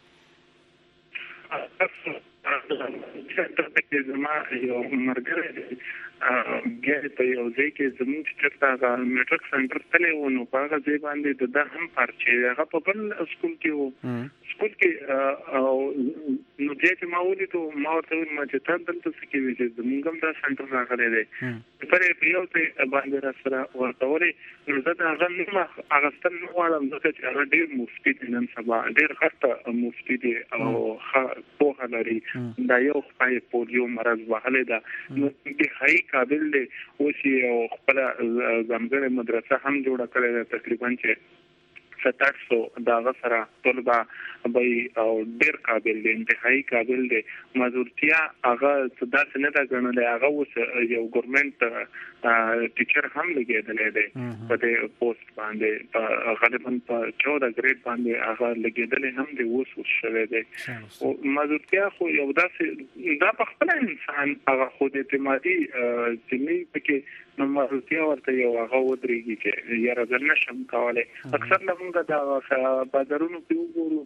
زما یو مرګره ګر په یو ځای کې زموږ چې تاسو میټرک سنټر تللی و نو په هغه ځای باندې د هم پارچې هغه په بل سکول کې و سکول کې او نو چې ما ولې ما ورته ما چې تاسو دلته څه کې ویل زموږ هم دا سنټر راغلی دی په یو ځای باندې را سره ورته ورې نو زه دا هغه اغستل نه غواړم ځکه چې هغه ډېر مفتی دي نن سبا ډېر غټ مفتی دي او پوهه لري دا یو خپل پولیو مرض وهلې ده نو انتهایی قابل دی اوس یې خپل ځانګړې مدرسه هم جوړه کړې ده تقریبا چې 700 دا غسره طلبه به او ډېر قابل دی انتهایی قابل دی مزورتیا هغه داسې نه ده ګڼلې هغه اوس یو ګورنمنت ټیچر هم لګېدلی دی په دې پوسټ باندې غالبا په 14 ګریډ باندې هغه لګېدلی هم دی اوس شوی دی او مزورتیا خو یو داسې دا په خپل انسان هغه خود اعتمادي چې نه پکې نو مزورتیا ورته یو هغه ودرېږي چې یاره زه نشم کولی اکثر له موږ د بازارونو کې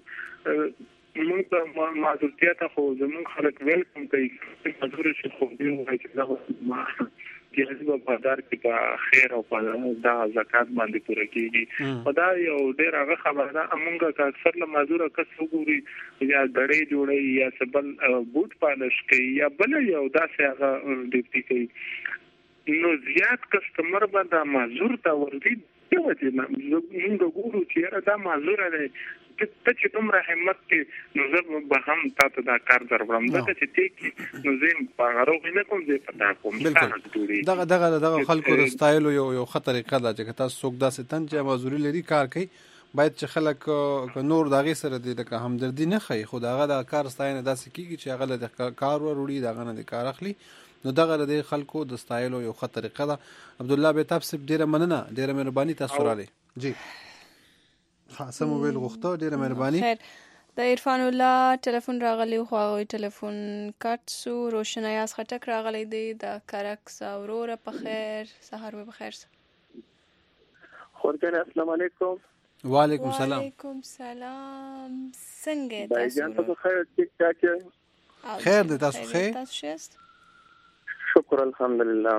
وګورو موږ ته مزورتیا ته خو زموږ خلک ویلکم کوي مزور شي خو دې وایي چې دا چې په بازار کې په خیر او په دا زکات باندې پوره کیږي په دا یو ډېر هغه خبره ده موږ اکثر له مزور کس وګوري یا غړې جوړي یا سبل بوت پالش کوي یا بل یو داسې هغه ډیپټي کوي نو زیات کسٹمر به دا مازور ته ورځي یو چې موږ ګورو چې دا مازور دی ته چې دومره همت کې نو زه به هم تاسو دا کار دروړم دا چې ته نو زه په غروغ نه کوم زه پتا کوم دغه خلکو د سټایل یو خطر قدا چې تاسو څوک داسې تن چې مازوري لري کار کوي باید چې خلک نور دغه سره دي لکه همدردي نه خي خو دغه د کار ستاینه داسې کیږي چې هغه د کار وروړي دغه نه د کار اخلي نو دغه د خلکو د سټایل یو خطر قدا عبد الله بیتاب صاحب ډیره مننه ډیره مهرباني تاسو را لې جی خاصه موبایل غوښته ډیره مهرباني خیر د عرفان الله ټلیفون راغلی خو هغه ټلیفون کټ سو روشنایاز خټک راغلی دی د کرک ساوروره په خیر سحر په خیر خورجان السلام علیکم وعلیکم السلام وعلیکم السلام څنګه تاسو په خیر ټیک ټاک خیر دې تاسو خیر تاسو شکر الحمدلله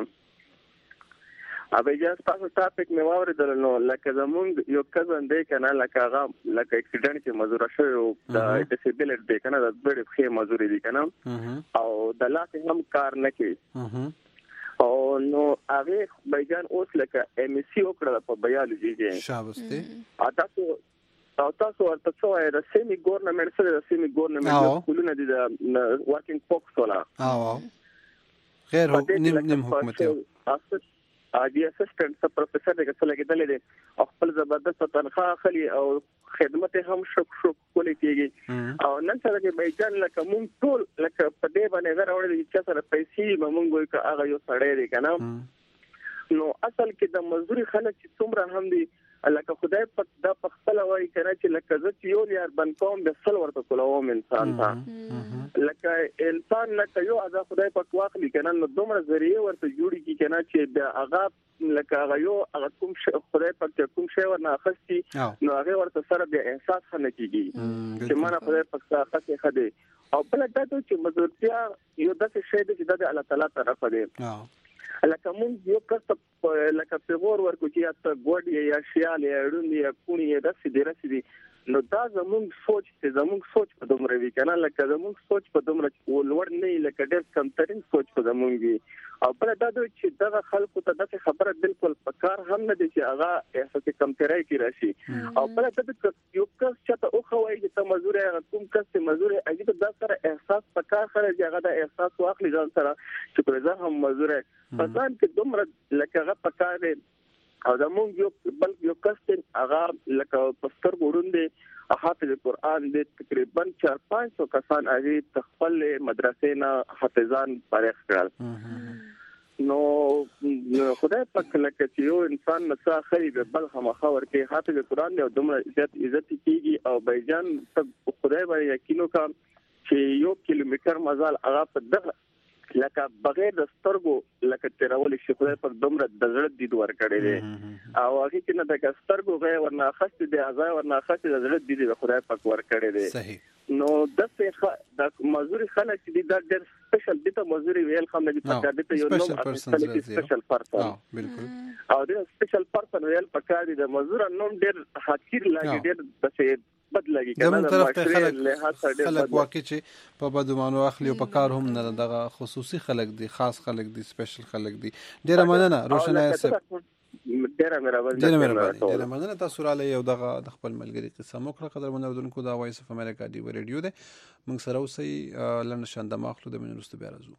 ابجاز تاسو ټاپک مې واوریدل نو لکه زمونږ یو کزن دی کنه لکه هغه لکه اکسیډنټ کې مزور شوی او د ډیسیبل دی کنه د ډېر ښه مزوري دی کنه او د لاس هم کار نه کوي او نو هغه بایجان اوس لکه ام سی وکړه په بیالوجي کې شابسته تاسو ورته څه وایي د سیمي ګورنمنت سره د سیمي ګورنمنت سکولونه دي د ورکینګ فوکس ولا غیر نیم حکومت دی اسسټنټ سب پروفیسور دغه څه لګیدل دي او خپل زبردست تنخواه اخلي او خدمت هم شک کولی کېږي او نن سره کې بیجان لکه مونږ ټول لکه په دې باندې غواړو چې سره پیسې مونږ وایو که هغه یو سړی دی کنه نو اصل کې د مزدوري خلک چې څومره هم دي لکه خدای پاک دا په خپل وایي کنه چې لکه زه چې یو یار بن کوم د سل ورته کولوم انسان ته لکه انسان لکه یو ادا خدای پاک واخلي کنه نو دومره ذریعہ ورته جوړي کی کنه چې د هغه لکه هغه یو هغه کوم خدای پاک کوم شی ورنه اخستي نو هغه ورته سره د احساس خنه کیږي چې مانه خدای پاک څخه خدای او بل دا چې مزورتیا یو داسې شی دی چې د الله تعالی طرف دی لکه مونږ یو کس لکه پیغور ورکو چې یا ته ګوډ یا شیال یا ړوند یا کونی یا داسې دی نو دا زموږ سوچ په دومره وی کنه لکه زموږ سوچ په دومره ولور نه لکه ډېر کمترین سوچ په زموږ وی او بل دا چې دغه خلکو ته دغه خبره بالکل پکار هم نه دي چې هغه احساس کمترای کی راشي او بل دا یو کس چې ته او خوای چې ته مزور کوم کس ته مزور اجازه دا سره احساس پکار خره چې هغه د احساس واخلي ځان سره چې پرځه هم مزور پسان کې دومره لکه هغه پکار دی او دا مونږ یو کس هغه لکه پستر ګوروندې حافظ قرآن د تقریبا 4-500 کسان هغه خپل مدرسې نه حافظان فارغ کړل نو خدای پاک لکه چې یو انسان نڅا خري بل هم خبر کې حافظ قرآن له دومره عزت کیږي او بیجان خدای باندې یقینو کا چې یو کیلومتر مزال هغه په دغه لکه بغیر د سترګو لکه تیرول شي خدای په دومره د زړه دید ورکړي دي او هغه کې نه د سترګو غي ورنه خسته دي ازای ورنه خسته د زړه دید د خدای په ورکړي دي صحیح نو د مزوري خلک دي د ډېر سپیشل دي ته مزوري ویل خو نه دي پکار دي ته یو نوم سپیشل پرسن بالکل او د سپیشل پرسن ویل پکار دي د مزور نوم ډېر حقیر لاګي ډېر د بدلږي زموږ طرف ته خلک واقع چې په بدمانو اخلي او په کار هم نه دغه خصوصي خلک دي خاص خلک دي سپیشل خلک دي ډیره مننه روشنايه صاحب ډیره مننه تاسو را لې یو دغه د خپل ملګری قصه مو کړه قدر منوردونکو دا وایس اف امریکا دی ریډیو ده موږ سره اوسئ لنډ شاند ماخلو د منورست بیا راځو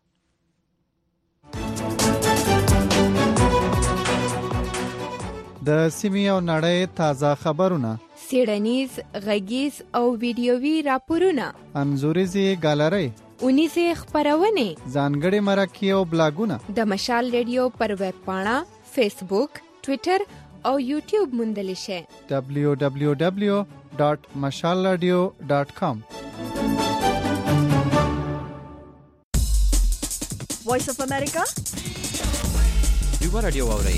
د سیمې او نړۍ تازه خبرونه سیړنیز غږیز او ویډیووي راپورونه انځوریزي ګالري اونیزه خبرونه ځانګړي مرکې او بلاګونه د مشال ریډیو پر ویب پاڼه فیسبوک ټوئیټر او یوټیوب موندل شي www.mashalradio.com وایس اف امریکا دیو رادیو اوري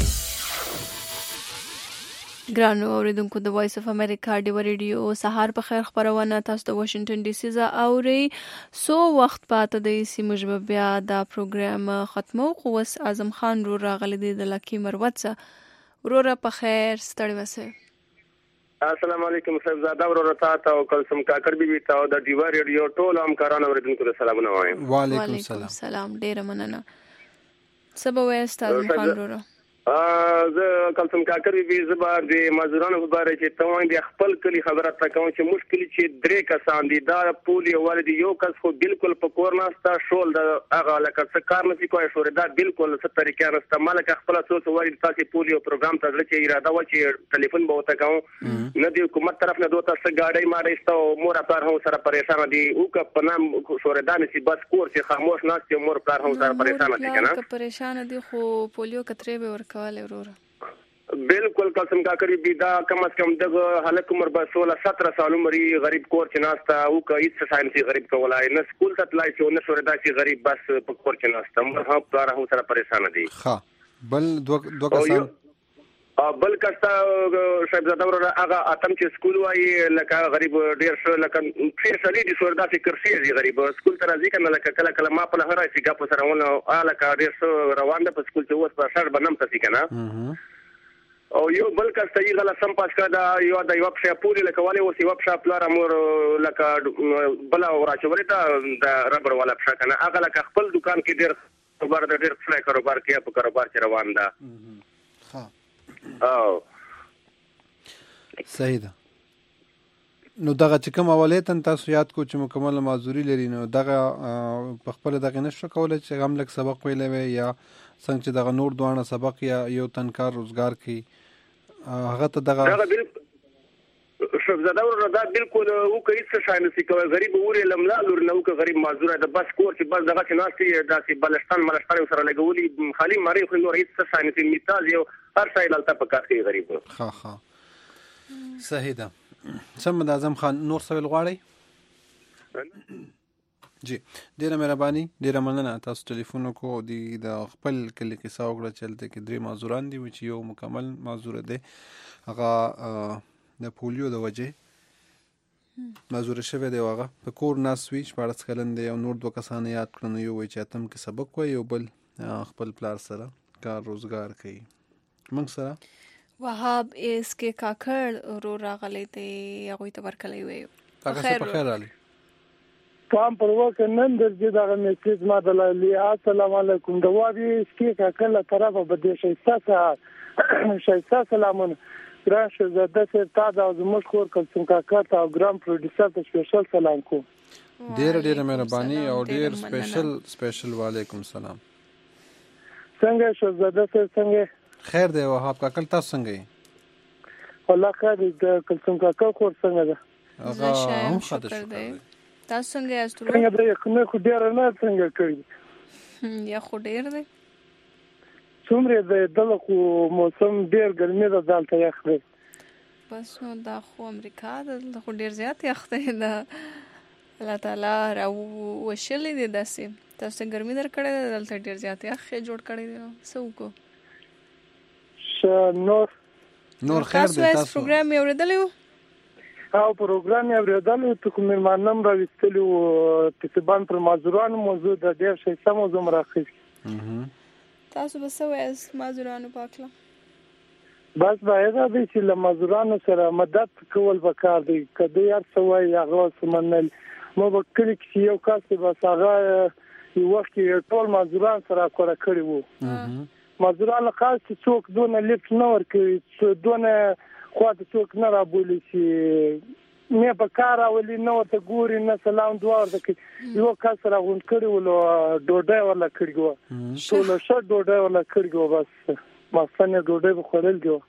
ګرانو اوریدونکو د وایس اف امریکا دی ریډیو سهار په خیر خبرونه تاسو د واشنگټن ډي سي ز اوري سو وخت پاته د سیمه بیا دا پروګرام ختمو خو وس اعظم خان رو راغلی دی د لکی مروت وروره په خیر ستړي وسه السلام علیکم صاحب زاده ورور تاسو او کلسم کاکر بي تاسو د ډیوا ریډیو ټول همکارانو اوریدونکو ته سلامونه وایم وعلیکم السلام ډیر مننه سبا وایستاز خان وروره زه کلسم کاکر بي زبر د مزدورانو په اړه چې توان دي خپل کلی خبره تکوم چې مشکل چې درې کسان دي دا پولی والد یو کس خو بالکل په کور ناستا شول د هغه لکه څه کار نه کوي شو دا بالکل څه طریقې نه استعمال ک خپل سوچ وایي تاسو پولیو پروګرام ته چې اراده و چې ټلیفون به وته کوم نه دی حکومت طرف نه دوه تاسو گاډي مارېستو مور افطار هم سره پریشان دي او ک په نام شوردان سي بس کور چې خاموش ناس مور افطار هم سره پریشان دي کنه پریشان دي خو پولیو کترې به ورکواله وروره بالکل قسم کا کری بیدا کم از کم دغه هلک عمر به 16-17 سال عمر غریب کور چې ناستا او هیڅ ساينسي غریب کولای نه سکول ته تلای چې نه شوردا چې غریب بس په کور چې ناستا مر هم پلار هم سره پریشان دي ها بل دوه کسان بل کستا شایب زاده ورته هغه اتم چې سکول وای لکه غریب ډیر شو لکه ډیر سړي دي شوردا چې کرسي غریب سکول ته راځي کنه لکه کله ما په لهره چې ګپ سره ونه الکه ډیر روان ده په سکول چې اوس په شهر بنم تاسو کنه او یو بل کس ته یې غلا سم پاس کړه یو د یو په پوری لکه والي اوس یو په پلار امور لکه بل راچوري ته د ربر والا په کنه هغه لکه خپل دکان کې ډیر کاروبار فلای کاروبار کې په کاروبار کې روان ده ها او صحیح ده نو دغه چې کوم اولیتن تاسو یاد کو چې مکمل معذوري لري نو دغه په خپل دغه نشو کولای چې هم لک سبق ویلې وي یا څنګه چې دغه نور دوانه سبق یا یو تنکار روزګار کوي هغه ته دغه شفزاده ورته دا بالکل او کوي څه شان سي کوي غریب اوري لملا لور نو که غریب معذور ده بس کور چې بس دغه چې ناشتي داسې بلشتان ملشتان سره لګولي خالي ماري خو نور هیڅ څه شان سي مثال یو هر ځای لالته پکار کوي غریب ها صحیح ده سم د اعظم خان نور سوال غواړي جی ډیره مهرباني ډیره مننه تاسو ټلیفون کو د خپل کلی کیسه وکړه چلته کې درې معذوران دي چې یو مکمل معذور دی هغه د پولیو د وجه معذور شوی دی هغه په کور ناس وی 14 کلن دی او نور دوه کسان یاد کړنو یو چې اتم کې سبق وای یو بل خپل پلار سره کار روزګار کوي موږ سره وهاب اس کې کاکړ رو راغلی دی هغه ته ورکلی وي خیر علي پام پر وکه نن درځي دا میسج ما دلالي السلام علیکم دا وابي سکی کاکړ له طرفه بده شایسته سلامونه راشه زده سر تا دا زموږ خور کلسم کاکړ ته او ګرام پروډوسر ته سپیشل سلام کو ډیر مهرباني او ډیر سپیشل وعلیکم السلام څنګه شو زده سر څنګه خیر دی وهاب کاکل تاسو څنګه یې والله خیر د کلسم کاکل خور څنګه ده هغه هم شکر دی تاسو څنګه یاست څنګه دی کنه خو ډیر نه څنګه کوي یا خو ډیر دی څومره دی دغه موسم ډیر ګرمي ده دلته یخ دی بس نو دا خو امریکا ده خو ډیر زیات یخ دی دا الله تعالی را وشلې دی داسې تاسو ګرمي درکړې دلته ډیر زیات یخ جوړ کړی دی سو کو نور خیر دی تاسو پروګرام یې اوریدلی او پروګرام یې اوریدلی ته کوم مانم را وستلو تقریبا پر معذورانو موضوع د ډیر شي سمو زمرا خې تاسو به څه وایي معذورانو پاکله بس باید چې له معذورانو سره مدد کول وکړ دی کله یار څه وایي هغه سمنل مو به کلی کې یو کس بس هغه یو وخت ټول معذوران سره کار کړی وو معذوران خاص څوک دونه لیفت نه ورکوي دونه خواته څوک نه رابولي چې نه په کار اولي نه ورته ګوري نه سلام دعا ورته کوي یو کس راغون کړی ولو ډوډۍ ولا کړی وو ټول شټ ډوډۍ ولا کړی وو بس ماستنه ډوډۍ بخورل دیو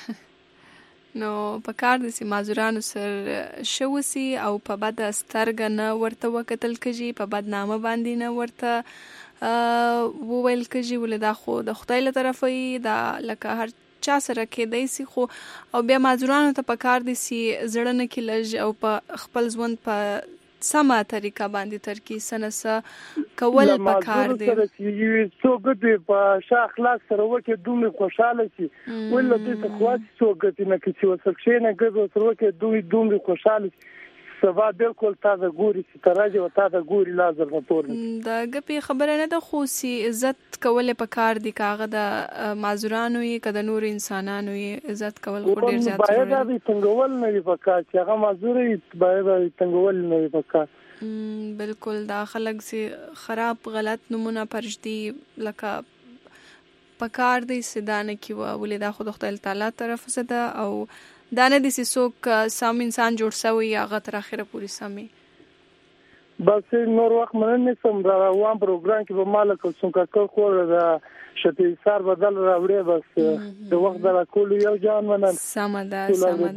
نو په کار د سي معذورانو سره شوسي او په بد سترګ نه ورته وکتل کږي په بد نامه باندې نه ورته وویل کږي ولې دا خو د خدای له طرفه دا لکه هر چا سره کېدای سي خو او بیا معذورانو ته په کار دي سي زړه نه کې لږ او په خپل ژوند په سمه طریقه باندې ترکی سنسه کول په کار دي څوک دې په ښه اخلاق سره وکړي دومره خوشاله شي ولله دې ته خواږه څوک دې نه کې وسکشي نه ګرځو سره وکړي دومره خوشاله سبا بالکل تازه ګوري چې تراجه او تازه ګوري لازم راپور دا ګپي خبره نه ده خو سي عزت کول په کار دي کاغه د معذورانو یې کده نور انسانانو یې عزت کول خو ډیر زیات ضروري باید د څنګهول نه پکا چې هغه معذوري باید څنګهول نه پکا بالکل دا خلک سي خراب غلط نمونه پرشتي لکه پکار دي سدانه کی ولې دا خود خدای تعالی طرف څخه ده او دا نه دي څوک سم انسان جوړ شوی هغه تر اخره پوری سمي بس نور وخت مننه سم روان پروګرام کې به مالک څنګه کول دا شته سار بدل راوړي بس د وخت د کول یو جان منن سمدا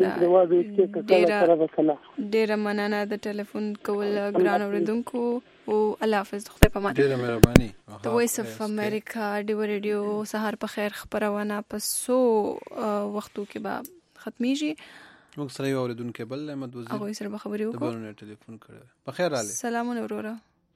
ډیر مننه د ټلیفون کول ګران اوریدونکو او الله حافظ خدای په امان ډیر مهرباني د وایس اف امریکا ډیو ریډیو سحر په خیر خبرونه پسو وختو کې به ختميږي موږ سره یو اوریدونکو بل احمد وزیر هغه سره خبرې وکړو د بلونه ټلیفون کړو په خیر علي سلامونه وروره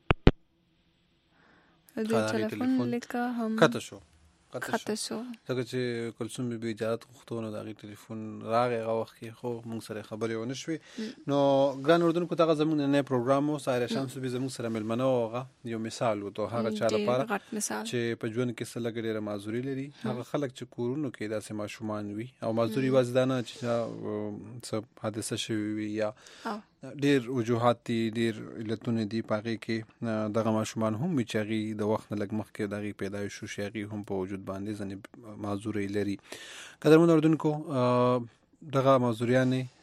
د ټلیفون لیکه هم کته شو څنګه چې کلثوم به اجازه غوښتونه د غي ټلیفون راغی هغه وخت کې خو موږ سره خبرې ونه شوې نو ګران اوردونکو ته زموږ نه پروګرام او سایر شمس به زموږ سره ملمنه هغه یو مثال وو ته هغه چا لپاره چې په ژوند کې څه لګړي معذوري لري هغه خلک چې کورونو کې داسې ماشومان وي او معذوري وځدانه چې څه حادثه شوی وي یا ډیر وجوهات دي ډیر علتونه دي پاږي کې دغه ماشومان هم چې غي د وخت نه لګ مخ کې دغه پیدایش شو شي هم په وجود باندې ځنې معذوري لري قدرمن اوردونکو دغه معذوریان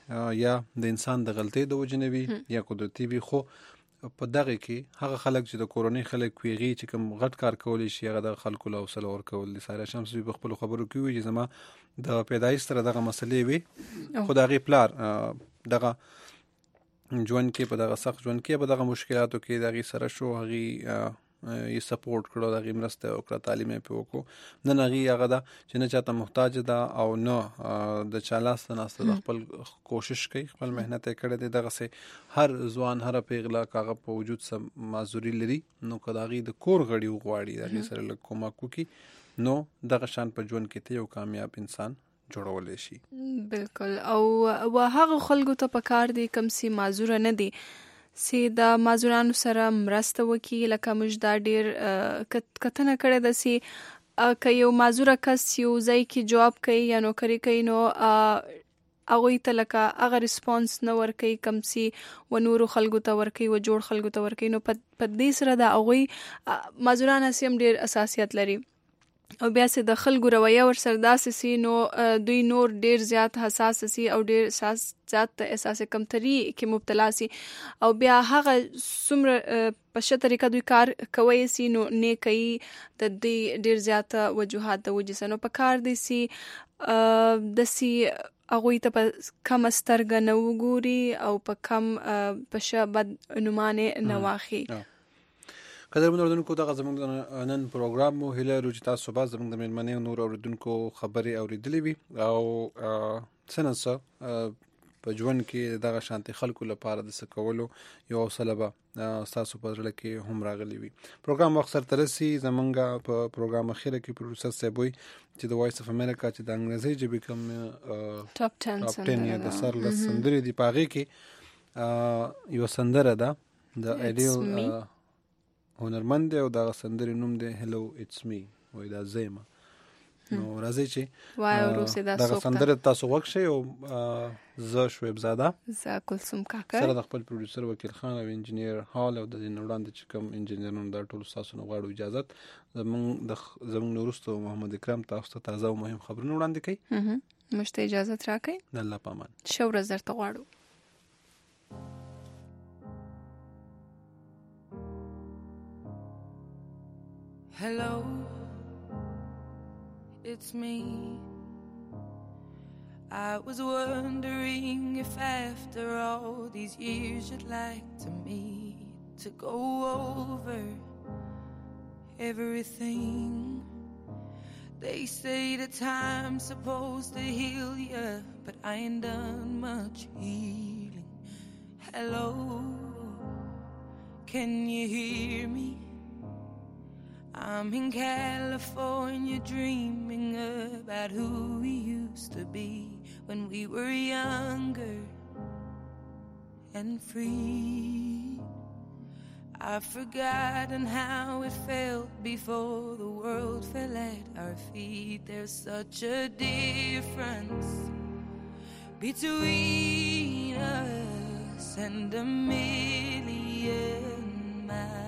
یا د انسان د غلطۍ د وجې نه وي یا قدرتي وي، خو په دغه کې هغه خلک چې د کورنۍ خلک وي هغې چې کوم غټ کار کولی شي هغه د خلکو له حوصله ورکول دي. سایرا شمس په خپلو خبرو کې وي چې زما د پیدایښت سره دغه مسلې وي، خو د هغې پلار دغه ژوند کې په دغه سخت ژوند کې په دغه مشکلاتو کې د هغې سره شو، هغې یې سپورټ کړو، د هغې مرسته وکړه، تعلیم یې پرې وکړو. نن هغې هغه ده چې نه چاته محتاج ده او نه د چا لاسته ناسته ده، خپل کوشش کوي، خپل محنت یې کړی دی. دغسې هر ځوان هره پیغله که هغه په وجود څه معذوري لري نو که د هغې د کور غړي وغواړي د هغې سره لږ کومک وکړي نو دغه شان په ژوند کې ته یو کامیاب انسان جوړولی شي. بالکل. او هغه خلکو ته پکار دی کوم چې معذوره نه دي چې د معذورانو سره مرسته وکړي. لکه موږ دا ډېر کتنه کړې ده چې که یو معذوره کس یو ځای کې جواب کوي یا نوکري کوي نو هغوی ته لکه هغه ریسپانس نه ورکوي کوم چې و نورو خلکو ته ورکوي، و جوړ خلکو ته ورکوي. نو په دې سره د هغوی معذوران هسې هم ډېر اساسیت لري او بیا چې د خلکو رویه ورسره داسې سي نو دوی نور ډېر زیات حساس سي او ډېر زیات احساس کمتري کې مبتلا سي او بیا هغه څومره په ښه طریقه دوی کار کوی سي نو نه کوي د دوی ډېر زیاته وجوهات د وجې سره. نو په کار دی سي داسې هغوی ته په کمه سترګه نه وګوري او په کم په ښه بد نومانې نه واخلي. قدرمنو اوریدونکو، دغه زموږ د نن پروګرام مو هیله لرو چې تاسو به زموږ د مېلمنې او نورو اوریدونکو خبرې اورېدلې وي او څه نه څه په ژوند کې دغه شانتي خلکو لپاره د څه کولو یو حوصله به ستاسو په زړه کې هم راغلی وي. پروګرام وخت سرته رسي. زموږ په پروګرام اخیره کې پروډوسر صاحب وایي چې د وایس اف امریکا چې د انګریزي ژبې کوم ټاپ 10 یا د سرلس سندرې دي په هغې کې یوه سندره ده د ایډیل هنرمند دی او دغه سندرې نوم دی هلو اټس می، وایي دا زه یم. نو راځئ چې دغه سندره تاسو غوږ شئ او زه شعیب زاده، زه کلثوم کاکړ، سره د خپل پروډوسر وکیل خان او انجینیر هال او د دې نه وړاندې چې کوم انجینرانو دا ټولو ستاسو نه غواړو اجازت. زموږ نه وروسته محمد اکرم تاسو ته تازه او مهم خبرونه وړاندې کوي. موږ ته اجازت راکړئ. د الله په امان. ښه ورځ درته غواړو. Hello, it's me. I was wondering if after all these years you'd like to meet to go over everything. They say that time's supposed to heal ya, but I ain't done much healing. Hello, can you hear me? I'm in California dreaming about who we used to be when we were younger and free. I've forgotten how it felt before the world fell at our feet. There's such a difference between us and a million miles.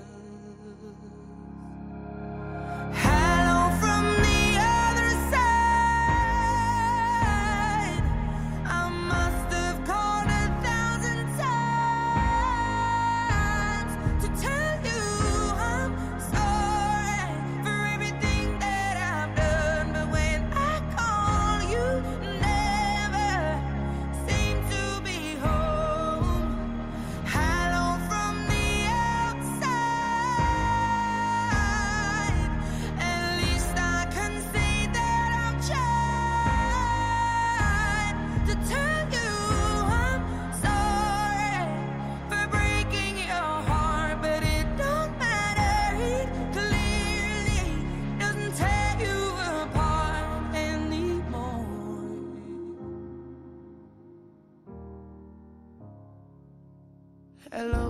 Hello,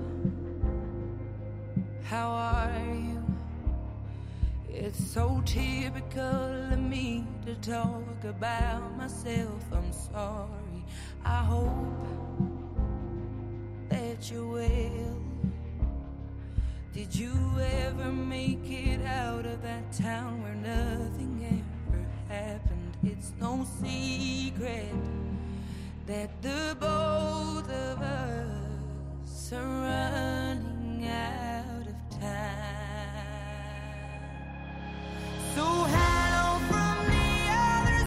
how are you? It's so typical of me to talk about myself. I'm sorry. I hope that you're well. Did you ever make it out of that town where nothing ever happened? It's no secret that the boy